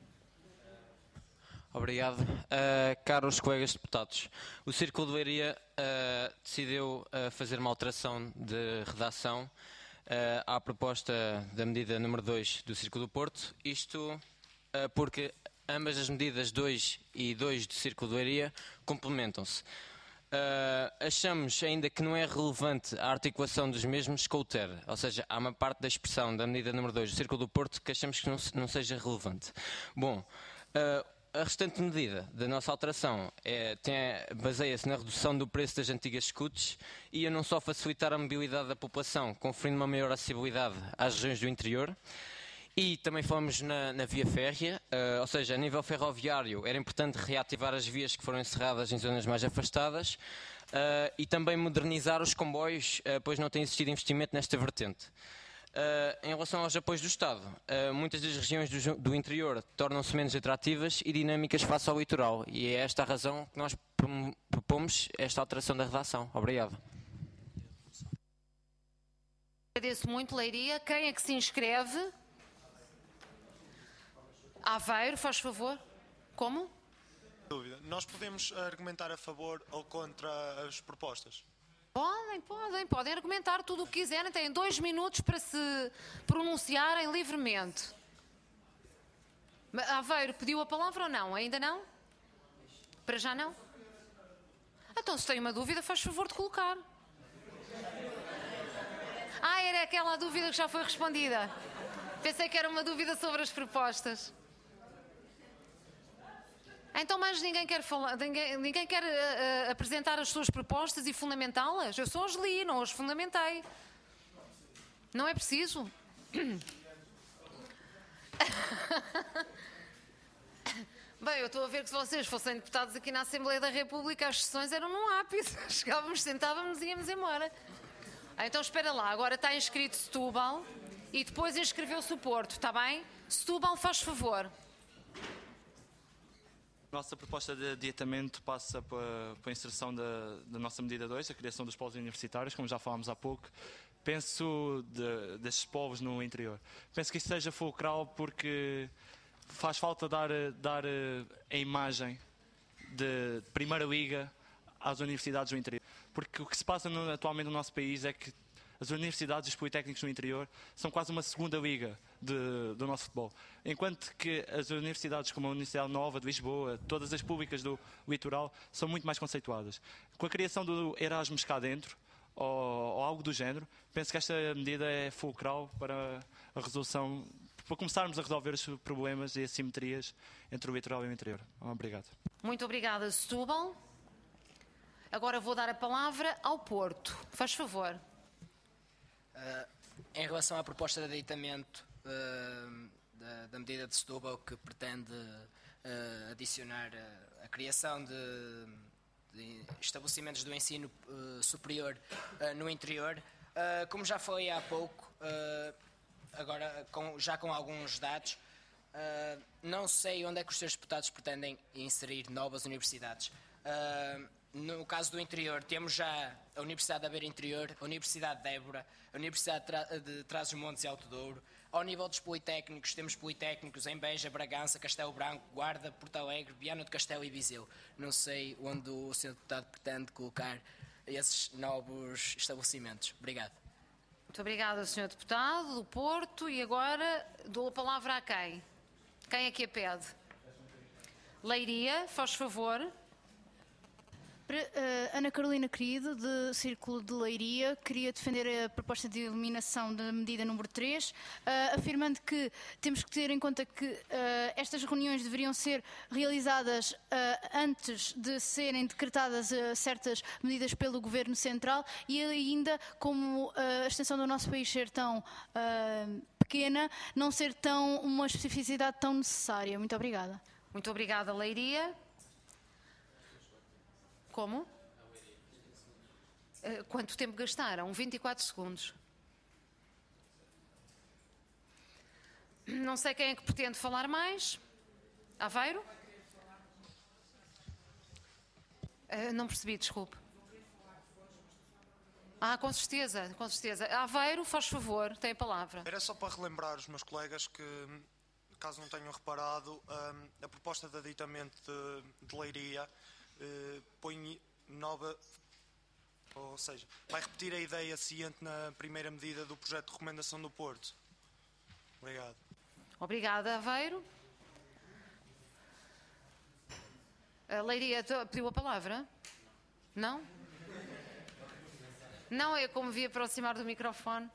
Obrigado. Uh, caros colegas deputados, o Círculo de Leiria uh, decidiu uh, fazer uma alteração de redação uh, à proposta da medida número dois do Círculo do Porto, isto uh, porque ambas as medidas dois e dois do Círculo de Leiria complementam-se. Uh, achamos ainda que não é relevante a articulação dos mesmos com o T E R, ou seja, há uma parte da expressão da medida número dois do Círculo do Porto que achamos que não, não seja relevante. Bom, uh, a restante medida da nossa alteração é, baseia-se na redução do preço das antigas scooters e a não só facilitar a mobilidade da população, conferindo uma maior acessibilidade às regiões do interior. E também falamos na, na via férrea, uh, ou seja, a nível ferroviário era importante reativar as vias que foram encerradas em zonas mais afastadas uh, e também modernizar os comboios, uh, pois não tem existido investimento nesta vertente. Uh, em relação aos apoios do Estado, uh, muitas das regiões do, do interior tornam-se menos atrativas e dinâmicas face ao litoral e é esta a razão que nós propomos esta alteração da redação. Obrigado. Agradeço muito, Leiria. Quem é que se inscreve? Aveiro, faz favor. Como? Dúvida. Nós podemos argumentar a favor ou contra as propostas? Podem, podem, podem argumentar tudo o que quiserem. Têm dois minutos para se pronunciarem livremente. Aveiro pediu a palavra ou não? Ainda não? Para já não? Então, se tem uma dúvida, faz favor de colocar. Ah, era aquela dúvida que já foi respondida. Pensei que era uma dúvida sobre as propostas. Então, mas ninguém quer falar, ninguém, ninguém quer uh, uh, apresentar as suas propostas e fundamentá-las? Eu só as li, não as fundamentei. Não é preciso. Bem, eu estou a ver que se vocês fossem deputados aqui na Assembleia da República, as sessões eram num ápice. Chegávamos, sentávamos e íamos embora. Ah, então, espera lá. Agora está inscrito Setúbal e depois inscreveu-se o Porto, está bem? Setúbal, faz favor. Nossa proposta de adiantamento passa pela, pela inserção da, da nossa medida dois, a criação dos polos universitários, como já falámos há pouco. Penso de, destes polos no interior. Penso que isso seja fulcral porque faz falta dar, dar a imagem de Primeira Liga às universidades do interior. Porque o que se passa no, atualmente no nosso país é que as universidades e os politécnicos no interior são quase uma segunda liga de, do nosso futebol. Enquanto que as universidades como a Universidade Nova de Lisboa, todas as públicas do litoral, são muito mais conceituadas. Com a criação do Erasmus cá dentro, ou, ou algo do género, penso que esta medida é fulcral para a resolução, para começarmos a resolver os problemas e assimetrias entre o litoral e o interior. Obrigado. Muito obrigada, Setúbal. Agora vou dar a palavra ao Porto. Faz favor. Uh, em relação à proposta de aditamento uh, da, da medida de Setúbal, que pretende uh, adicionar uh, a criação de, de estabelecimentos do ensino uh, superior uh, no interior, uh, como já falei há pouco, uh, agora com, já com alguns dados, uh, não sei onde é que os senhores deputados pretendem inserir novas universidades. Uh, No caso do interior, temos já a Universidade da Beira Interior, a Universidade de Évora, a Universidade de Trás-os-Montes e Alto Douro. Ao nível dos politécnicos, temos politécnicos em Beja, Bragança, Castelo Branco, Guarda, Porto Alegre, Viana do Castelo e Viseu. Não sei onde o senhor deputado pretende colocar esses novos estabelecimentos. Obrigado. Muito obrigada, senhor Deputado do Porto. E agora dou a palavra a quem? Quem é que a pede? Leiria, faz favor. Uh, Ana Carolina Querido, de Círculo de Leiria, queria defender a proposta de eliminação da medida número três, uh, afirmando que temos que ter em conta que uh, estas reuniões deveriam ser realizadas uh, antes de serem decretadas uh, certas medidas pelo Governo Central e ainda, como uh, a extensão do nosso país ser tão uh, pequena, não ser tão uma especificidade tão necessária. Muito obrigada. Muito obrigada, Leiria. Como? Uh, quanto tempo gastaram? vinte e quatro segundos. Não sei quem é que pretende falar mais. Aveiro? Uh, não percebi, desculpe. Ah, com certeza, com certeza. Aveiro, faz favor, tem a palavra. Era só para relembrar os meus colegas que, caso não tenham reparado, um, a proposta de aditamento de, de Leiria Uh, põe nova, ou seja, vai repetir a ideia ciente na primeira medida do projeto de recomendação do Porto. Obrigado. Obrigada, Aveiro. A Leiria pediu a palavra? Não? Não, é como vi aproximar do microfone.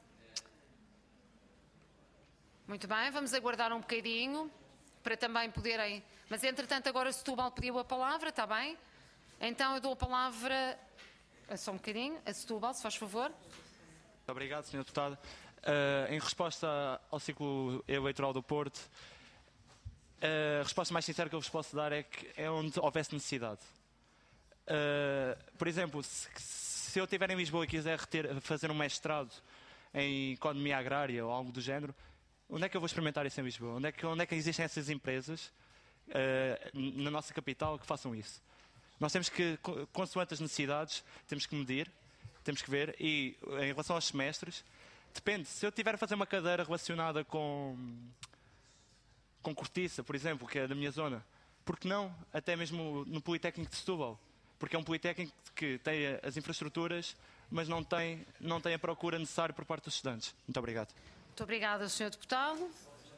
Muito bem, vamos aguardar um bocadinho para também poderem... Mas, entretanto, agora Setúbal pediu a palavra, está bem? Então eu dou a palavra, só um bocadinho, a Setúbal, se faz favor. Muito obrigado, senhor Deputado. Uh, em resposta ao ciclo eleitoral do Porto, a resposta mais sincera que eu vos posso dar é que é onde houvesse necessidade. Uh, por exemplo, se, se eu estiver em Lisboa e quiser reter, fazer um mestrado em economia agrária ou algo do género, onde é que eu vou experimentar isso em Lisboa? Onde é que, onde é que existem essas empresas uh, na nossa capital que façam isso? Nós temos que, consoante as necessidades, temos que medir, temos que ver, e em relação aos semestres, depende. Se eu tiver a fazer uma cadeira relacionada com, com cortiça, por exemplo, que é da minha zona, por que não até mesmo no Politécnico de Setúbal? Porque é um Politécnico que tem as infraestruturas, mas não tem, não tem a procura necessária por parte dos estudantes. Muito obrigado. Muito obrigada, senhor Deputado.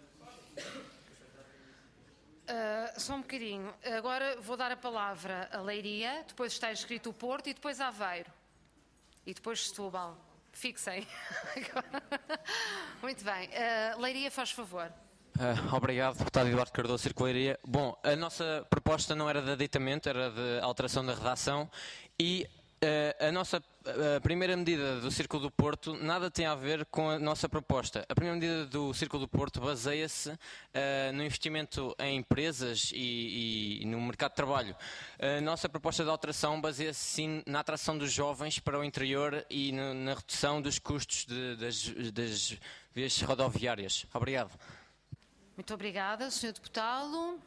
Uh, só um bocadinho. Agora vou dar a palavra a Leiria, depois está escrito o Porto e depois Aveiro. E depois Setúbal. Fixem. Muito bem. Uh, Leiria, faz favor. Uh, obrigado, deputado Eduardo Cardoso, Círculo Leiria. Bom, a nossa proposta não era de aditamento, era de alteração da redação e uh, a nossa a primeira medida do Círculo do Porto nada tem a ver com a nossa proposta. A primeira medida do Círculo do Porto baseia-se uh, no investimento em empresas e, e no mercado de trabalho. A nossa proposta de alteração baseia-se sim na atração dos jovens para o interior e no, na redução dos custos de, das, das vias rodoviárias. Obrigado. Muito obrigada, senhor Deputado.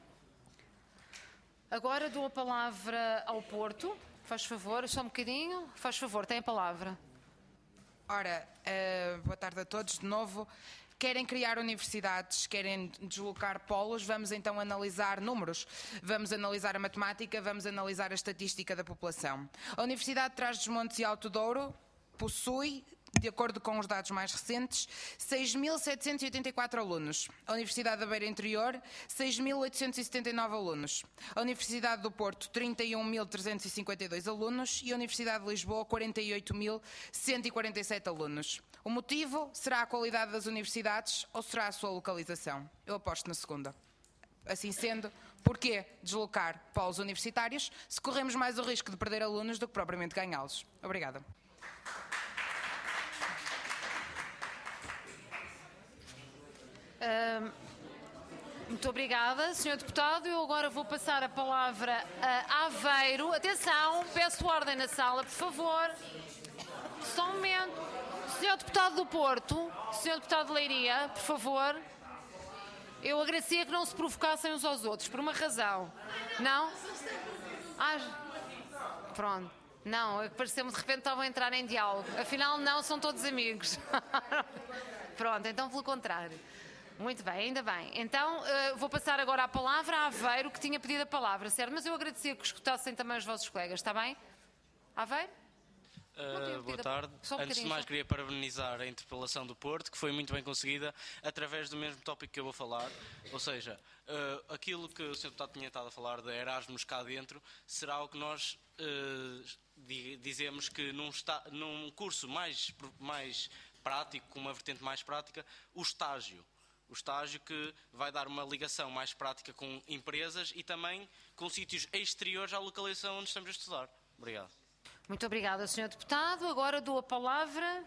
Agora dou a palavra ao Porto. Faz favor, só um bocadinho. Faz favor, tem a palavra. Ora, uh, boa tarde a todos de novo. querem criar universidades, querem deslocar polos, vamos então analisar números, vamos analisar a matemática, vamos analisar a estatística da população. A Universidade de Trás-os-Montes e Alto Douro possui, de acordo com os dados mais recentes, seis mil setecentos e oitenta e quatro alunos. A Universidade da Beira Interior, seis mil oitocentos e setenta e nove alunos. A Universidade do Porto, trinta e um mil trezentos e cinquenta e dois alunos. E a Universidade de Lisboa, quarenta e oito mil cento e quarenta e sete alunos. O motivo será a qualidade das universidades ou será a sua localização? Eu aposto na segunda. Assim sendo, porquê deslocar polos universitários se corremos mais o risco de perder alunos do que propriamente ganhá-los? Obrigada. Uh, muito obrigada, senhor Deputado. Eu agora vou passar a palavra a Aveiro. Atenção, peço ordem na sala, por favor. Só um momento. senhor Deputado do Porto, senhor Deputado de Leiria, por favor. Eu agradecia que não se provocassem uns aos outros, por uma razão. Não? Ah, pronto. Não, é que pareceu-me de repente estavam a entrar em diálogo. Afinal, não, são todos amigos. Pronto, então pelo contrário. Muito bem, ainda bem. Então, uh, vou passar agora a palavra a Aveiro, que tinha pedido a palavra, certo? Mas eu agradecia que escutassem também os vossos colegas, está bem? Aveiro? Uh, boa tarde. Um Antes de mais, só. queria parabenizar a interpelação do Porto, que foi muito bem conseguida, através do mesmo tópico que eu vou falar. Ou seja, uh, aquilo que o senhor Deputado tinha estado a falar de Erasmus cá dentro, será o que nós uh, dizemos que num, está, num curso mais, mais prático, com uma vertente mais prática, o estágio. O estágio que vai dar uma ligação mais prática com empresas e também com sítios exteriores à localização onde estamos a estudar. Obrigado. Muito obrigada, senhor Deputado. Agora dou a palavra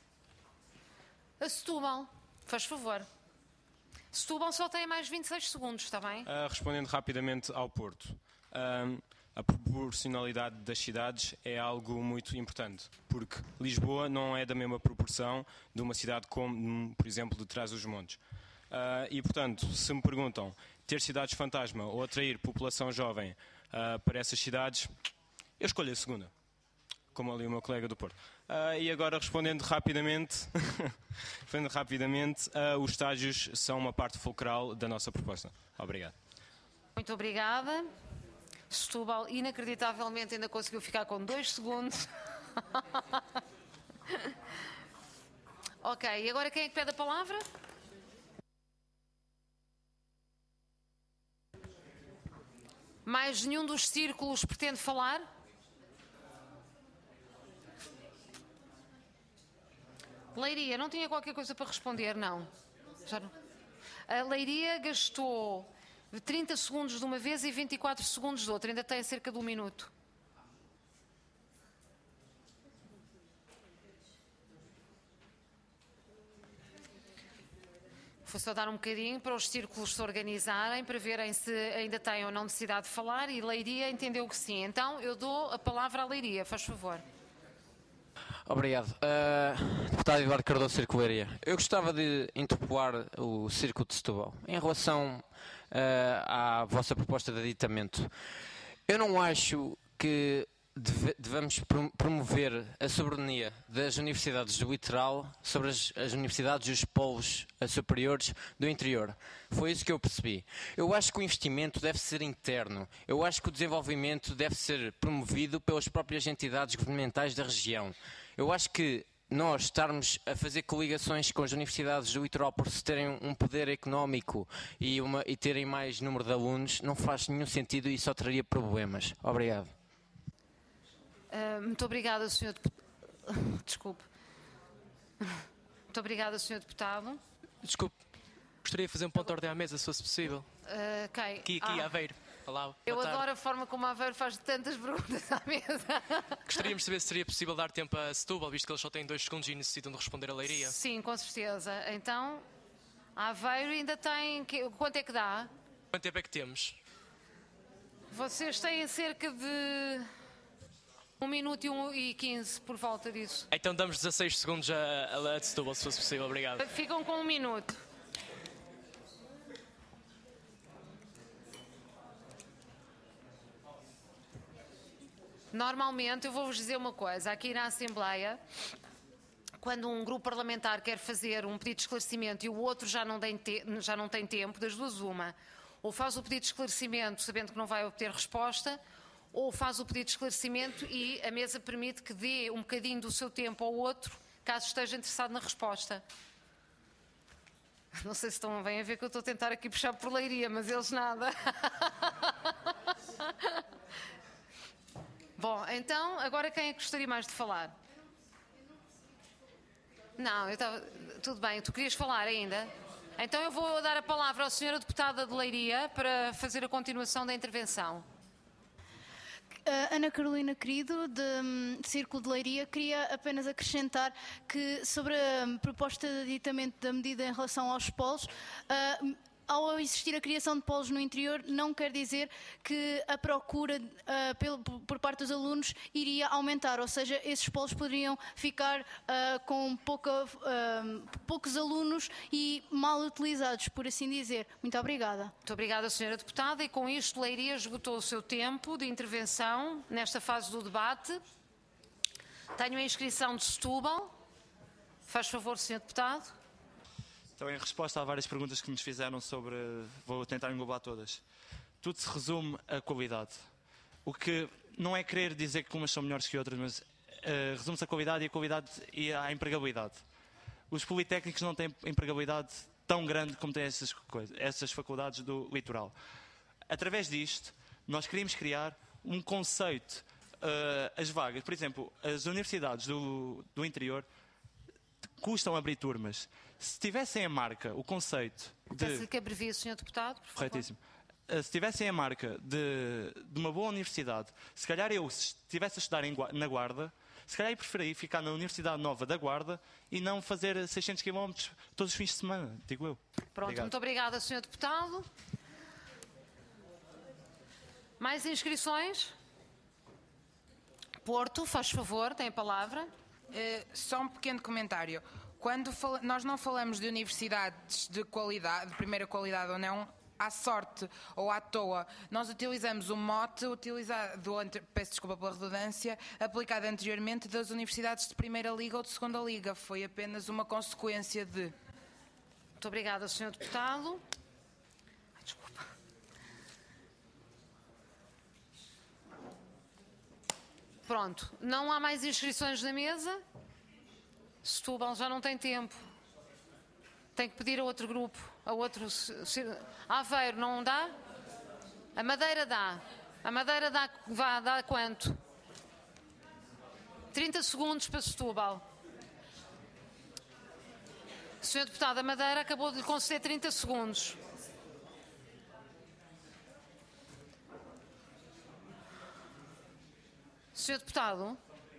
a Setúbal. Faz favor. Setúbal só tem mais vinte e seis segundos, está bem? Uh, respondendo rapidamente ao Porto. Uh, a proporcionalidade das cidades é algo muito importante, porque Lisboa não é da mesma proporção de uma cidade como, por exemplo, de Trás-os-Montes. Uh, e, portanto, se me perguntam ter cidades fantasma ou atrair população jovem uh, para essas cidades, eu escolho a segunda, como ali o meu colega do Porto. Uh, e agora, respondendo rapidamente, respondendo rapidamente uh, os estágios são uma parte fulcral da nossa proposta. Obrigado. Muito obrigada. Setúbal, inacreditavelmente, ainda conseguiu ficar com dois segundos. Ok, e agora quem é que pede a palavra? Mais nenhum dos círculos pretende falar? Leiria, não tinha qualquer coisa para responder, não? Já não? A Leiria gastou trinta segundos de uma vez e vinte e quatro segundos de outra, ainda tem cerca de um minuto. Vou só dar um bocadinho para os círculos se organizarem, para verem se ainda têm ou não necessidade de falar, e Leiria entendeu que sim. Então eu dou a palavra à Leiria, faz favor. Obrigado. Uh, Deputado Eduardo Cardoso, Círculo Leiria. Eu gostava de interpelar o Círculo de Setúbal em relação uh, à vossa proposta de aditamento. Eu não acho que deve, devamos promover a soberania das universidades do litoral sobre as, as universidades e os polos superiores do interior. Foi isso que eu percebi. Eu acho que o investimento deve ser interno. Eu acho que o desenvolvimento deve ser promovido pelas próprias entidades governamentais da região. Eu acho que nós estarmos a fazer coligações com as universidades do litoral por se terem um poder económico e, uma, e terem mais número de alunos não faz nenhum sentido e só traria problemas. Obrigado. Uh, muito obrigada, senhor Deputado. Desculpe. Muito obrigada, senhor Deputado. Desculpe. Gostaria de fazer um ponto de ordem à mesa, se fosse possível. Uh, okay. Aqui, aqui, ah. Aveiro. Olá, Eu tarde. adoro a forma como a Aveiro faz tantas perguntas à mesa. Gostaríamos de saber se seria possível dar tempo a Setúbal, visto que eles só têm dois segundos e necessitam de responder a Leiria. Sim, com certeza. Então, a Aveiro ainda tem... Quanto é que dá? Quanto tempo é que temos? Vocês têm cerca de um minuto e, um, e quinze por volta disso. Então damos dezasseis segundos a, a Setúbal, se fosse possível. Obrigado. Ficam com um minuto. Normalmente, eu vou-vos dizer uma coisa, aqui na Assembleia, quando um grupo parlamentar quer fazer um pedido de esclarecimento e o outro já não tem, te já não tem tempo, das duas uma, ou faz o pedido de esclarecimento sabendo que não vai obter resposta, ou faz o pedido de esclarecimento e a mesa permite que dê um bocadinho do seu tempo ao outro, caso esteja interessado na resposta. Não sei se estão bem a ver que eu estou a tentar aqui puxar por Leiria, mas eles nada. Bom, então, agora quem é que gostaria mais de falar? Não, eu estava... Tudo bem, tu querias falar ainda? Então eu vou dar a palavra à senhora deputada de Leiria para fazer a continuação da intervenção. Uh, Ana Carolina Querido, de um, Círculo de Leiria, queria apenas acrescentar que sobre a um, proposta de aditamento da medida em relação aos polos, uh, ao existir a criação de polos no interior, não quer dizer que a procura uh, pelo, por parte dos alunos iria aumentar, ou seja, esses polos poderiam ficar uh, com pouca, uh, poucos alunos e mal utilizados, por assim dizer. Muito obrigada. Muito obrigada, senhora deputada, e com isto Leiria esgotou o seu tempo de intervenção nesta fase do debate. Tenho a inscrição de Setúbal. Faz favor, senhor deputado. Então, em resposta a várias perguntas que nos fizeram sobre... Vou tentar englobar todas. Tudo se resume a qualidade. O que não é querer dizer que umas são melhores que outras, mas uh, resume-se a qualidade e a qualidade e a empregabilidade. Os politécnicos não têm empregabilidade tão grande como têm essas, coisas, essas faculdades do litoral. Através disto, nós queríamos criar um conceito. Uh, as vagas, por exemplo, as universidades do, do interior custam abrir turmas. Se tivessem a marca, o conceito de... Peço-lhe que abrevie, senhor deputado, por favor. Corretíssimo. Se tivessem a marca de, de uma boa universidade, se calhar eu, se estivesse a estudar em, na Guarda, se calhar eu preferia ficar na Universidade Nova da Guarda e não fazer seiscentos quilómetros todos os fins de semana, digo eu. Pronto, Obrigado. Muito obrigada, senhor deputado. Mais inscrições? Porto, faz favor, tem a palavra. Uh, só um pequeno comentário. Quando fala, nós não falamos de universidades de qualidade, de primeira qualidade ou não, à sorte ou à toa. Nós utilizamos o mote utilizado, peço desculpa pela redundância, aplicado anteriormente das universidades de primeira liga ou de segunda liga. Foi apenas uma consequência de... Muito obrigada, senhor deputado. Ai, desculpa. Pronto, não há mais inscrições na mesa. Setúbal já não tem tempo. Tem que pedir a outro grupo, a outro... Aveiro não dá? A Madeira dá. A Madeira dá, vá, dá quanto? trinta segundos para Setúbal. senhor deputado, a Madeira acabou de lhe conceder trinta segundos. senhor deputado...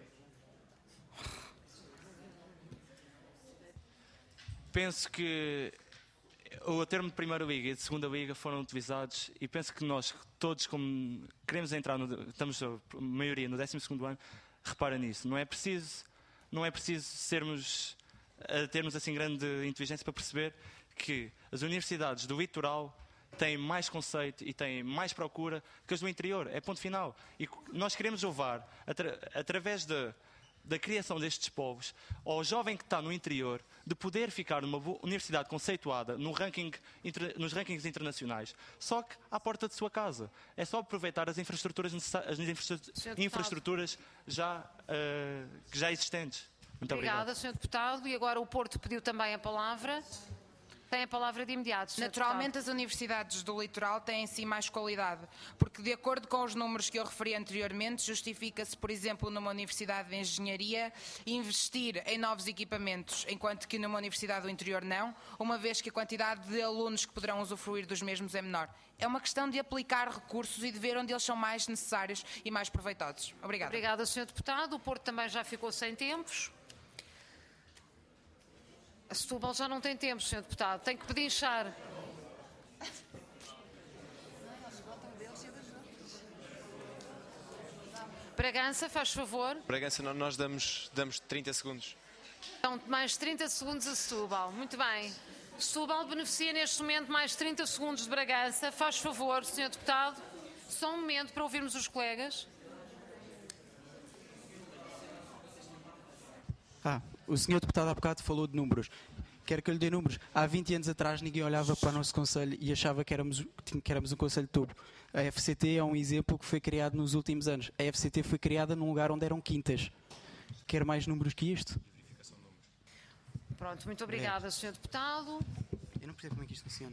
Penso que o termo de primeira liga e de segunda liga foram utilizados e penso que nós todos, como queremos entrar, no, estamos a maioria no décimo segundo ano, repara nisso. Não é preciso, não é preciso sermos, a termos assim grande inteligência para perceber que as universidades do litoral têm mais conceito e têm mais procura que as do interior. É ponto final. E nós queremos levar, atra, através de... da criação destes povos, ao jovem que está no interior, de poder ficar numa universidade conceituada no ranking, nos rankings internacionais, só que à porta de sua casa. É só aproveitar as infraestruturas, as infraestruturas já, uh, já existentes. Muito Obrigada, obrigado. senhor deputado. E agora o Porto pediu também a palavra. Tem a palavra de imediato, senhor Naturalmente, deputado. as universidades do litoral têm em si mais qualidade, porque, de acordo com os números que eu referi anteriormente, justifica-se, por exemplo, numa universidade de engenharia, investir em novos equipamentos, enquanto que numa universidade do interior não, uma vez que a quantidade de alunos que poderão usufruir dos mesmos é menor. É uma questão de aplicar recursos e de ver onde eles são mais necessários e mais proveitosos. Obrigada. Obrigada, senhor deputado. O Porto também já ficou sem tempos. A Setúbal já não tem tempo, senhor deputado. Tem que pedinchar. Bragança, faz favor. Bragança, nós damos, damos trinta segundos. Então, mais trinta segundos a Setúbal. Muito bem. Setúbal beneficia neste momento mais trinta segundos de Bragança. Faz favor, senhor deputado. Só um momento para ouvirmos os colegas. Ah, o senhor deputado há bocado falou de números. Quero que eu lhe dê números. Há vinte anos atrás ninguém olhava para o nosso Conselho e achava que éramos, que éramos um Conselho de topo. A F C T é um exemplo que foi criado nos últimos anos. A F C T foi criada num lugar onde eram quintas. Quer mais números que isto? Pronto, muito obrigada, senhor Deputado. Eu não percebo como é que isto funciona.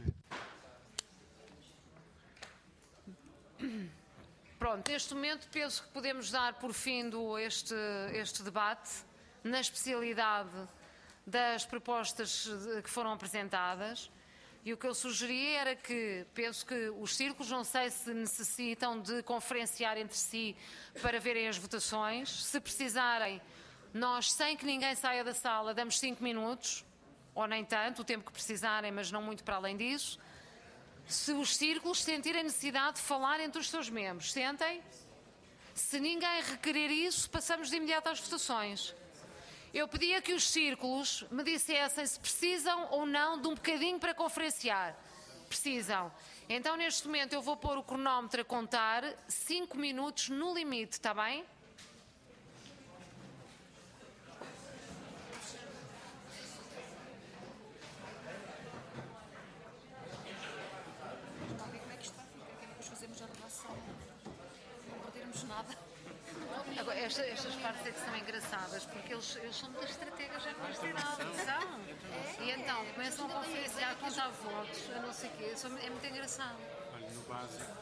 Pronto, neste momento penso que podemos dar por findo este, este debate na especialidade das propostas que foram apresentadas. E o que eu sugeri era que, penso que os círculos, não sei se necessitam de conferenciar entre si para verem as votações. Se precisarem, nós, sem que ninguém saia da sala, damos cinco minutos, ou nem tanto, o tempo que precisarem, mas não muito para além disso. Se os círculos sentirem necessidade de falar entre os seus membros, sentem. Se ninguém requerer isso, passamos de imediato às votações. Eu pedia que os círculos me dissessem se precisam ou não de um bocadinho para conferenciar. Precisam. Então, neste momento, eu vou pôr o cronómetro a contar, cinco minutos no limite, está bem? Agora, esta, estas partes é que são engraçadas, porque eles, eles são muitas estratégias já consideradas, são? E então, começam a conferenciar, a contar votos, a não sei o quê, isso é muito engraçado. Olha, no básico.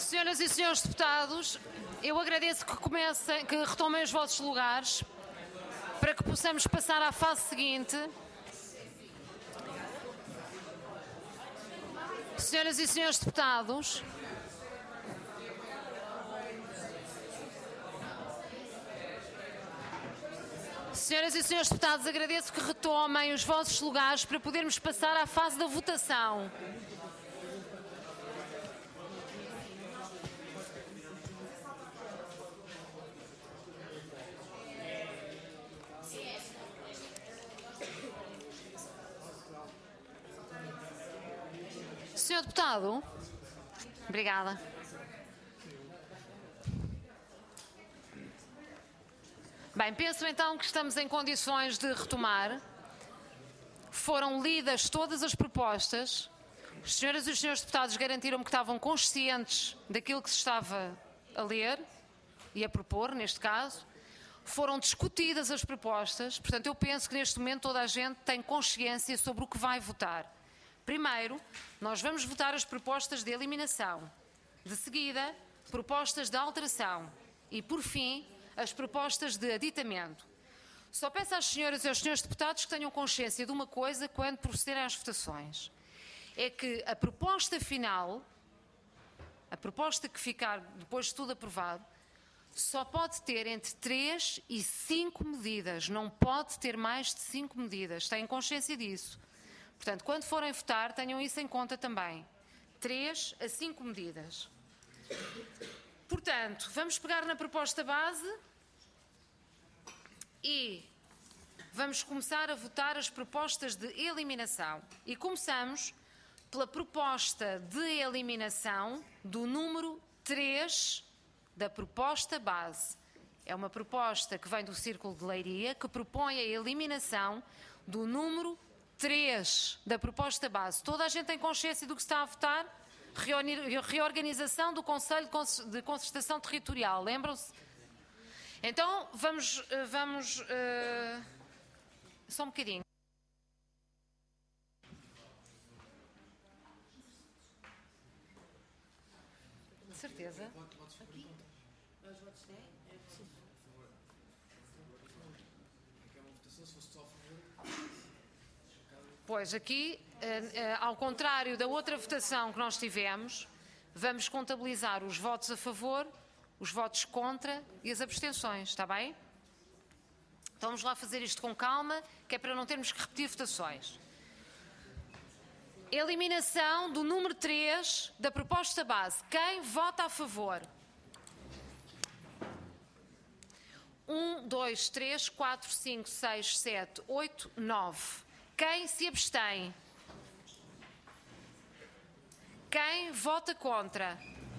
Senhoras e senhores deputados, eu agradeço que comecem, que retomem os vossos lugares para que possamos passar à fase seguinte. Senhoras e senhores deputados, Senhoras e senhores deputados, agradeço que retomem os vossos lugares para podermos passar à fase da votação. Senhor deputado, obrigada. Bem, penso então que estamos em condições de retomar. Foram lidas todas as propostas. As senhoras e os senhores deputados garantiram-me que estavam conscientes daquilo que se estava a ler e a propor, neste caso. Foram discutidas as propostas. Portanto, eu penso que neste momento toda a gente tem consciência sobre o que vai votar. Primeiro, nós vamos votar as propostas de eliminação. De seguida, propostas de alteração. E, por fim, as propostas de aditamento. Só peço às senhoras e aos senhores deputados que tenham consciência de uma coisa quando procederem às votações. É que a proposta final, a proposta que ficar depois de tudo aprovado, só pode ter entre três e cinco medidas. Não pode ter mais de cinco medidas. Têm consciência disso. Portanto, quando forem votar, tenham isso em conta também. três a cinco medidas. Portanto, vamos pegar na proposta base e vamos começar a votar as propostas de eliminação. E começamos pela proposta de eliminação do número três da proposta base. É uma proposta que vem do Círculo de Leiria, que propõe a eliminação do número três da proposta base. Toda a gente tem consciência do que está a votar? Reorganização do Conselho de Concertação Territorial. Lembram-se? Então, vamos... vamos uh... Só um bocadinho. De certeza? Aqui. Os votos têm? É preciso. Pois, aqui, ao contrário da outra votação que nós tivemos, vamos contabilizar os votos a favor, os votos contra e as abstenções, está bem? Então vamos lá fazer isto com calma, que é para não termos que repetir votações. Eliminação do número três da proposta base. Quem vota a favor? um, dois, três, quatro, cinco, seis, sete, oito, nove. Quem se abstém? Quem vota contra?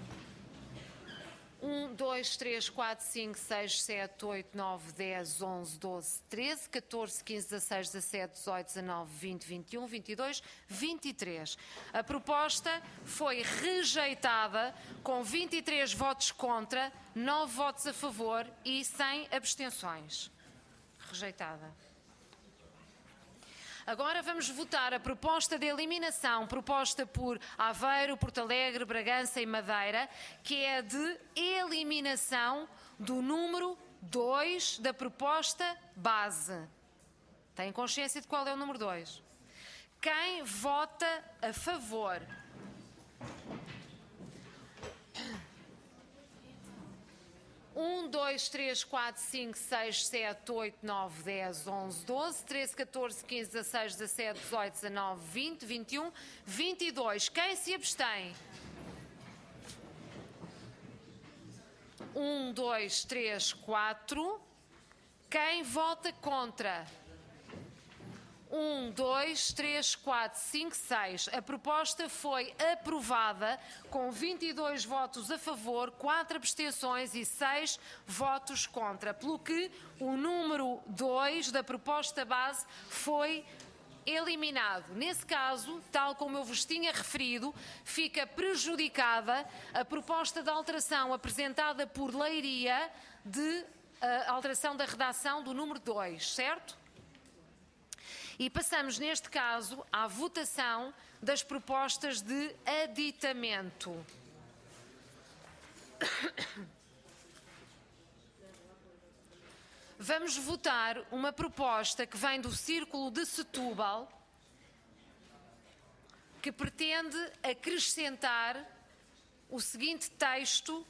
um, dois, três, quatro, cinco, seis, sete, oito, nove, dez, onze, doze, treze, catorze, quinze, dezasseis, dezassete, dezoito, dezanove, vinte, vinte e um, vinte e dois, vinte e três. A proposta foi rejeitada com vinte e três votos contra, nove votos a favor e cem abstenções. Rejeitada. Agora vamos votar a proposta de eliminação proposta por Aveiro, Porto Alegre, Bragança e Madeira, que é de eliminação do número dois da proposta base. Têm consciência de qual é o número dois? Quem vota a favor? um, dois, três, quatro, cinco, seis, sete, oito, nove, dez, onze, doze, treze, catorze, quinze, dezasseis, dezassete, dezoito, dezanove, vinte, vinte e um, vinte e dois. Quem se abstém? um, dois, três, quatro. Quem vota contra? um, dois, três, quatro, cinco, seis. A proposta foi aprovada com vinte e dois votos a favor, quatro abstenções e seis votos contra, pelo que o número dois da proposta base foi eliminado. Nesse caso, tal como eu vos tinha referido, fica prejudicada a proposta de alteração apresentada por Leiria de uh, alteração da redação do número dois, certo? E passamos, neste caso, à votação das propostas de aditamento. Vamos votar uma proposta que vem do Círculo de Setúbal, que pretende acrescentar o seguinte texto.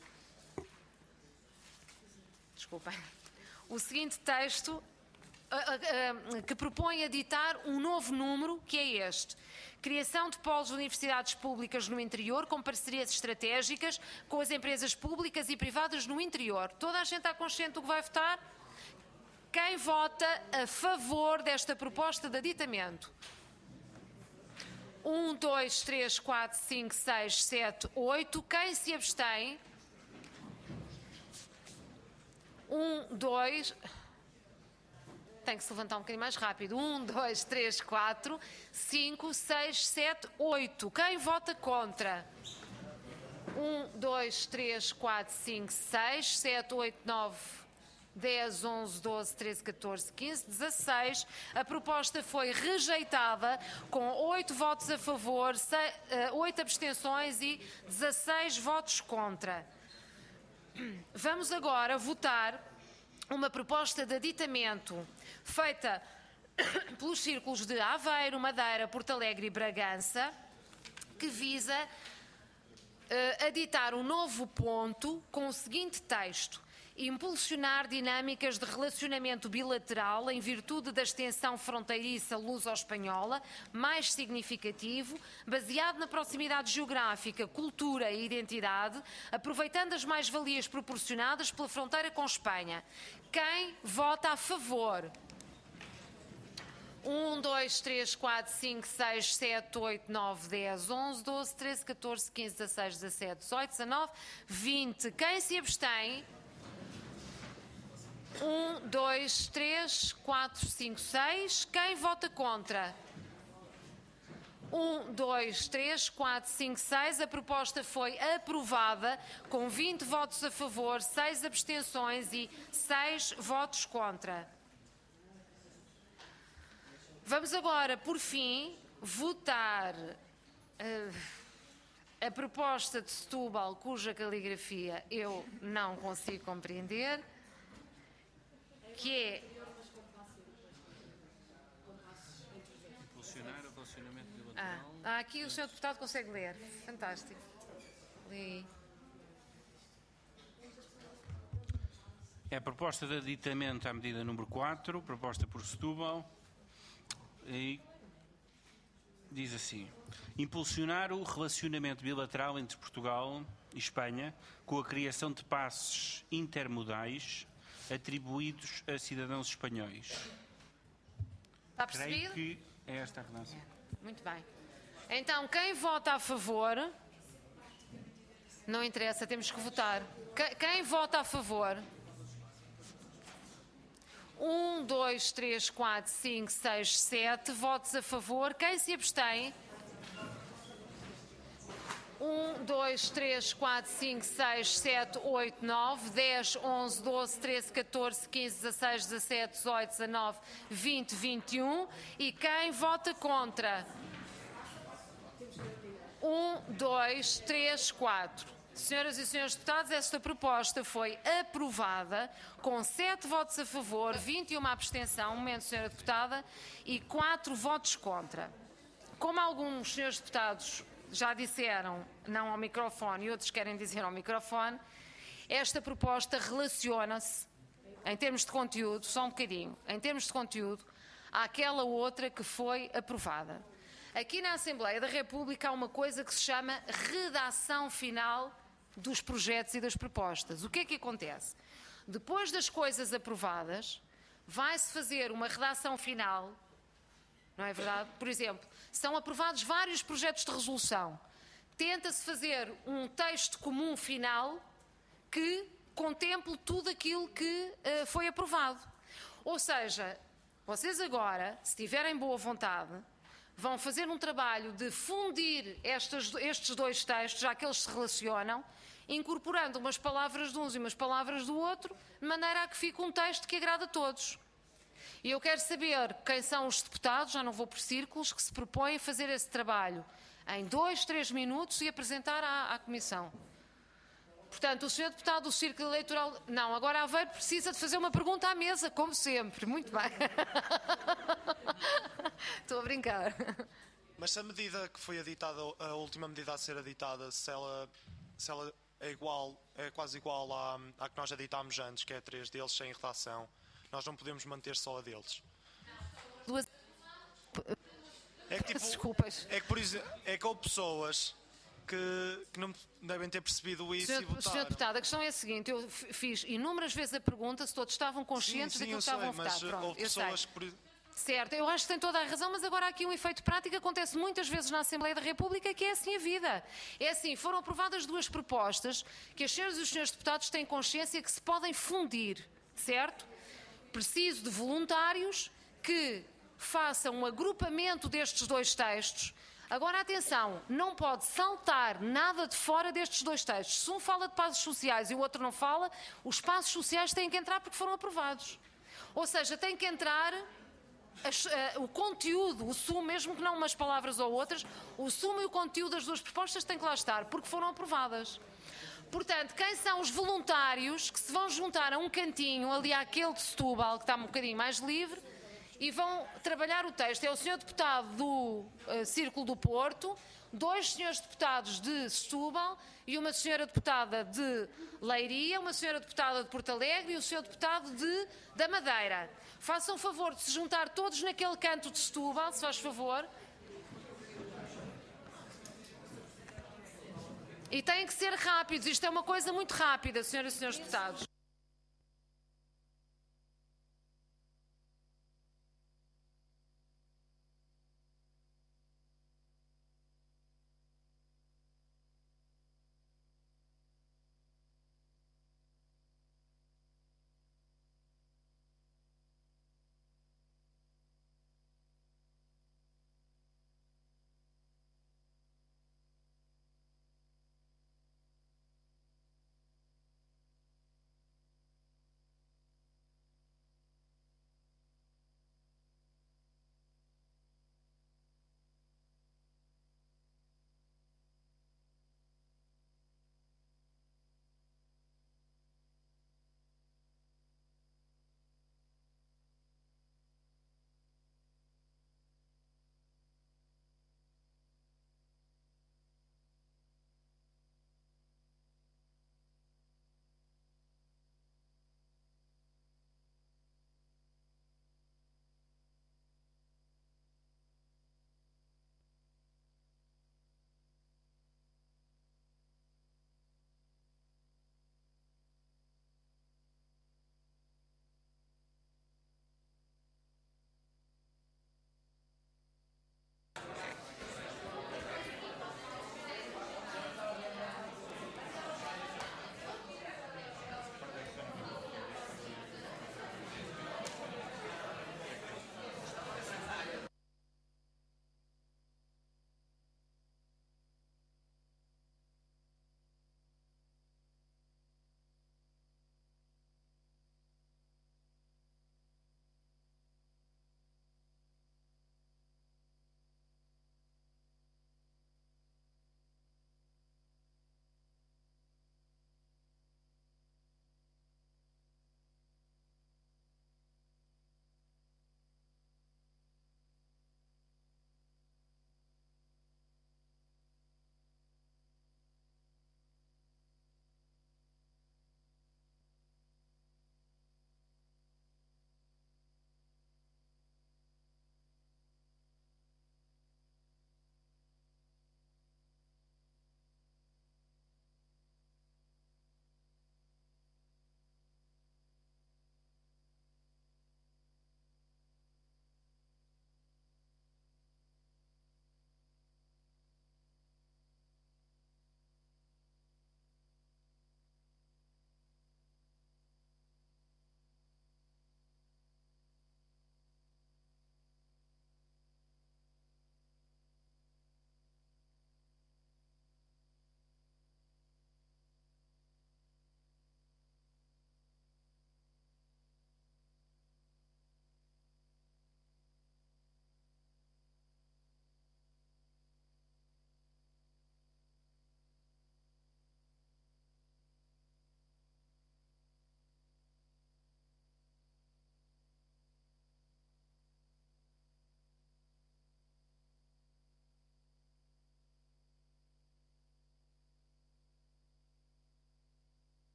Desculpem. O seguinte texto que propõe editar um novo número, que é este: criação de polos de universidades públicas no interior, com parcerias estratégicas com as empresas públicas e privadas no interior. Toda a gente está consciente do que vai votar? Quem vota a favor desta proposta de aditamento? Um, dois, três, quatro, cinco, seis, sete, oito. Quem se abstém? Um, dois... Tem que se levantar um bocadinho mais rápido. Um, dois, três, quatro, cinco, seis, sete, oito. Quem vota contra? Um, dois, três, quatro, cinco, seis, sete, oito, nove, dez, onze, doze, treze, catorze, quinze, dezasseis. A proposta foi rejeitada com oito votos a favor, oito abstenções e dezasseis votos contra. Vamos agora votar uma proposta de aditamento feita pelos círculos de Aveiro, Madeira, Porto Alegre e Bragança, que visa uh, aditar um novo ponto com o seguinte texto: impulsionar dinâmicas de relacionamento bilateral em virtude da extensão fronteiriça luso-espanhola mais significativo, baseado na proximidade geográfica, cultura e identidade, aproveitando as mais-valias proporcionadas pela fronteira com Espanha. Quem vota a favor? um, dois, três, quatro, cinco, seis, sete, oito, nove, dez, onze, doze, treze, catorze, quinze, dezasseis, dezassete, dezoito, dezanove, vinte. Quem se abstém? um, dois, três, quatro, cinco, seis. Quem vota contra? um, dois, três, quatro, cinco, seis. A proposta foi aprovada com vinte votos a favor, seis abstenções e seis votos contra. Vamos agora, por fim, votar uh, a proposta de Setúbal, cuja caligrafia eu não consigo compreender, que é impulsionar o relacionamento bilateral. Ah, aqui o senhor deputado consegue ler. Fantástico. Li. É a proposta de aditamento à medida número quatro, proposta por Setúbal, e diz assim: impulsionar o relacionamento bilateral entre Portugal e Espanha com a criação de passes intermodais atribuídos a cidadãos espanhóis. Está percebido? Creio que é esta a redação. Muito bem. Então, quem vota a favor? Não interessa, temos que votar. Quem, quem vota a favor? Um, dois, três, quatro, cinco, seis, sete votos a favor. Quem se abstém? um, dois, três, quatro, cinco, seis, sete, oito, nove, dez, onze, doze, treze, catorze, quinze, dezasseis, dezassete, dezoito, dezanove, vinte, vinte e um. E quem vota contra? um, dois, três, quatro. Senhoras e senhores deputados, esta proposta foi aprovada com sete votos a favor, vinte e uma abstenção, um momento, senhora deputada, e quatro votos contra. Como alguns senhores deputados já disseram, não ao microfone, e outros querem dizer ao microfone, esta proposta relaciona-se, em termos de conteúdo, só um bocadinho, em termos de conteúdo, àquela outra que foi aprovada. Aqui na Assembleia da República há uma coisa que se chama redação final dos projetos e das propostas. O que é que acontece? Depois das coisas aprovadas, vai-se fazer uma redação final, não é verdade? Por exemplo, são aprovados vários projetos de resolução. Tenta-se fazer um texto comum final que contemple tudo aquilo que uh, foi aprovado. Ou seja, vocês agora, se tiverem boa vontade, vão fazer um trabalho de fundir estas, estes dois textos, já que eles se relacionam, incorporando umas palavras de uns e umas palavras do outro, de maneira a que fique um texto que agrada a todos. E eu quero saber quem são os deputados, já não vou por círculos, que se propõem a fazer esse trabalho em dois, três minutos e apresentar à, à Comissão. Portanto, o senhor Deputado do Círculo Eleitoral... Não, agora Aveiro precisa de fazer uma pergunta à mesa, como sempre. Muito bem. Estou a brincar. Mas se a medida que foi editada, a última medida a ser editada, se ela, se ela é igual, é quase igual à, à que nós editámos antes, que é três deles sem redação, nós não podemos manter só a deles. Duas... É que, tipo, Desculpas. É que, por exemplo, é que houve pessoas que, que não devem ter percebido isso Senhor, e votaram. senhor Deputado, a questão é a seguinte, eu fiz inúmeras vezes a pergunta se todos estavam conscientes sim, sim, daquilo que eu estavam sei, a votar. mas Pronto, houve eu sei. pessoas que... Por... Certo, eu acho que tem toda a razão, mas agora há aqui um efeito prático que acontece muitas vezes na Assembleia da República, que é assim a vida. É assim, foram aprovadas duas propostas que as senhoras e os senhores deputados têm consciência que se podem fundir, certo? Preciso de voluntários que façam um agrupamento destes dois textos. Agora, atenção, não pode saltar nada de fora destes dois textos. Se um fala de passos sociais e o outro não fala, os passos sociais têm que entrar porque foram aprovados. Ou seja, tem que entrar... As, uh, o conteúdo, o sumo, mesmo que não umas palavras ou outras, o sumo e o conteúdo das duas propostas têm que lá estar, porque foram aprovadas. Portanto, quem são os voluntários que se vão juntar a um cantinho, ali àquele de Setúbal, que está um bocadinho mais livre, e vão trabalhar o texto? É o senhor Deputado do uh, Círculo do Porto, dois senhores deputados de Setúbal e uma senhora deputada de Leiria, uma senhora deputada de Porto Alegre e o senhor deputado de, da Madeira. Façam favor de se juntar todos naquele canto de Setúbal, se faz favor. E têm que ser rápidos. Isto é uma coisa muito rápida, senhoras e senhores deputados.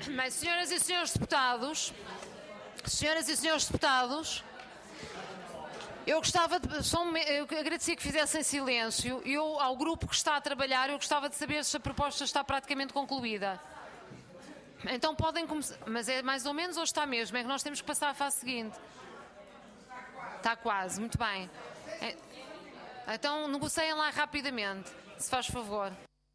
Mas, senhoras e senhores deputados, senhoras e senhores deputados, eu gostava de, só um, eu agradecia que fizessem silêncio. Eu, ao grupo que está a trabalhar, eu gostava de saber se a proposta está praticamente concluída. Então podem começar, mas é mais ou menos ou está mesmo? É que nós temos que passar à fase seguinte. Está quase, muito bem. É, então negociem lá rapidamente, se faz favor.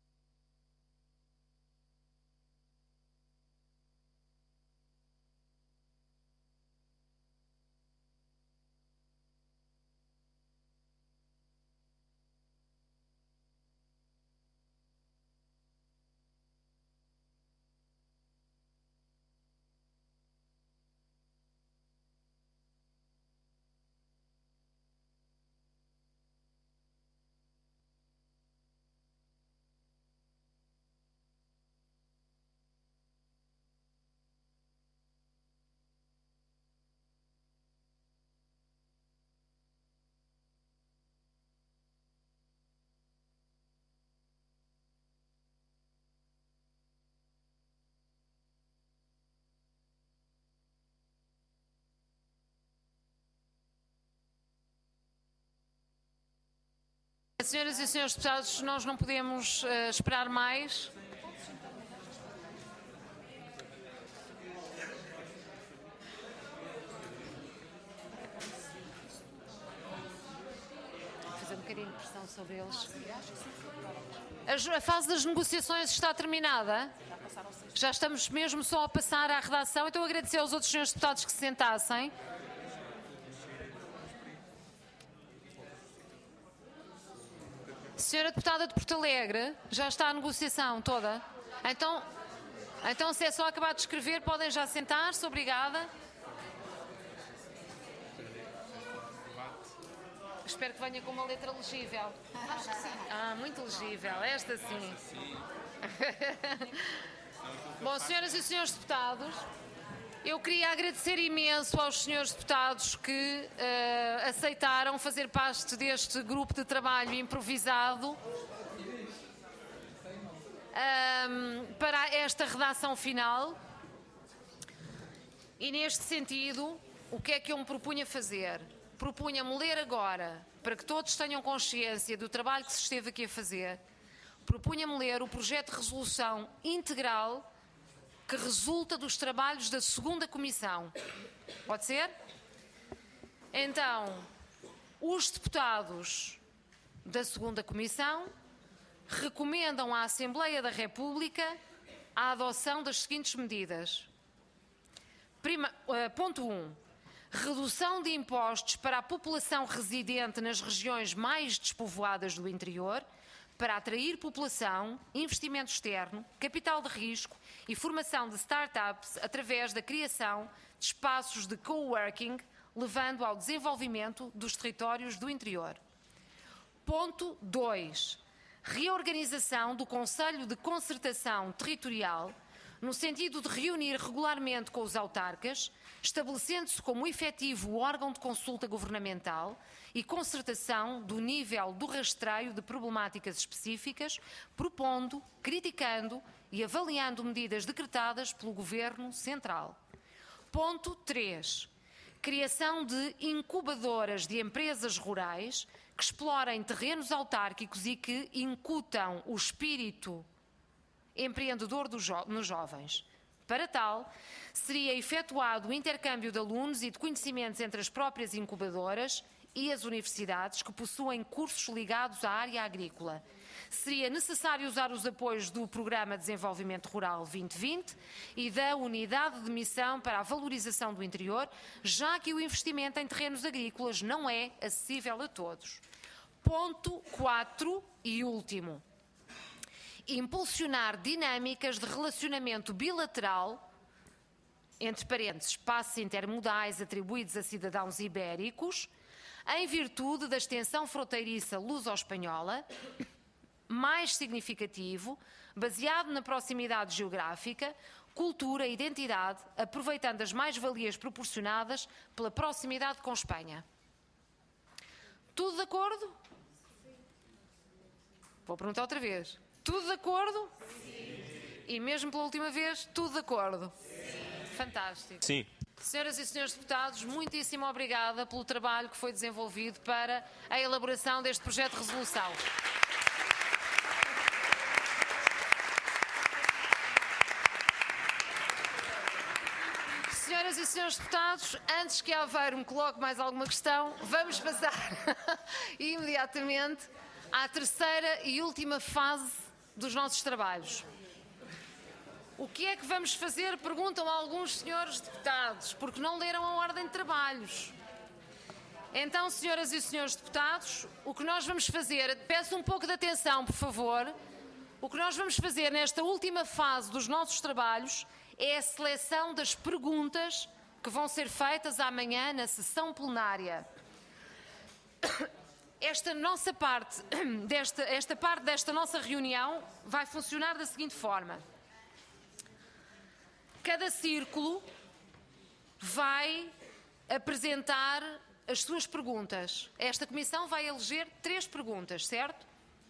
Senhoras e senhores deputados, nós não podemos uh, esperar mais. Vou fazer um bocadinho de pressão sobre eles. A, a fase das negociações está terminada. Já estamos mesmo só a passar à redação. Então agradecer aos outros senhores deputados que se sentassem. Senhora deputada de Porto Alegre, já está a negociação toda? Então, então se é só acabar de escrever, podem já sentar-se, obrigada. Espero que venha com uma letra legível. Acho que sim. Ah, muito legível, esta sim. Bom, senhoras e senhores deputados, eu queria agradecer imenso aos senhores deputados que uh, aceitaram fazer parte deste grupo de trabalho improvisado um, para esta redação final. E neste sentido, o que é que eu me propunha fazer? Propunha-me ler agora, para que todos tenham consciência do trabalho que se esteve aqui a fazer, propunha-me ler o projeto de resolução integral que resulta dos trabalhos da segunda comissão. Pode ser? Então, os deputados da segunda comissão recomendam à Assembleia da República a adoção das seguintes medidas. Prima, uh, ponto um. Redução de impostos para a população residente nas regiões mais despovoadas do interior, para atrair população, investimento externo, capital de risco e formação de start-ups através da criação de espaços de coworking, levando ao desenvolvimento dos territórios do interior. Ponto dois. Reorganização do Conselho de Concertação Territorial, no sentido de reunir regularmente com os autarcas, estabelecendo-se como efetivo órgão de consulta governamental e concertação do nível do rastreio de problemáticas específicas, propondo, criticando e avaliando medidas decretadas pelo Governo Central. Ponto três. Criação de incubadoras de empresas rurais que explorem terrenos autárquicos e que incutam o espírito empreendedor do jo- nos jovens. Para tal, seria efetuado o intercâmbio de alunos e de conhecimentos entre as próprias incubadoras e as universidades que possuem cursos ligados à área agrícola. Seria necessário usar os apoios do Programa de Desenvolvimento Rural vinte vinte e da Unidade de Missão para a Valorização do Interior, já que o investimento em terrenos agrícolas não é acessível a todos. Ponto quatro e último. Impulsionar dinâmicas de relacionamento bilateral, entre parênteses, espaços intermodais atribuídos a cidadãos ibéricos, em virtude da extensão fronteiriça luso-espanhola, mais significativo, baseado na proximidade geográfica, cultura e identidade, aproveitando as mais-valias proporcionadas pela proximidade com Espanha. Tudo de acordo? Vou perguntar outra vez. Tudo de acordo? Sim. E mesmo pela última vez, tudo de acordo? Sim. Fantástico. Sim. Senhoras e senhores deputados, muitíssimo obrigada pelo trabalho que foi desenvolvido para a elaboração deste projeto de resolução. Senhoras e senhores deputados, antes que a Aveiro me coloque mais alguma questão, vamos passar imediatamente à terceira e última fase dos nossos trabalhos. O que é que vamos fazer? Perguntam alguns senhores deputados, porque não leram a ordem de trabalhos. Então, senhoras e senhores deputados, o que nós vamos fazer, peço um pouco de atenção, por favor, o que nós vamos fazer nesta última fase dos nossos trabalhos é a seleção das perguntas que vão ser feitas amanhã na sessão plenária. Esta nossa parte, desta, esta parte desta nossa reunião vai funcionar da seguinte forma. Cada círculo vai apresentar as suas perguntas. Esta comissão vai eleger três perguntas, certo?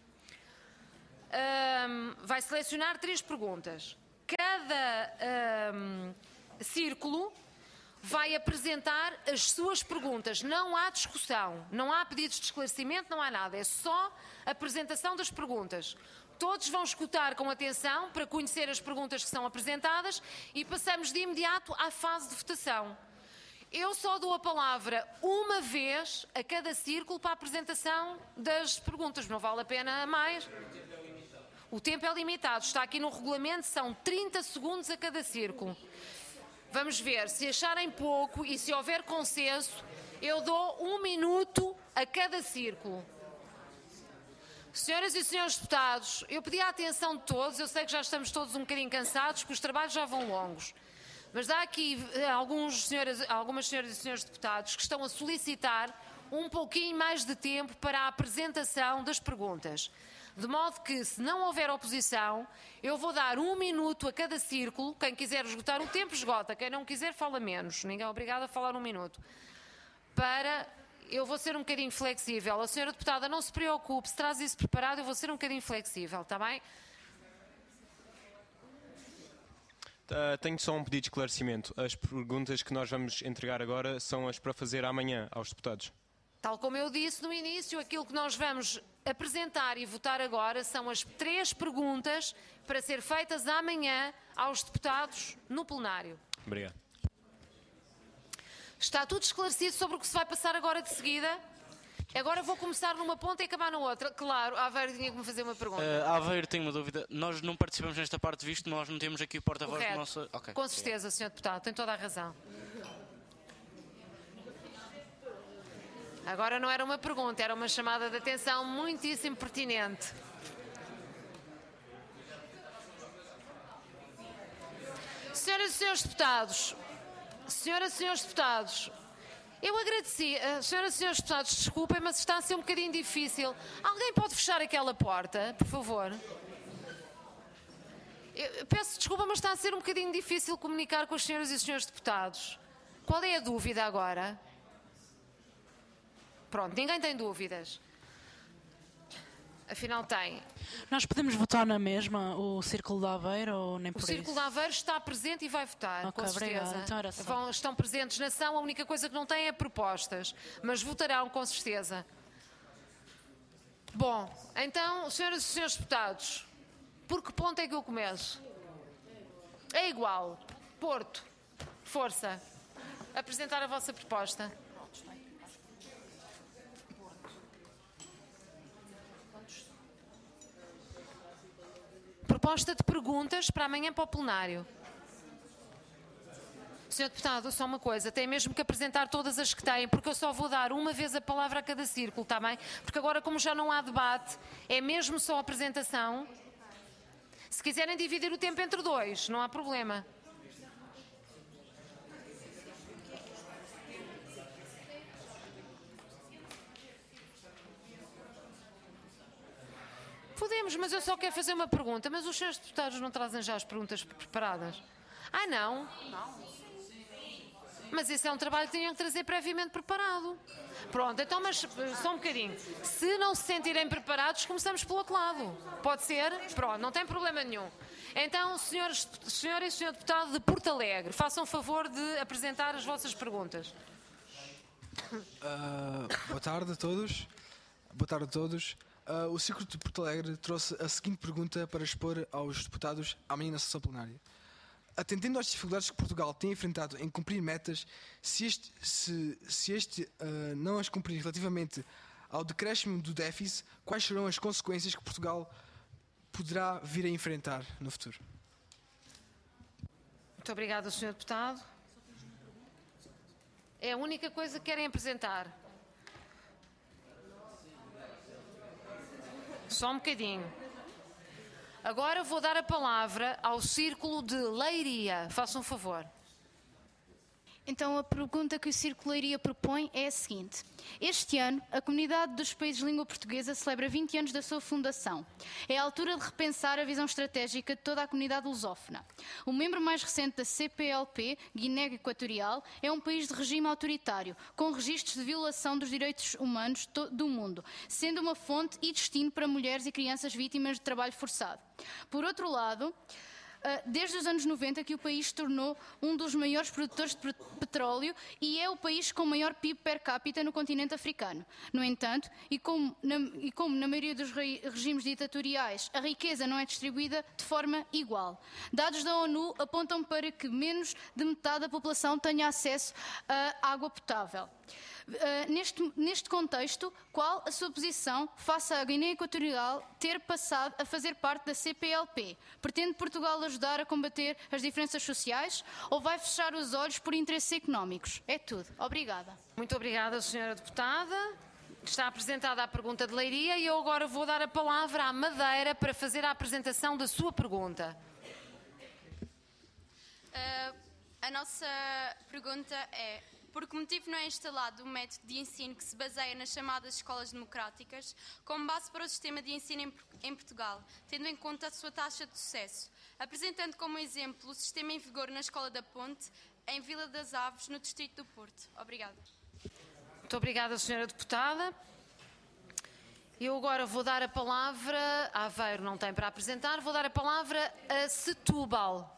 Um, vai selecionar três perguntas. Cada um, círculo vai apresentar as suas perguntas. Não há discussão, não há pedidos de esclarecimento, não há nada. É só a apresentação das perguntas. Todos vão escutar com atenção para conhecer as perguntas que são apresentadas e passamos de imediato à fase de votação. Eu só dou a palavra uma vez a cada círculo para a apresentação das perguntas. Não vale a pena mais. O tempo é limitado. Está aqui no regulamento, são trinta segundos a cada círculo. Vamos ver. Se acharem pouco e se houver consenso, eu dou um minuto a cada círculo. Senhoras e senhores deputados, eu pedi a atenção de todos, eu sei que já estamos todos um bocadinho cansados, que os trabalhos já vão longos, mas há aqui alguns senhoras, algumas senhoras e senhores deputados que estão a solicitar um pouquinho mais de tempo para a apresentação das perguntas. De modo que, se não houver oposição, eu vou dar um minuto a cada círculo. Quem quiser esgotar o tempo, esgota. Quem não quiser, fala menos. Ninguém é obrigado a falar um minuto. Para... Eu vou ser um bocadinho flexível. A senhora deputada, não se preocupe, se traz isso preparado, eu vou ser um bocadinho flexível, está bem? Uh, tenho só um pedido de esclarecimento. As perguntas que nós vamos entregar agora são as para fazer amanhã aos deputados. Tal como eu disse no início, aquilo que nós vamos apresentar e votar agora são as três perguntas para ser feitas amanhã aos deputados no plenário. Obrigado. Está tudo esclarecido sobre o que se vai passar agora de seguida? Agora vou começar numa ponta e acabar na outra. Claro, a Aveiro tinha que me fazer uma pergunta. Uh, a Aveiro, tenho uma dúvida. Nós não participamos nesta parte, visto que nós não temos aqui o porta-voz do nosso... Okay. Com certeza, senhor Deputado, tem toda a razão. Agora não era uma pergunta, era uma chamada de atenção muitíssimo pertinente. Senhoras e senhores deputados, senhoras e senhores deputados, eu agradeci, senhoras e senhores deputados, desculpem, mas está a ser um bocadinho difícil. Alguém pode fechar aquela porta, por favor? Eu peço desculpa, mas está a ser um bocadinho difícil comunicar com as senhoras e os senhores deputados. Qual é a dúvida agora? Pronto, ninguém tem dúvidas. Afinal tem. Nós podemos votar na mesma, o Círculo de Aveiro, ou nem por O isso? Círculo de Aveiro está presente e vai votar, Ok, com certeza. obrigada. Então era só. Vão, estão presentes na ação, a única coisa que não têm é propostas, mas votarão com certeza. Bom, então, senhoras e senhores deputados, por que ponto é que eu começo? É igual. Porto, força. Apresentar a vossa proposta. Proposta de perguntas para amanhã para o plenário. senhor Deputado, só uma coisa, tem mesmo que apresentar todas as que têm, porque eu só vou dar uma vez a palavra a cada círculo, está bem? Porque agora, como já não há debate, é mesmo só apresentação. Se quiserem dividir o tempo entre dois, não há problema. Podemos, mas eu só quero fazer uma pergunta. Mas os senhores deputados não trazem já as perguntas preparadas? Ah, não? Não. Mas esse é um trabalho que tinham que trazer previamente preparado. Pronto, então, mas só um bocadinho. Se não se sentirem preparados, começamos pelo outro lado. Pode ser? Pronto, não tem problema nenhum. Então, senhores, senhora e senhor deputado de Porto Alegre, façam favor de apresentar as vossas perguntas. Uh, boa tarde a todos. Boa tarde a todos. Uh, o Círculo de Porto Alegre trouxe a seguinte pergunta para expor aos deputados amanhã na sessão plenária. Atendendo às dificuldades que Portugal tem enfrentado em cumprir metas, se este, se, se este uh, não as cumprir relativamente ao decréscimo do déficit, quais serão as consequências que Portugal poderá vir a enfrentar no futuro? Muito obrigada, senhor deputado. É a única coisa que querem apresentar. Só um bocadinho. Agora vou dar a palavra ao Círculo de Leiria. Façam um favor. Então, a pergunta que o Círculo Leiria propõe é a seguinte. Este ano, a Comunidade dos Países de Língua Portuguesa celebra vinte anos da sua fundação. É a altura de repensar a visão estratégica de toda a comunidade lusófona. O membro mais recente da C P L P, Guiné Equatorial, é um país de regime autoritário, com registros de violação dos direitos humanos do mundo, sendo uma fonte e destino para mulheres e crianças vítimas de trabalho forçado. Por outro lado, desde os anos noventa que o país se tornou um dos maiores produtores de petróleo e é o país com o maior P I B per capita no continente africano. No entanto, e como na, e como na maioria dos re, regimes ditatoriais, a riqueza não é distribuída de forma igual. Dados da ONU apontam para que menos de metade da população tenha acesso a água potável. Uh, neste, neste contexto, qual a sua posição face à Guiné Equatorial ter passado a fazer parte da C P L P? Pretende Portugal ajudar a combater as diferenças sociais ou vai fechar os olhos por interesses económicos? É tudo. Obrigada. Muito obrigada, senhora deputada. Está apresentada a pergunta de Leiria e eu agora vou dar a palavra à Madeira para fazer a apresentação da sua pergunta. Uh, a nossa pergunta é: por que motivo não é instalado um método de ensino que se baseia nas chamadas escolas democráticas como base para o sistema de ensino em, em Portugal, tendo em conta a sua taxa de sucesso, apresentando como exemplo o sistema em vigor na Escola da Ponte, em Vila das Aves, no Distrito do Porto? Obrigada. Muito obrigada, senhora deputada. Eu agora vou dar a palavra, a Aveiro não tem para apresentar, vou dar a palavra a Setúbal.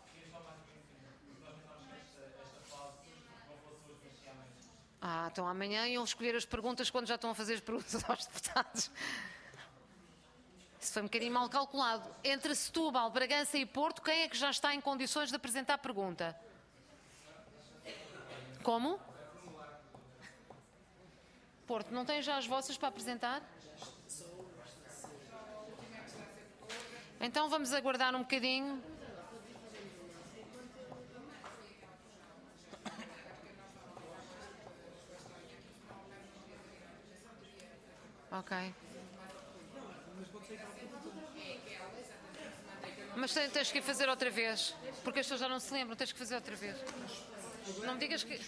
Ah, então amanhã iam escolher as perguntas quando já estão a fazer as perguntas aos deputados. Isso foi um bocadinho mal calculado. Entre Setúbal, Bragança e Porto, quem é que já está em condições de apresentar a pergunta? Como? Porto, não tem já as vossas para apresentar? Então vamos aguardar um bocadinho. Ok. Mas tens que fazer outra vez, porque as pessoas já não se lembram, tens que fazer outra vez. Não me digas que...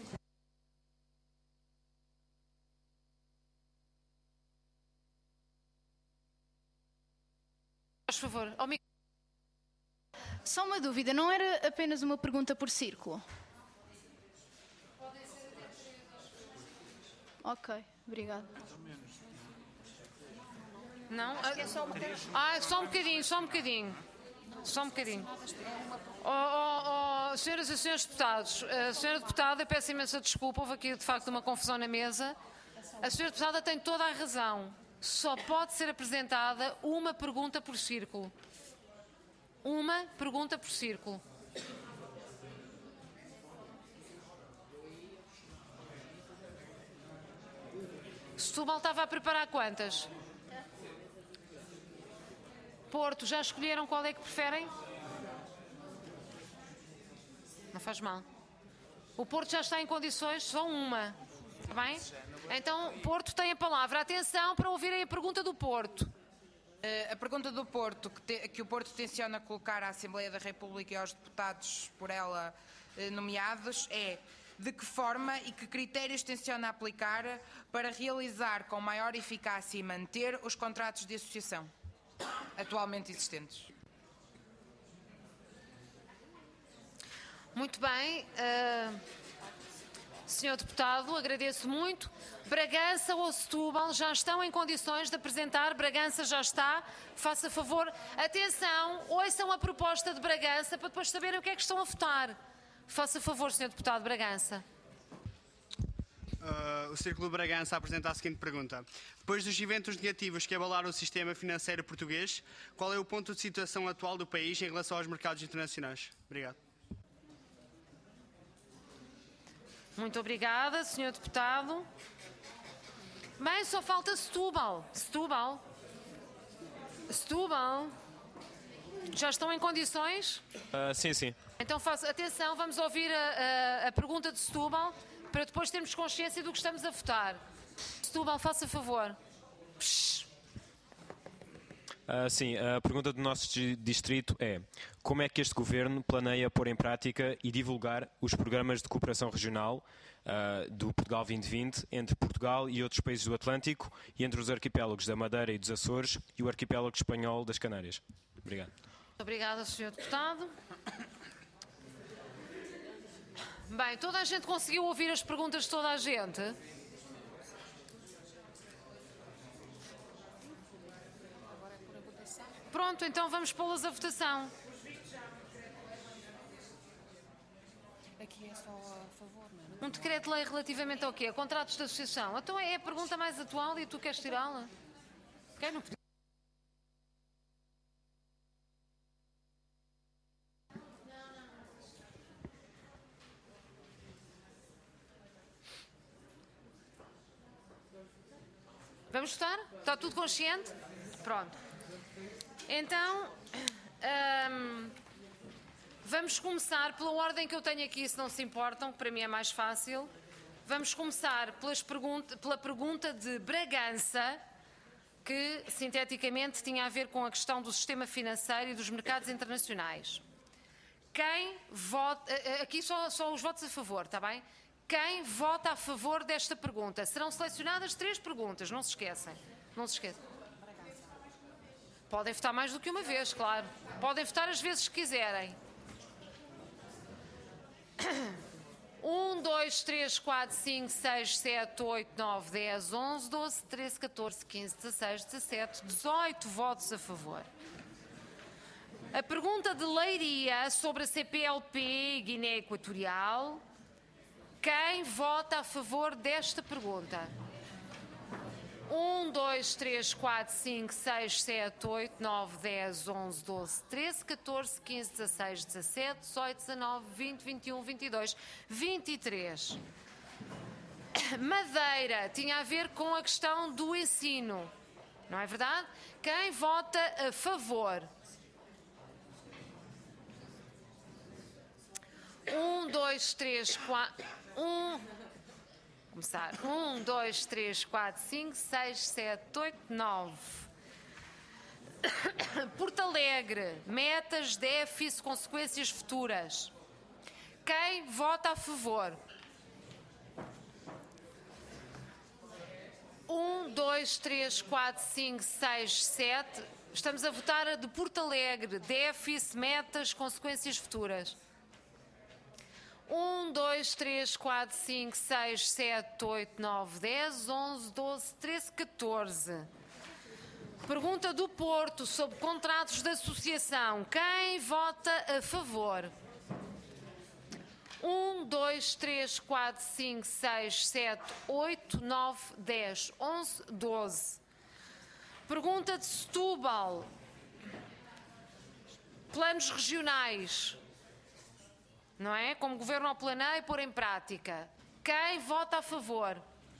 Por favor, ao microfone. Só uma dúvida, não era apenas uma pergunta por círculo? Ok, obrigada. Não? Ah, só um bocadinho, só um bocadinho. Só um bocadinho. Oh, oh, oh, senhoras e senhores deputados, a senhora deputada, peço imensa desculpa, houve aqui de facto uma confusão na mesa. A senhora deputada tem toda a razão. Só pode ser apresentada uma pergunta por círculo. Uma pergunta por círculo. Setúbal estava a preparar quantas? Porto, já escolheram qual é que preferem? Não faz mal. O Porto já está em condições, só uma. Está bem? Então, Porto tem a palavra. Atenção para ouvirem a pergunta do Porto. Uh, a pergunta do Porto, que, te, que o Porto tenciona colocar à Assembleia da República e aos deputados por ela uh, nomeados é: de que forma e que critérios tenciona aplicar para realizar com maior eficácia e manter os contratos de associação atualmente existentes? Muito bem. Uh, senhor Deputado, agradeço muito. Bragança ou Setúbal já estão em condições de apresentar. Bragança já está. Faça favor. Atenção, ouçam a proposta de Bragança para depois saberem o que é que estão a votar. Faça favor, senhor Deputado Bragança. Uh, o Círculo de Bragança apresenta a seguinte pergunta. Depois dos eventos negativos que abalaram o sistema financeiro português, qual é o ponto de situação atual do país em relação aos mercados internacionais? Obrigado. Muito obrigada, senhor Deputado. Bem, só falta Setúbal. Setúbal. Setúbal. Já estão em condições? Uh, sim, sim. Então, faça atenção, vamos ouvir a, a, a pergunta de Setúbal para depois termos consciência do que estamos a votar. Setúbal, faça favor. Uh, sim, a pergunta do nosso distrito é: como é que este governo planeia pôr em prática e divulgar os programas de cooperação regional uh, do Portugal vinte vinte entre Portugal e outros países do Atlântico e entre os arquipélagos da Madeira e dos Açores e o arquipélago espanhol das Canárias? Obrigado. Muito obrigada, senhor Deputado. Bem, toda a gente conseguiu ouvir as perguntas de toda a gente? Pronto, então vamos pô-las a votação. Aqui é só a favor, não é? Um decreto-lei relativamente ao quê? A contratos de associação. Então é a pergunta mais atual e tu queres tirá-la? Quer não? Vamos votar? Está tudo consciente? Pronto. Então, hum, vamos começar pela ordem que eu tenho aqui, se não se importam, que para mim é mais fácil. Vamos começar pelas pergunta, pela pergunta de Bragança, que sinteticamente tinha a ver com a questão do sistema financeiro e dos mercados internacionais. Quem vota... Aqui só, só os votos a favor, está bem? Quem vota a favor desta pergunta? Serão selecionadas três perguntas, não se esquecem. Não se esqueçam. Podem votar mais do que uma vez, claro. Podem votar as vezes que quiserem. um, dois, três, quatro, cinco, seis, sete, oito, nove, dez, onze, doze, treze, catorze, quinze, dezasseis, dezassete, dezoito votos a favor. A pergunta de Leiria sobre a C P L P Guiné Equatorial. Quem vota a favor desta pergunta? um, dois, três, quatro, cinco, seis, sete, oito, nove, dez, onze, doze, treze, catorze, quinze, dezasseis, dezassete, dezoito, dezanove, vinte, vinte e um, vinte e dois, vinte e três. Madeira tinha a ver com a questão do ensino, não é verdade? Quem vota a favor? Um, dois, três, quatro... Um... Começar. Um, dois, três, quatro, cinco, seis, sete, oito, nove. Porto Alegre, metas, déficit, consequências futuras. Quem vota a favor? Um, dois, três, quatro, cinco, seis, sete. Estamos a votar a de Porto Alegre, déficit, metas, consequências futuras. um, dois, três, quatro, cinco, seis, sete, oito, nove, dez, onze, doze, treze, catorze. Pergunta do Porto sobre contratos de associação. Quem vota a favor? um, dois, três, quatro, cinco, seis, sete, oito, nove, dez, onze, doze. Pergunta de Setúbal. Planos regionais. Não é? Como o Governo ao planeia e pôr em prática. Quem vota a favor?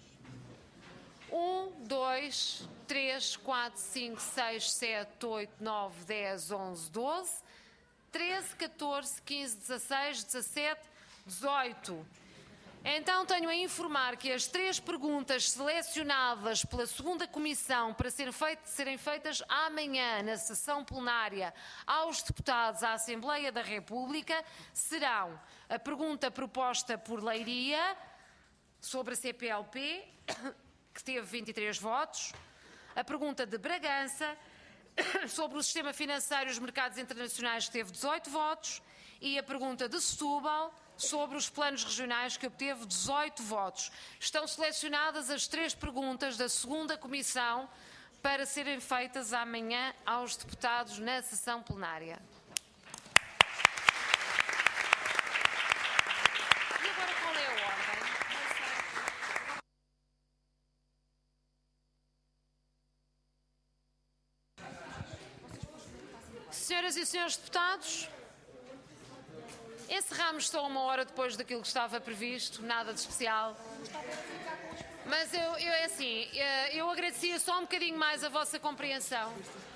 um, dois, três, quatro, cinco, seis, sete, oito, nove, dez, onze, doze, treze, catorze, quinze, dezasseis, dezassete, dezoito. Então tenho a informar que as três perguntas selecionadas pela segunda comissão para serem feitas, serem feitas amanhã na sessão plenária aos deputados à Assembleia da República serão a pergunta proposta por Leiria sobre a C P L P, que teve vinte e três votos, a pergunta de Bragança sobre o sistema financeiro e os mercados internacionais, que teve dezoito votos, e a pergunta de Setúbal sobre os planos regionais, que obteve dezoito votos. Estão selecionadas as três perguntas da segunda comissão para serem feitas amanhã aos deputados na sessão plenária. E agora qual é a ordem? Senhoras e senhores deputados, encerramos só uma hora depois daquilo que estava previsto, nada de especial. Mas eu, eu é assim, eu agradecia só um bocadinho mais a vossa compreensão.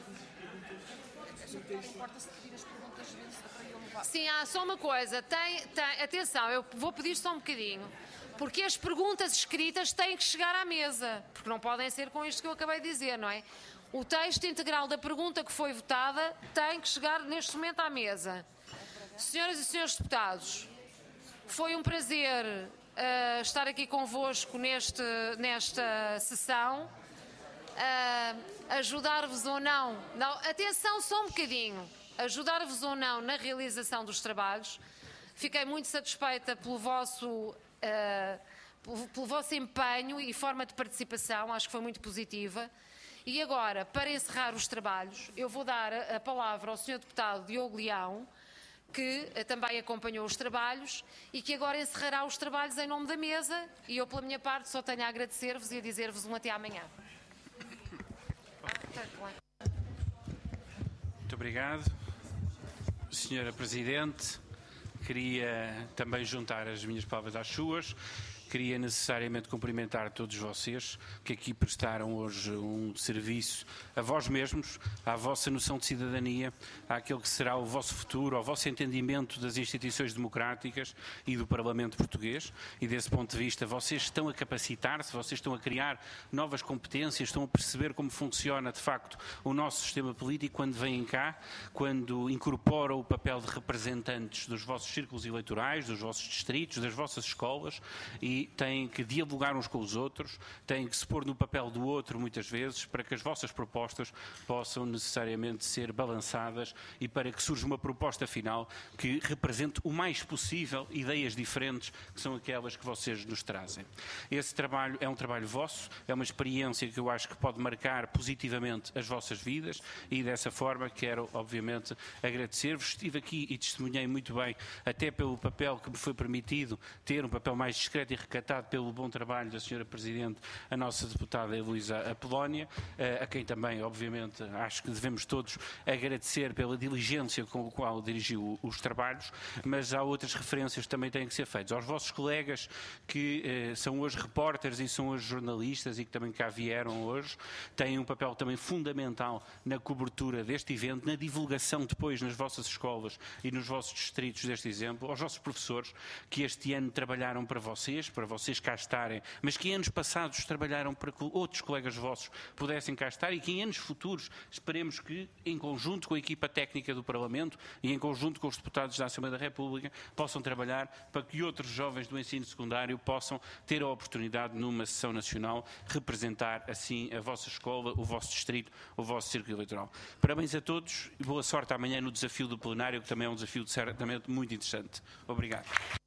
Sim, há só uma coisa, tem, tem, atenção, eu vou pedir só um bocadinho, porque as perguntas escritas têm que chegar à mesa, porque não podem ser com isto que eu acabei de dizer, não é? O texto integral da pergunta que foi votada tem que chegar neste momento à mesa. Senhoras e senhores deputados, foi um prazer uh, estar aqui convosco neste, nesta sessão, uh, ajudar-vos ou não, não, atenção só um bocadinho, ajudar-vos ou não na realização dos trabalhos. Fiquei muito satisfeita pelo vosso, uh, pelo, pelo vosso empenho e forma de participação, acho que foi muito positiva. E agora, para encerrar os trabalhos, eu vou dar a, a palavra ao senhor deputado Diogo Leão, que também acompanhou os trabalhos e que agora encerrará os trabalhos em nome da mesa, e eu, pela minha parte, só tenho a agradecer-vos e a dizer-vos um até amanhã. Muito obrigado. Senhora Presidente, queria também juntar as minhas palavras às suas. Queria necessariamente cumprimentar todos vocês que aqui prestaram hoje um serviço a vós mesmos, à vossa noção de cidadania, àquele que será o vosso futuro, ao vosso entendimento das instituições democráticas e do Parlamento português. E desse ponto de vista vocês estão a capacitar-se, vocês estão a criar novas competências, estão a perceber como funciona de facto o nosso sistema político quando vêm cá, quando incorporam o papel de representantes dos vossos círculos eleitorais, dos vossos distritos, das vossas escolas, e têm que dialogar uns com os outros, têm que se pôr no papel do outro muitas vezes para que as vossas propostas possam necessariamente ser balançadas e para que surja uma proposta final que represente o mais possível ideias diferentes que são aquelas que vocês nos trazem. Esse trabalho é um trabalho vosso, é uma experiência que eu acho que pode marcar positivamente as vossas vidas e dessa forma quero obviamente agradecer-vos. Estive aqui e testemunhei muito bem, até pelo papel que me foi permitido ter, um papel mais discreto e recatado pelo bom trabalho da senhora Presidente, a nossa deputada Heloísa Apolónia, a quem também, obviamente, acho que devemos todos agradecer pela diligência com a qual dirigiu os trabalhos, mas há outras referências que também têm que ser feitas. Aos vossos colegas que eh, são hoje repórteres e são hoje jornalistas e que também cá vieram hoje, têm um papel também fundamental na cobertura deste evento, na divulgação depois nas vossas escolas e nos vossos distritos deste exemplo, aos vossos professores que este ano trabalharam para vocês, para vocês cá estarem, mas que em anos passados trabalharam para que outros colegas vossos pudessem cá estar e que em anos futuros esperemos que, em conjunto com a equipa técnica do Parlamento e em conjunto com os deputados da Assembleia da República, possam trabalhar para que outros jovens do ensino secundário possam ter a oportunidade, numa sessão nacional, representar assim a vossa escola, o vosso distrito, o vosso círculo eleitoral. Parabéns a todos e boa sorte amanhã no desafio do plenário, que também é um desafio certamente muito interessante. Obrigado.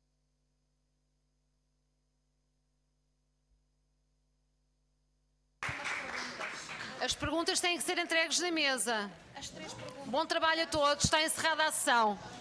As perguntas têm que ser entregues na mesa. Bom trabalho a todos. Está encerrada a sessão.